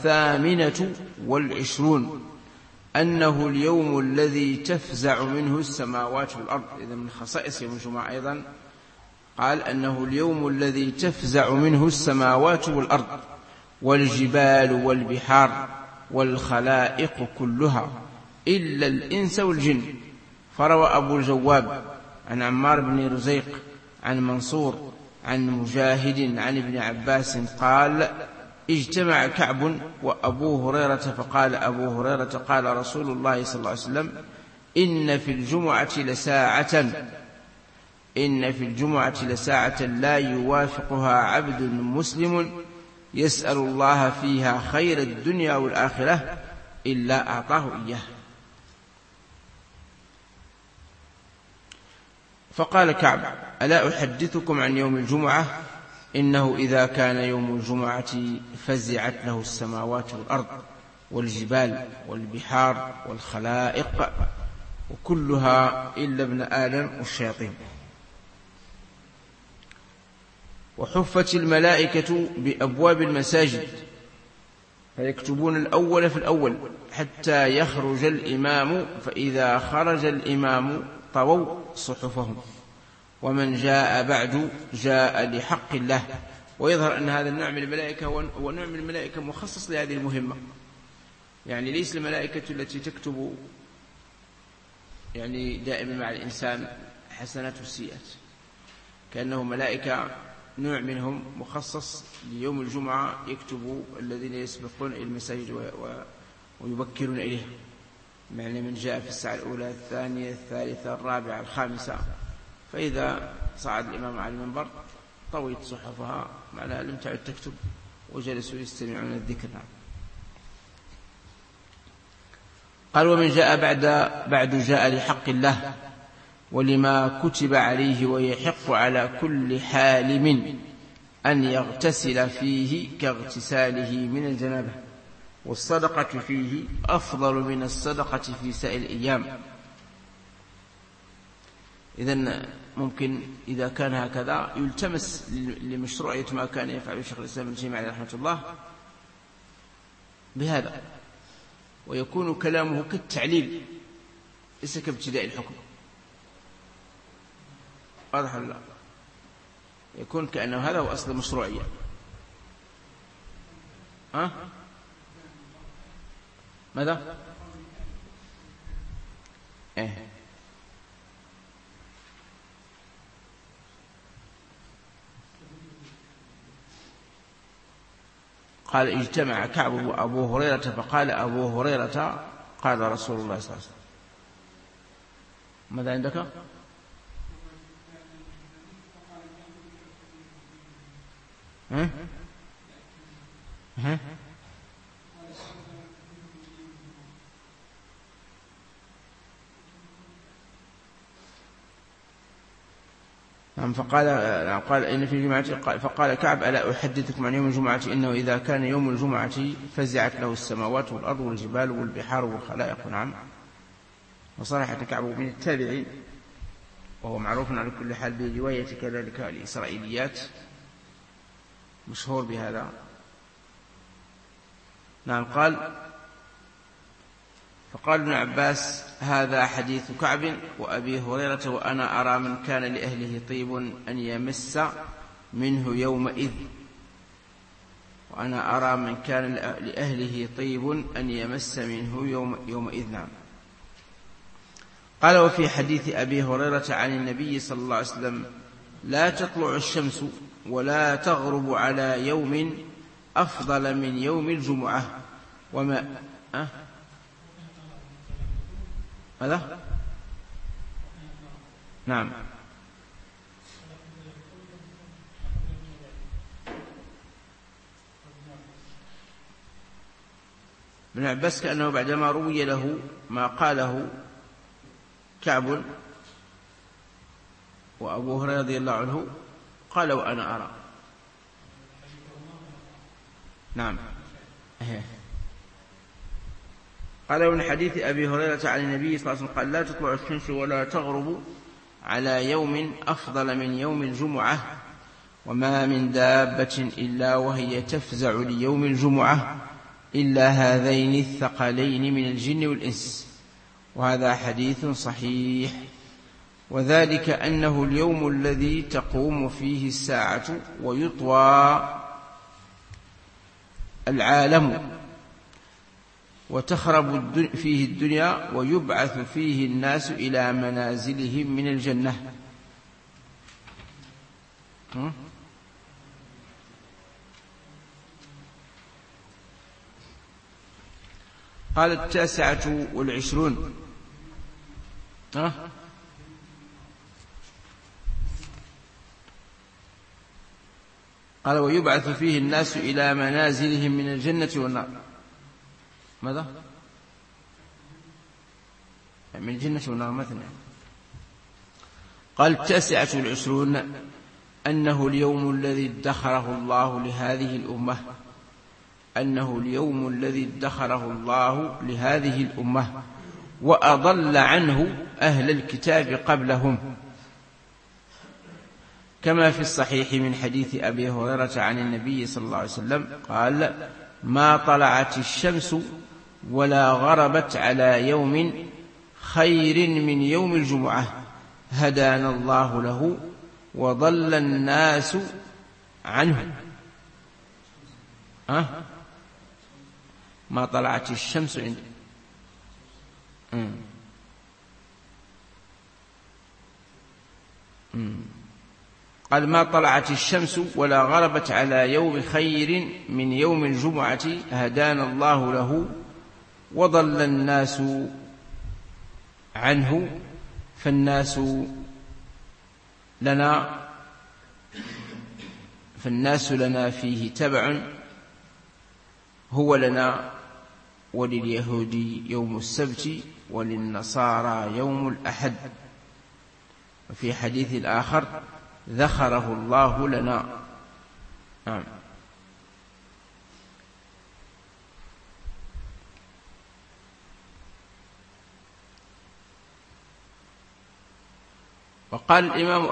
28 أنه اليوم الذي تفزع منه السماوات والأرض. إذا من خصائص يوم الجمعة أيضا قال أنه اليوم الذي تفزع منه السماوات والأرض والجبال والبحار والخلائق كلها إلا الإنس والجن. فروى أبو الجواب عن عمار بن رزيق عن منصور عن مجاهد عن ابن عباس قال اجتمع كعب وأبو هريرة فقال أبو هريرة قال رسول الله صلى الله عليه وسلم إن في الجمعة لساعة لا يوافقها عبد مسلم يسأل الله فيها خير الدنيا والآخرة إلا أعطاه إياه. فقال كعب ألا أحدثكم عن يوم الجمعة إنه إذا كان يوم الجمعة فزعت له السماوات والأرض والجبال والبحار والخلائق وكلها إلا ابن آدم والشياطين. وحفت الملائكة بأبواب المساجد فيكتبون الأول في الأول حتى يخرج الإمام، فإذا خرج الإمام طووا صحفهم، ومن جاء بعد جاء لحق الله. ويظهر أن هذا النوع من الملائكة هو نوع من الملائكة مخصص لهذه المهمة، يعني ليس الملائكة التي تكتب يعني دائما مع الإنسان حسنات والسيئات، كأنه ملائكة نوع منهم مخصص ليوم الجمعة يكتب الذين يسبقون إلى المساجد ويبكرون إليها، يعني من جاء في الساعة الأولى الثانية الثالثة الرابعة الخامسة، فإذا صعد الإمام على المنبر طويت صحفها معناها لم تعد تكتب وجلسوا يستمعون الذكر. قال ومن جاء بعد جاء لحق الله ولما كتب عليه، ويحق على كل حالم أن يغتسل فيه كاغتساله من الجنابة، والصدقة فيه أفضل من الصدقة في سائر الأيام. إذن ممكن إذا كان هكذا يلتمس لمشروعية ما كان يفعل الشيخ الإسلام ابن تيمية عليه رحمة الله بهذا، ويكون كلامه كالتعليل ليس كابتداء الحكم. واضح ولا لا؟ يكون كأنه هذا هو أصل المشروعية. ماذا؟ قال اجتمع كعب وأبو هريرة فقال أبو هريرة قال رسول الله صلى الله عليه وسلم. ماذا عندك؟ فقال إن في الجمعة فقال كعب ألا أحدثكم عن يوم الجمعة إنه إذا كان يوم الجمعة فزعت له السماوات والأرض والجبال والبحار والخلائق. نعم. وصرحة كعب من التابعين، وهو معروف على كل حال برواية كذلك الإسرائيليات، مشهور بهذا. نعم. فقال ابن عباس هذا حديث كعب وأبي هريرة وأنا أرى من كان لأهله طيب أن يمس منه يومئذ، وأنا أرى من كان لأهله طيب أن يمس منه يومئذ. نعم. قال: وفي حديث أبي هريرة عن النبي صلى الله عليه وسلم: لا تطلع الشمس ولا تغرب على يوم أفضل من يوم الجمعة وما هذا؟ نعم. ابن عباس كأنه بعدما روي له ما قاله كعب وأبو هريرة رضي الله عنه قال: وأنا أرى. نعم. قال: من حديث أبي هريرة عن النبي صلى الله عليه وسلم قال: لا تطلع الشمس ولا تغرب على يوم أفضل من يوم الجمعة وما من دابة إلا وهي تفزع ليوم الجمعة إلا هذين الثقلين من الجن والإنس. وهذا حديث صحيح. وذلك أنه اليوم الذي تقوم فيه الساعة ويطوى العالم وتخرب فيه الدنيا ويبعث فيه الناس إلى منازلهم من الجنة. قال: 29. قال: ويبعث فيه الناس إلى منازلهم من الجنة والنار. ماذا؟ من الجنة والنار مثلا. قال: 29 أنه اليوم الذي ادخره الله لهذه الأمة، أنه اليوم الذي ادخره الله لهذه الأمة وأضل عنه أهل الكتاب قبلهم، كما في الصحيح من حديث أبي هريرة عن النبي صلى الله عليه وسلم قال: ما طلعت الشمس ولا غربت على يوم خير من يوم الجمعة هدانا الله له وضل الناس عنه. ما طلعت الشمس قال: ما طلعت الشمس ولا غربت على يوم خير من يوم الجمعة هدانا الله له وضل الناس عنه. فالناس لنا فيه تبع، هو لنا ولليهود يوم السبت وللنصارى يوم الأحد. وفي حديث آخر: ذخره الله لنا. نعم. وقال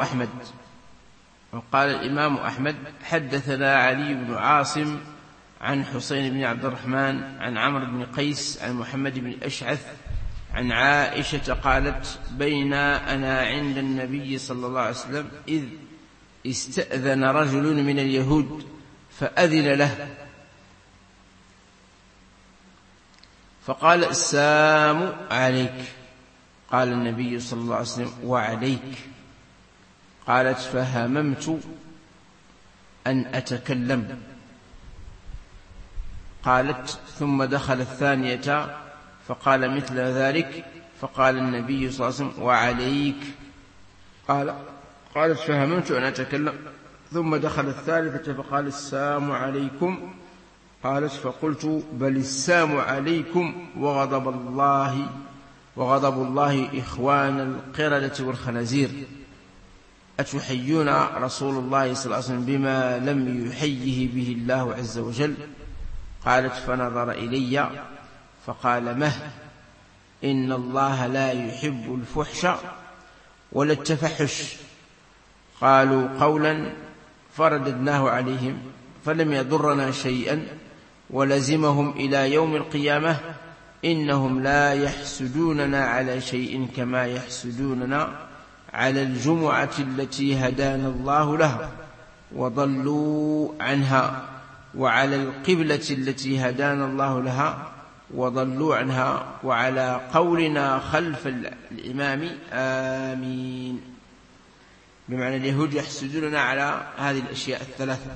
الإمام أحمد حدثنا علي بن عاصم عن حسين بن عبد الرحمن عن عمرو بن قيس عن محمد بن أشعث عن عائشة قالت: بين أنا عند النبي صلى الله عليه وسلم إذ استأذن رجل من اليهود فأذن له فقال: السلام عليك. قال النبي صلى الله عليه وسلم: وعليك. قالت: فهممت أن أتكلم. قالت: ثم دخل الثانية فقال مثل ذلك فقال النبي صلى الله عليه وسلم: وعليك. قالت: فهممت أن أتكلم. ثم دخل الثالثة فقال: السلام عليكم. قالت: فقلت: بل السلام عليكم وغضب الله إخوان القردة والخنازير، أتحيون رسول الله صلى الله عليه وسلم بما لم يحيه به الله عز وجل؟ قالت: فنظر إلي فقال: مه، إن الله لا يحب الفحش ولا التفحش. قالوا قولا فرددناه عليهم فلم يضرنا شيئا ولزمهم إلى يوم القيامة. إنهم لا يحسدوننا على شيء كما يحسدوننا على الجمعة التي هدانا الله لها وضلوا عنها، وعلى القبلة التي هدانا الله لها وضلوا عنها، وعلى قولنا خلف الإمام آمين، بمعنى اليهود يحسدوننا على هذه الأشياء الثلاثة.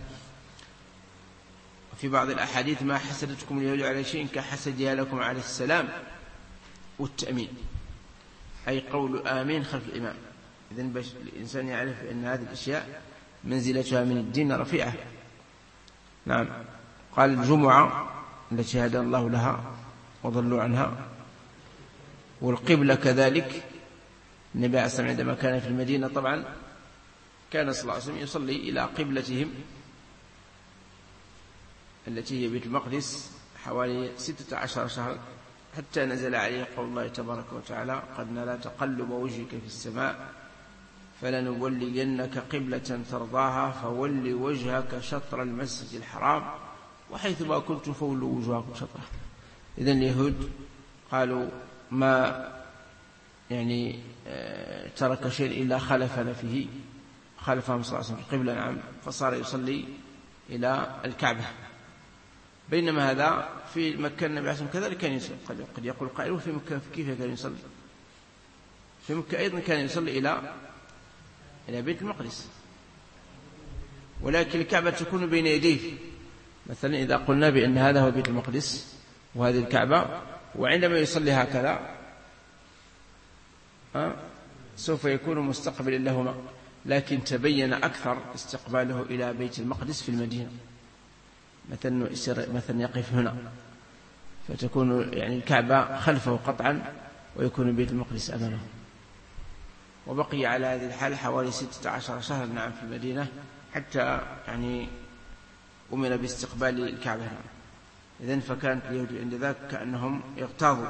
وفي بعض الأحاديث ما حسدتكم اليهود على شيء كحسدها لكم على السلام والتأمين، أي قول آمين خلف الإمام. إذن الإنسان يعرف أن هذه الأشياء منزلتها من الدين رفيعة. نعم. قال الجمعة التي هدى الله لها وضلوا عنها، والقبلة كذلك. النبي عليه الصلاة والسلام عندما كان في المدينة طبعا كان صلى الله عليه وسلم يصلي إلى قبلتهم التي هي بيت المقدس حوالي 16 شهر، حتى نزل عليه قول الله تبارك وتعالى: قد نرى تقلب وجهك في السماء فلنولينك قبلة ترضاها فول وجهك شطر المسجد الحرام وحيث ما كنتم فولوا وجوهكم شطره. إذن اليهود قالوا ما يعني ترك شيء إلا خلفنا فيه، خلفهم صلى الله عليه وسلم القبلة. نعم. فصار يصلي إلى الكعبة، بينما هذا في مكة النبي عليه الصلاة والسلام كذلك كان يصلي. قد يقول قائل: في مكة كيف كان يصلي؟ في مكة أيضا كان يصلي إلى بيت المقدس، ولكن الكعبة تكون بين يديه. مثلا إذا قلنا بأن هذا هو بيت المقدس وهذه الكعبة، وعندما يصلي هكذا سوف يكون مستقبلا لهما، لكن تبين أكثر استقباله إلى بيت المقدس في المدينة. مثلا يقف هنا فتكون يعني الكعبة خلفه قطعا ويكون بيت المقدس أمامه. وبقي على هذه الحال حوالي 16 شهر نعم في المدينة، حتى يعني أمر باستقبال الكعبة. إذن فكانت اليهود عند ذاك كأنهم يغتاظوا.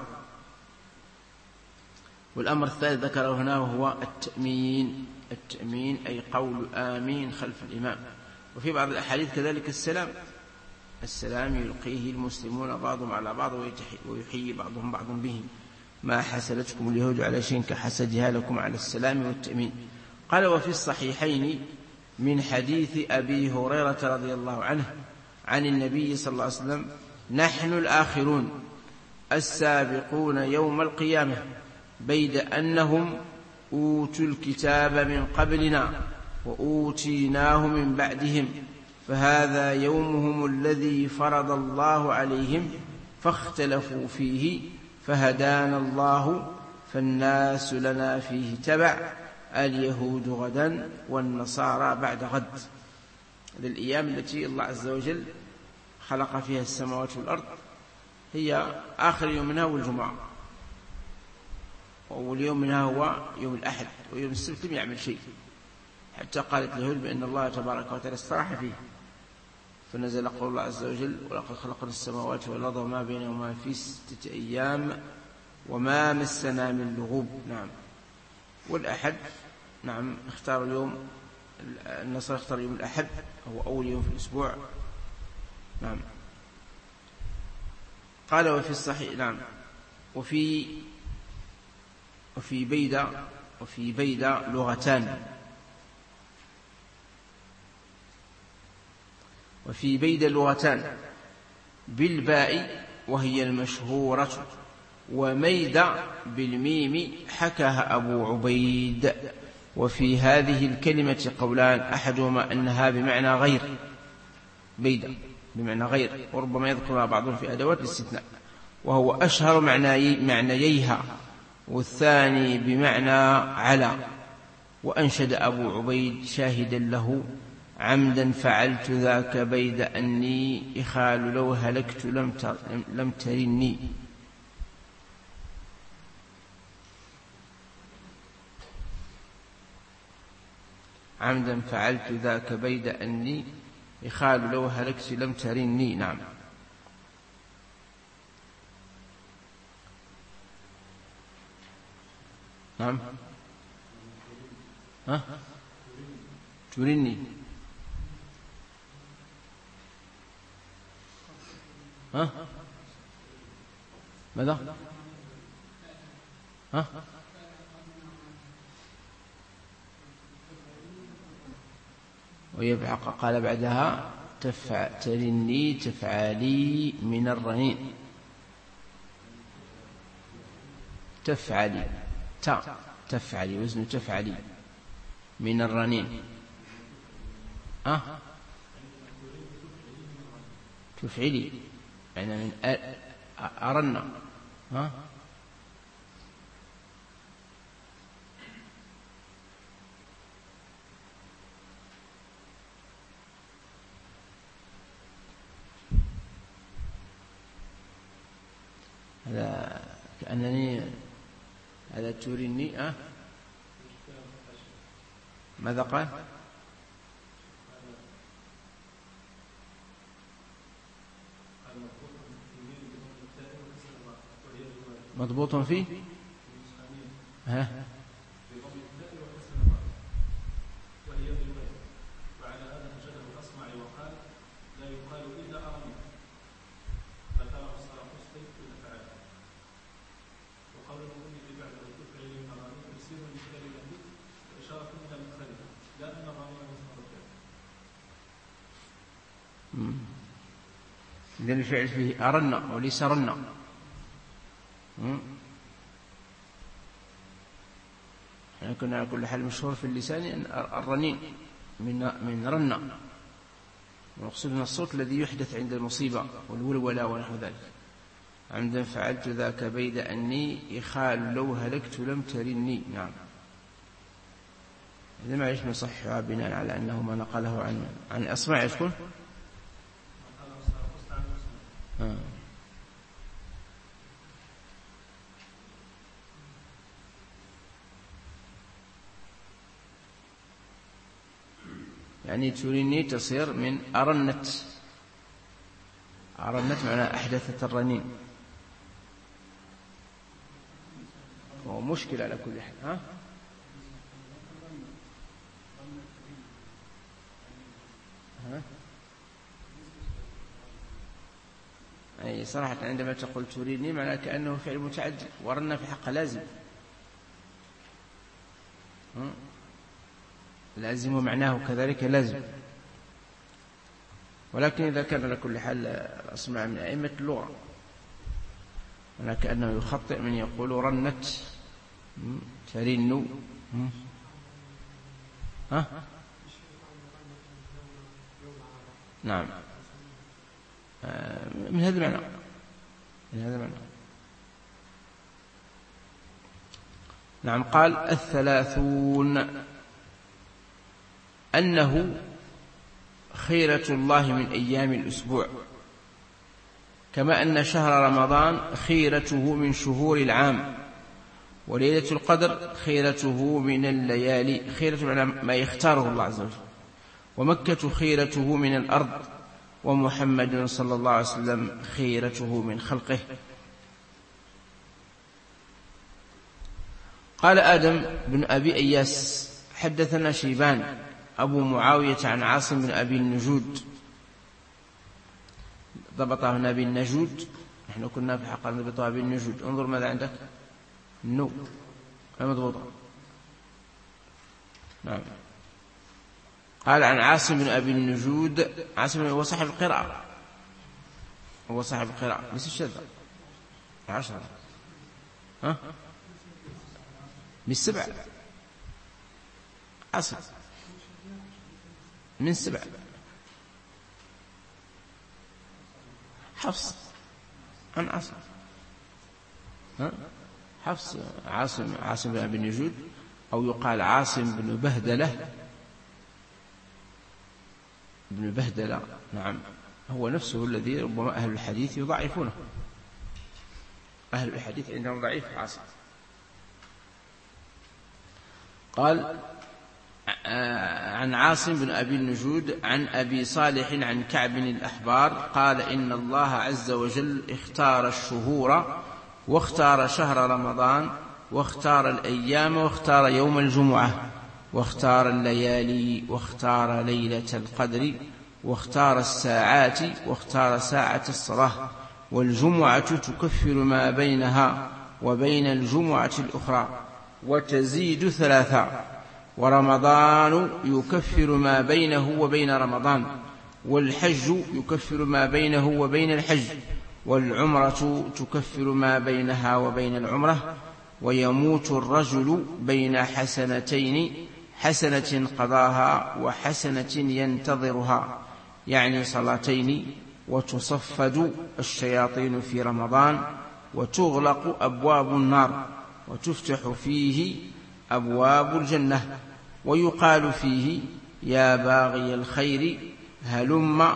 والأمر الثالث ذكره هنا وهو التأمين. التأمين أي قول آمين خلف الإمام. وفي بعض الأحاديث كذلك السلام يلقيه المسلمون بعضهم على بعض ويحيي بعضهم بعضا به، ما حسدتكم اليهود على شيء كحسدها لكم على السلام والتأمين. قال: وفي الصحيحين من حديث أبي هريرة رضي الله عنه عن النبي صلى الله عليه وسلم: نحن الآخرون السابقون يوم القيامة بيد أنهم أوتوا الكتاب من قبلنا وأوتيناه من بعدهم، فهذا يومهم الذي فرض الله عليهم فاختلفوا فيه فهدانا الله فالناس لنا فيه تبع، اليهود غدا والنصارى بعد غد. هذه الأيام التي الله عز وجل خلق فيها السماوات والأرض هي آخر يوم منها والجمعة، وأول يوم منها هو يوم الأحد، ويوم السبت لم يعمل شيء، حتى قالت اليهود بأن الله تبارك وتعالى استراح فيه، فنزل قول الله عز وجل: ولقد خلقنا السماوات والأرض وما بينهما في 6 أيام وما مسنا من لغوب. نعم. والأحد نعم اختار اليوم، النصارى اختار يوم الأحد هو أول يوم في الأسبوع. نعم. قال: وفي الصحيح نعم وفي بيدة لغتان. وفي بيدة لغتان بالباء وهي المشهورة، وميدة بالميم حكاها أبو عبيد. وفي هذه الكلمة قولان، أحدهما أنها بمعنى غير، بيدة بمعنى غير، وربما يذكرها بعضهم في أدوات الاستثناء، وهو أشهر معنييها، والثاني بمعنى على. وأنشد أبو عبيد شاهدا له: عمدا فعلت ذاك بيد أني إخال لو هلكت لم ترني. عمدا فعلت ذاك بيد أني إخال لو هلكت لم ترني. نعم. نعم. ترني. ماذا؟ ويبعق قال بعدها: ترني تفعالي من الرنين. تفعلي، تفعلي، وزن تفعلي من الرنين. تفعلي يعني من أرنا. هذا كأنني هذا تريني. ماذا قال؟ مضبوط فيه. إذن الفعل فيه أرنا وليس رنا. يعني كنا على كل حال مشهور في اللسان أن الرنين من رنا، ونقصد من الصوت الذي يحدث عند المصيبة والولولة ونحو ذلك. عمدا فعلت ذاك بيد أني إخال لو هلكت لم ترني. نعم. إذا ما عيش نصحها بناء على أنه ما نقله عن أصمع يشكون. يعني تريني تصير من أرنت. أرنت معناها أحدثت الرنين، وهو مشكل على كل حال. أي صراحة عندما تقول تريني معناه كأنه فعل متعدي، ورنا في حق لازم. لازم ومعناه كذلك لازم. ولكن إذا كان على كل حال أسمع من أئمة اللغة أنا كأنه يخطئ من يقول رنت ترن. نعم، من هذا المعنى. نعم. قال 30 أنه خيرة الله من أيام الأسبوع، كما أن شهر رمضان خيرته من شهور العام، وليلة القدر خيرته من الليالي، خيرة ما يختاره الله عز وجل، ومكة خيرته من الأرض، ومحمد صلى الله عليه وسلم خيرته من خلقه. قال آدم بن أبي إياس حدثنا شيبان أبو معاوية عن عاصم بن أبي النجود، ضبطه هنا بالنجود، نحن كنا في حق نضبطها بالنجود. انظر ماذا عندك، نو مضبوطة. نعم. قال عن عاصم بن أبي النجود. عاصم هو صاحب القراءة، هو صاحب القراءة ليس الشذا. 10 بالسبع. عاصم من 7. حفص عن عاصم. حفص عاصم بن أبي النجود، أو يقال عاصم بن بهدلة. نعم، هو نفسه الذي ربما أهل الحديث يضعفونه. أهل الحديث عندهم ضعيف عاصم. قال عن عاصم بن أبي النجود عن أبي صالح عن كعب الأحبار قال إن الله عز وجل اختار الشهور، واختار شهر رمضان، واختار الأيام، واختار يوم الجمعة، واختار الليالي، واختار ليلة القدر، واختار الساعات، واختار ساعة الصلاة. والجمعة تكفر ما بينها وبين الجمعة الأخرى وتزيد 3. ورمضان يكفر ما بينه وبين رمضان، والحج يكفر ما بينه وبين الحج، والعمرة تكفر ما بينها وبين العمرة، ويموت الرجل بين حسنتين، حسنة قضاها وحسنة ينتظرها، يعني صلاتين. وتصفد الشياطين في رمضان، وتغلق أبواب النار، وتفتح فيه أبواب الجنة، ويقال فيه يا باغي الخير هلم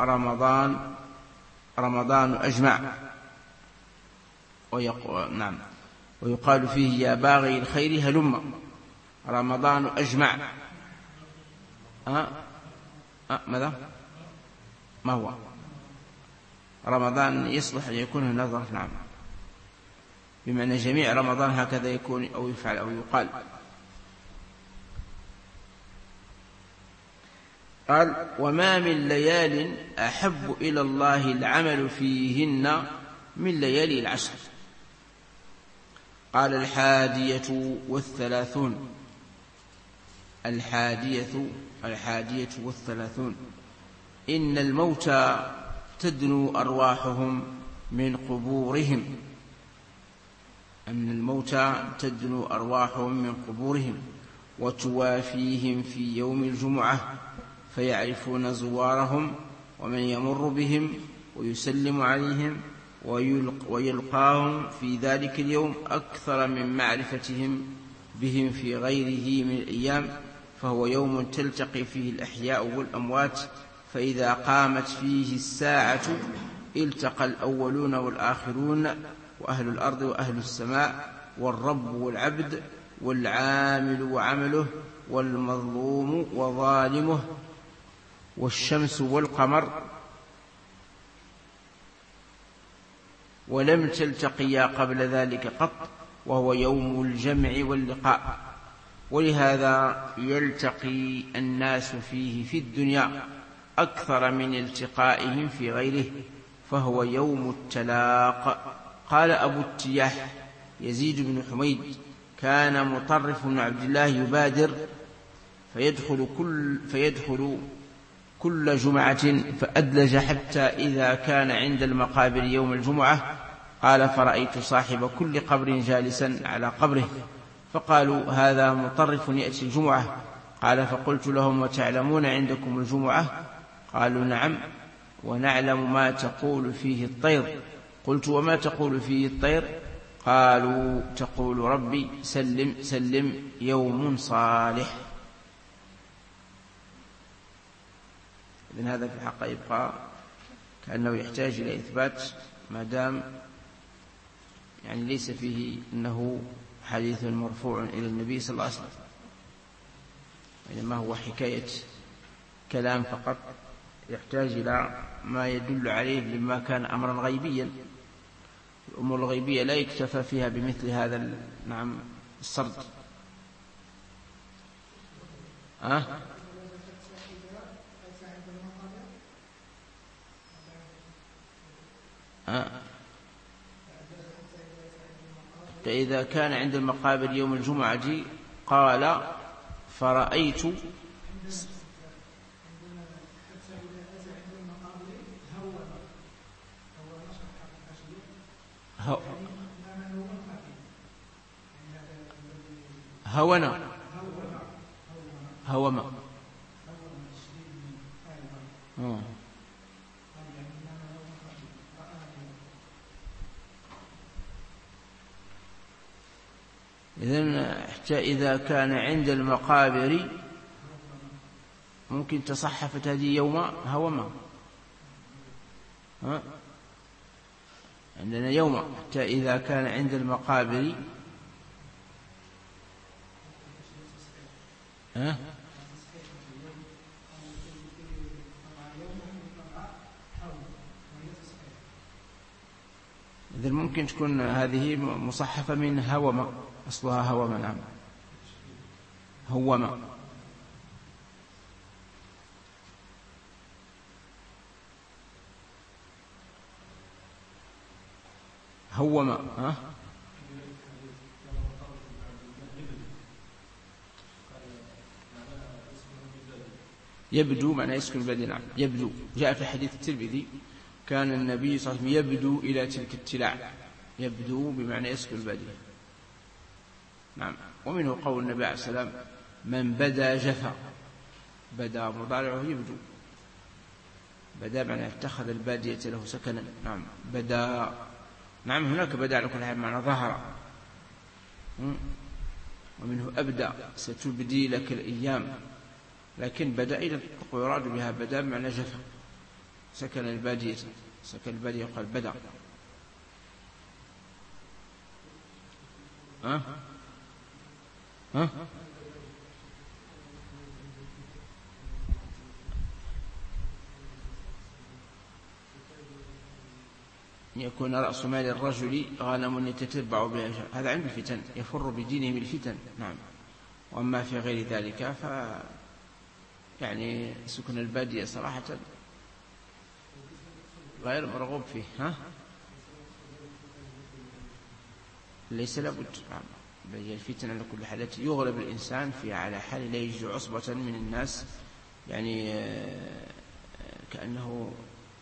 رمضان أجمع. نعم، ويقال فيه يا باغي الخير هلم رمضان أجمع. ماذا؟ ما هو رمضان يصلح أن يكون نظر، نعم، بمعنى جميع رمضان هكذا يكون أو يفعل أو يقال. قال وما من ليال أحب إلى الله العمل فيهن من ليالي العشر. قال 31. 31 إن الموتى تدنو أرواحهم من قبورهم. أن الموتى تدنو أرواحهم من قبورهم، وتوافيهم في يوم الجمعة، فيعرفون زوارهم ومن يمر بهم، ويسلم عليهم، ويلقاهم في ذلك اليوم أكثر من معرفتهم بهم في غيره من الأيام، فهو يوم تلتقي فيه الأحياء والأموات، فإذا قامت فيه الساعة التقى الأولون والآخرون، وأهل الأرض وأهل السماء، والرب والعبد، والعامل وعمله، والمظلوم وظالمه، والشمس والقمر، ولم تلتقيا قبل ذلك قط، وهو يوم الجمع واللقاء. ولهذا يلتقي الناس فيه في الدنيا أكثر من التقائهم في غيره، فهو يوم التلاق. قال أبو التياح يزيد بن حميد كان مطرف بن عبد الله يبادر فيدخل كل جمعة فأدلج حتى إذا كان عند المقابر يوم الجمعة قال فرأيت صاحب كل قبر جالسا على قبره، فقالوا هذا مطرف يأتي الجمعة. قال فقلت لهم وتعلمون عندكم الجمعة؟ قالوا نعم، ونعلم ما تقول فيه الطير. قلت وما تقول فيه الطير؟ قالوا تقول ربي سلم سلم يوم صالح. إذن هذا في الحق يبقى كأنه يحتاج إلى إثبات، ما دام يعني ليس فيه أنه حديث مرفوع إلى النبي صلى الله عليه وسلم، إنما هو حكاية كلام فقط، يحتاج إلى ما يدل عليه لما كان أمرا غيبيا. الأمور الغيبية لا يكتفى فيها بمثل هذا السرد. فإذا كان عند المقابر يوم الجمعة قال فرأيت هوما إذن حتى إذا كان عند المقابر ممكن تصحفت هذه يوم هوما. عندنا يوم حتى إذا كان عند المقابر إذن ممكن تكون هذه مصحفة من هوما، أصلها هوما. نعم، هوما. هوما يبدو معنى يسكن البدن. نعم، يبدو. جاء في حديث الترمذي كان النبي صلى الله عليه وسلم يبدو إلى تلك التلاع. يبدو بمعنى يسكن البدن. نعم. ومنه قول النبي عليه السلام: من بدا جفا. بدا مضارعه يبدو، بدا معنى اتخذ البادية له سكنا. نعم بدا. نعم هناك بدا على كل حال معنى ظهر. ومنه أبدأ ستبدي لك الأيام، لكن بدا إذا يراد بها بدا معنى جفا، سكن البادية. سكن البادية قال بدا. يكون رأس مال الرجل غنم يتتبع بها، هذا عند الفتن، يفر بدينه من الفتن. نعم. وأما في غير ذلك يعني سكن البادية صراحة غير مرغوب فيه. ليس لابد. نعم. هي الفتن على كل حال يغلب الإنسان فيها على حال لا يجد عصبة من الناس، يعني كأنه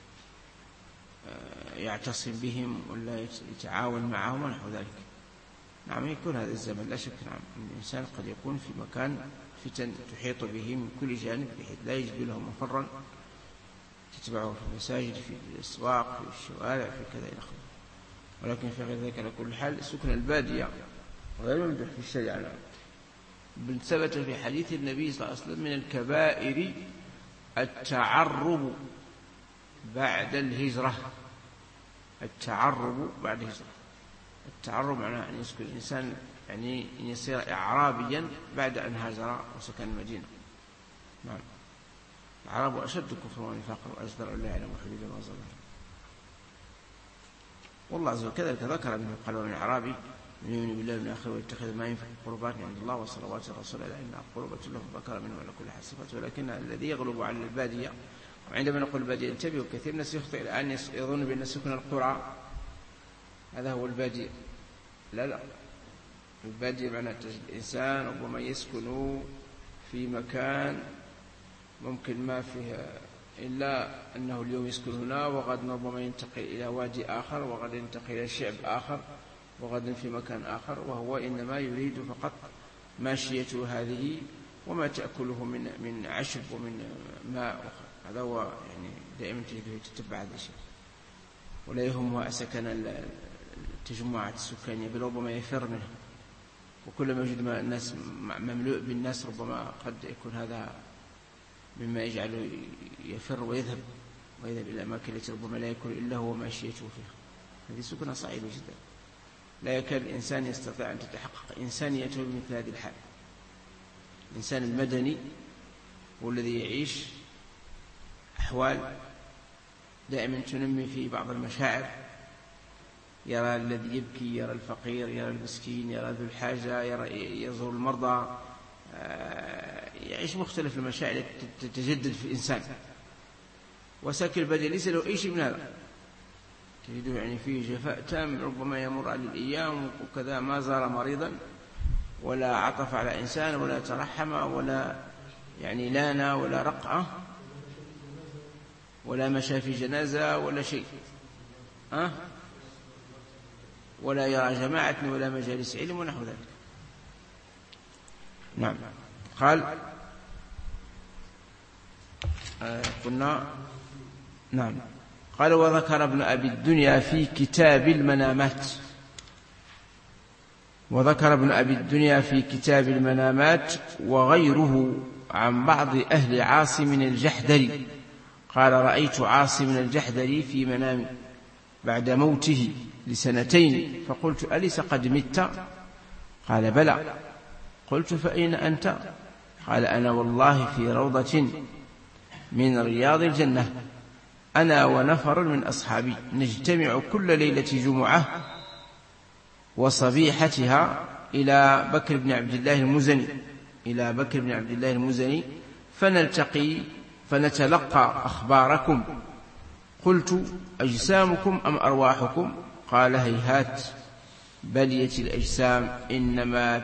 يعتصم بهم ولا يتعاون معهم ونحو ذلك. نعم يكون هذا الزمن لا شك. نعم الإنسان قد يكون في مكان فتن تحيط به من كل جانب بحيث لا يجد له مفرا تتبعه في المساجد، في الأسواق، في الشوارع، في كذا إلى آخره. ولكن في غير ذلك على كل حال سكن البادية غير ممدوح في الشريعة. بل ثبت في حديث النبي صلى الله عليه وسلم: من الكبائر التعرب بعد الهجرة. التعرب بعد الهجرة. التعرب معناه أن يسكن الإنسان، يعني أن يصير إعرابيا بعد أن هاجر وسكن المدينة. نعم. العرب أشد كفرا ونفاقا وأجدر أن لا يعلم حدود ما ظلم. والله عز وجل كذلك ذكر منه قال: ومن أعرابي من يؤمن بالله من آخره ويتخذ ما ينفع قربات عند الله وصلوات الرسول إلا إنها قربة له. ذكر منه على كل حال صفات، ولكن الذي يغلب على البادية. وعندما نقول البادية انتبهوا، كثير من الناس يخطئ الآن يظن بأن سكن القرى هذا هو البادية. لا، البادية معناه الإنسان ربما يسكن في مكان ممكن ما فيه إلا أنه اليوم يسكن هنا، وغد ربما ينتقل إلى وادي آخر، وغد ينتقل إلى شعب آخر، وغد في مكان آخر، وهو إنما يريد فقط ماشيته هذه وما تأكله من عشب ومن ماء. هذا هو يعني دائما تجده يتتبع هذا الشيء، ولا يهمه سكن التجمعات السكانية، بل ربما يفر منها. وكلما يجد الناس مملوء بالناس ربما قد يكون هذا مما يجعله يفر ويذهب إلى الأماكن التي ربما لا يكون إلا هو ماشيته فيها. هذه سكنة صعبة جدا، لا يكاد الإنسان يستطيع أن تتحقق إنسانيته بمثل هذه الحال. الإنسان المدني هو الذي يعيش أحوال دائما تنمي فيه بعض المشاعر، يرى الذي يبكي، يرى الفقير، يرى المسكين، يرى ذو الحاجة، يزور المرضى، يعيش مختلف المشاعر تتجدد في الإنسان. وساكن البادية ليس له أي شيء من هذا، تجده يعني فيه جفاء تام، ربما يمر على الأيام وكذا ما زار مريضا ولا عطف على إنسان ولا ترحم ولا يعني لانا ولا رقعة ولا مشى في جنازة ولا شيء، ولا يرى جماعة ولا مجالس علم ونحو ذلك. نعم. قال قلنا نعم. قال: وذكر ابن أبي الدنيا في كتاب المنامات. وذكر ابن أبي الدنيا في كتاب المنامات وغيره عن بعض أهل عاصم الجحدري قال: رأيت عاصم الجحدري في منامي بعد موته ل2 فقلت: أليس قد مت؟ قال: بلى. قلت: فأين أنت؟ قال: أنا والله في روضة من رياض الجنة، أنا ونفر من أصحابي نجتمع كل ليلة جمعة وصبيحتها إلى بكر بن عبد الله المزني فنلتقي فنتلقى أخباركم. قلت: أجسامكم أم أرواحكم؟ قال: هيهات، بلية الأجسام، إنما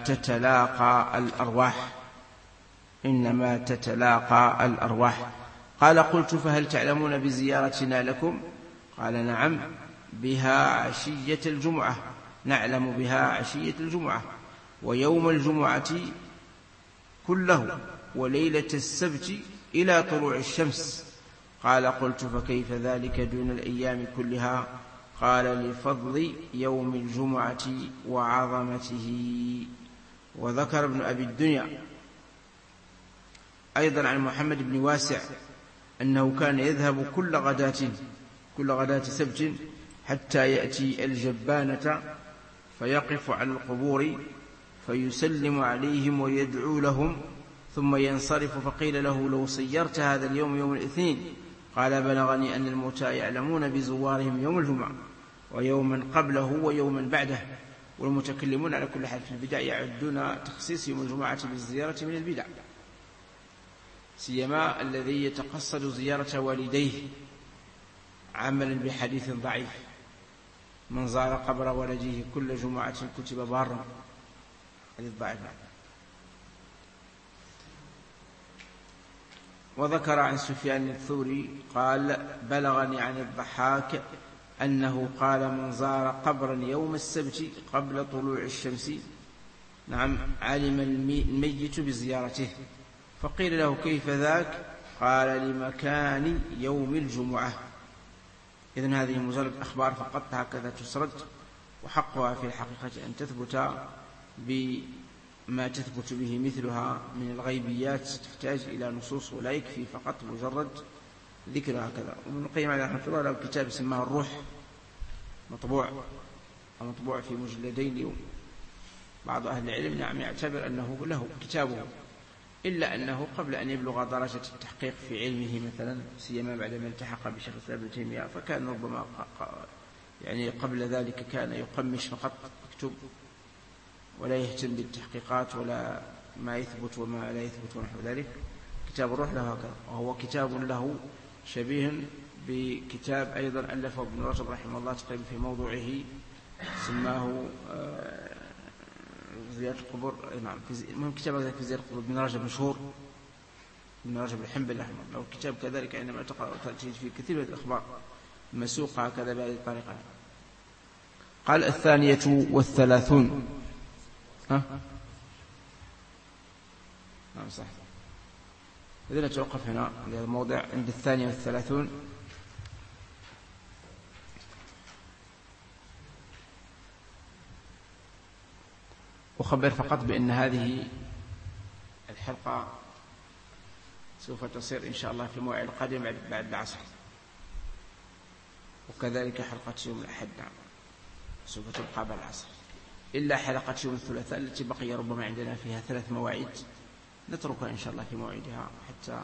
تتلاقى الأرواح. قال: قلت: فهل تعلمون بزيارتنا لكم؟ قال: نعم، بها عشية الجمعة، نعلم بها عشية الجمعة، ويوم الجمعة كله وليلة السبت إلى طلوع الشمس. قال قلت فكيف ذلك دون الأيام كلها؟ قال لفضل يوم الجمعة وعظمته. وذكر ابن أبي الدنيا أيضا عن محمد بن واسع أنه كان يذهب كل غداة سبت حتى يأتي الجبانة فيقف على القبور فيسلم عليهم ويدعو لهم ثم ينصرف. فقيل له لو صيرت هذا اليوم يوم الاثنين؟ قال بلغني أن الموتى يعلمون بزوارهم يوم الجمعة ويوما قبله ويوما بعده. والمتكلمون على كل حال في البدع يعدون تخصيص يوم الجمعة بالزيارة من البدع، سيما الذي يتقصد زيارة والديه عملا بحديث ضعيف: من زار قبر ولده كل جمعة كتب بارا. حديث ضعيف. وذكر عن سفيان الثوري قال بلغني عن الضحاك أنه قال من زار قبرا يوم السبت قبل طلوع الشمس علم الميت بزيارته. فقيل له كيف ذاك؟ قال لمكان يوم الجمعة. إذن هذه مجرد أخبار فقط هكذا تسرد، وحقها في الحقيقة أن تثبت بما تثبت به مثلها من الغيبيات، تحتاج إلى نصوص ولا يكفي فقط مجرد ذكر هكذا. وابن القيم عليه رحمه الله له كتاب سماه الروح، مطبوع في مجلدين. بعض أهل العلم يعتبر أنه له كتابه، إلا أنه قبل أن يبلغ درجة التحقيق في علمه مثلا، سيما بعدما التحق بشيخ الإسلام ابن تيمية، فكان ربما قبل ذلك كان يقمش فقط، يكتب ولا يهتم بالتحقيقات ولا ما يثبت وما لا يثبت ونحو ذلك. كتاب الروح له هكذا، وهو كتاب له شبيه بكتاب أيضا ألفه ابن رجب رحمه الله تقريبا في موضوعه، سماه زيارة القبور. كتاب في زيارة القبور ابن رجب مشهور، ابن رجب الحنبلي رحمه الله، كتاب كذلك عندما تقرأ تجد فيه كثير من الأخبار مسوقة هكذا بهذه الطريقة. قال 32. نعم صح. إذن نتوقف هنا عند هذا الموضع عند 32. أخبر فقط بأن هذه الحلقة سوف تصير إن شاء الله في موعد القادم بعد العصر، وكذلك حلقة يوم الأحد سوف تبقى بعد العصر، إلا حلقة يوم الثلاثاء التي بقي ربما عندنا فيها 3 مواعيد نتركها إن شاء الله في موعدها حتى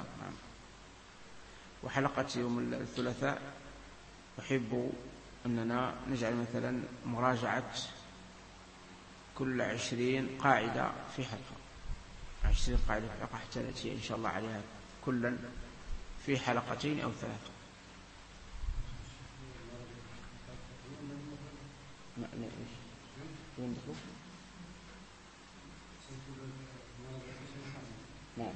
وحلقة يوم الثلاثاء أحب أننا نجعل مثلا مراجعة كل 20 قاعدة في حلقة، 20 قاعدة في حلقة، حتى نأتي إن شاء الله عليها كلا في حلقتين أو 3. نعم.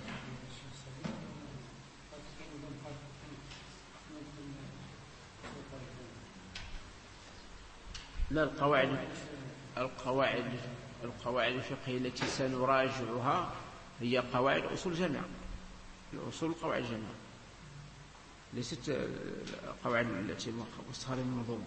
لا، القواعد الفقهية التي سنراجعها هي قواعد أصول جامعة، الأصول قواعد جامعة، ليست القواعد التي وصفها المنظومة.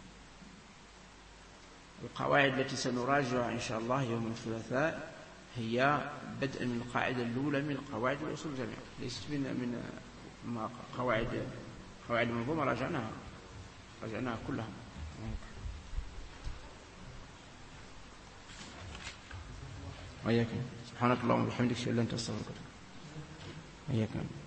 القواعد التي سنراجعها إن شاء الله يوم الثلاثاء هي بدءا من القاعدة الأولى من قواعد الأصول الجامعة، ليست من قواعد المنظومة راجعناها كلها. وإياك. سبحانك اللهم وبحمدك، أشهد أن لا إله إلا أنت، أستغفرك. وإياك.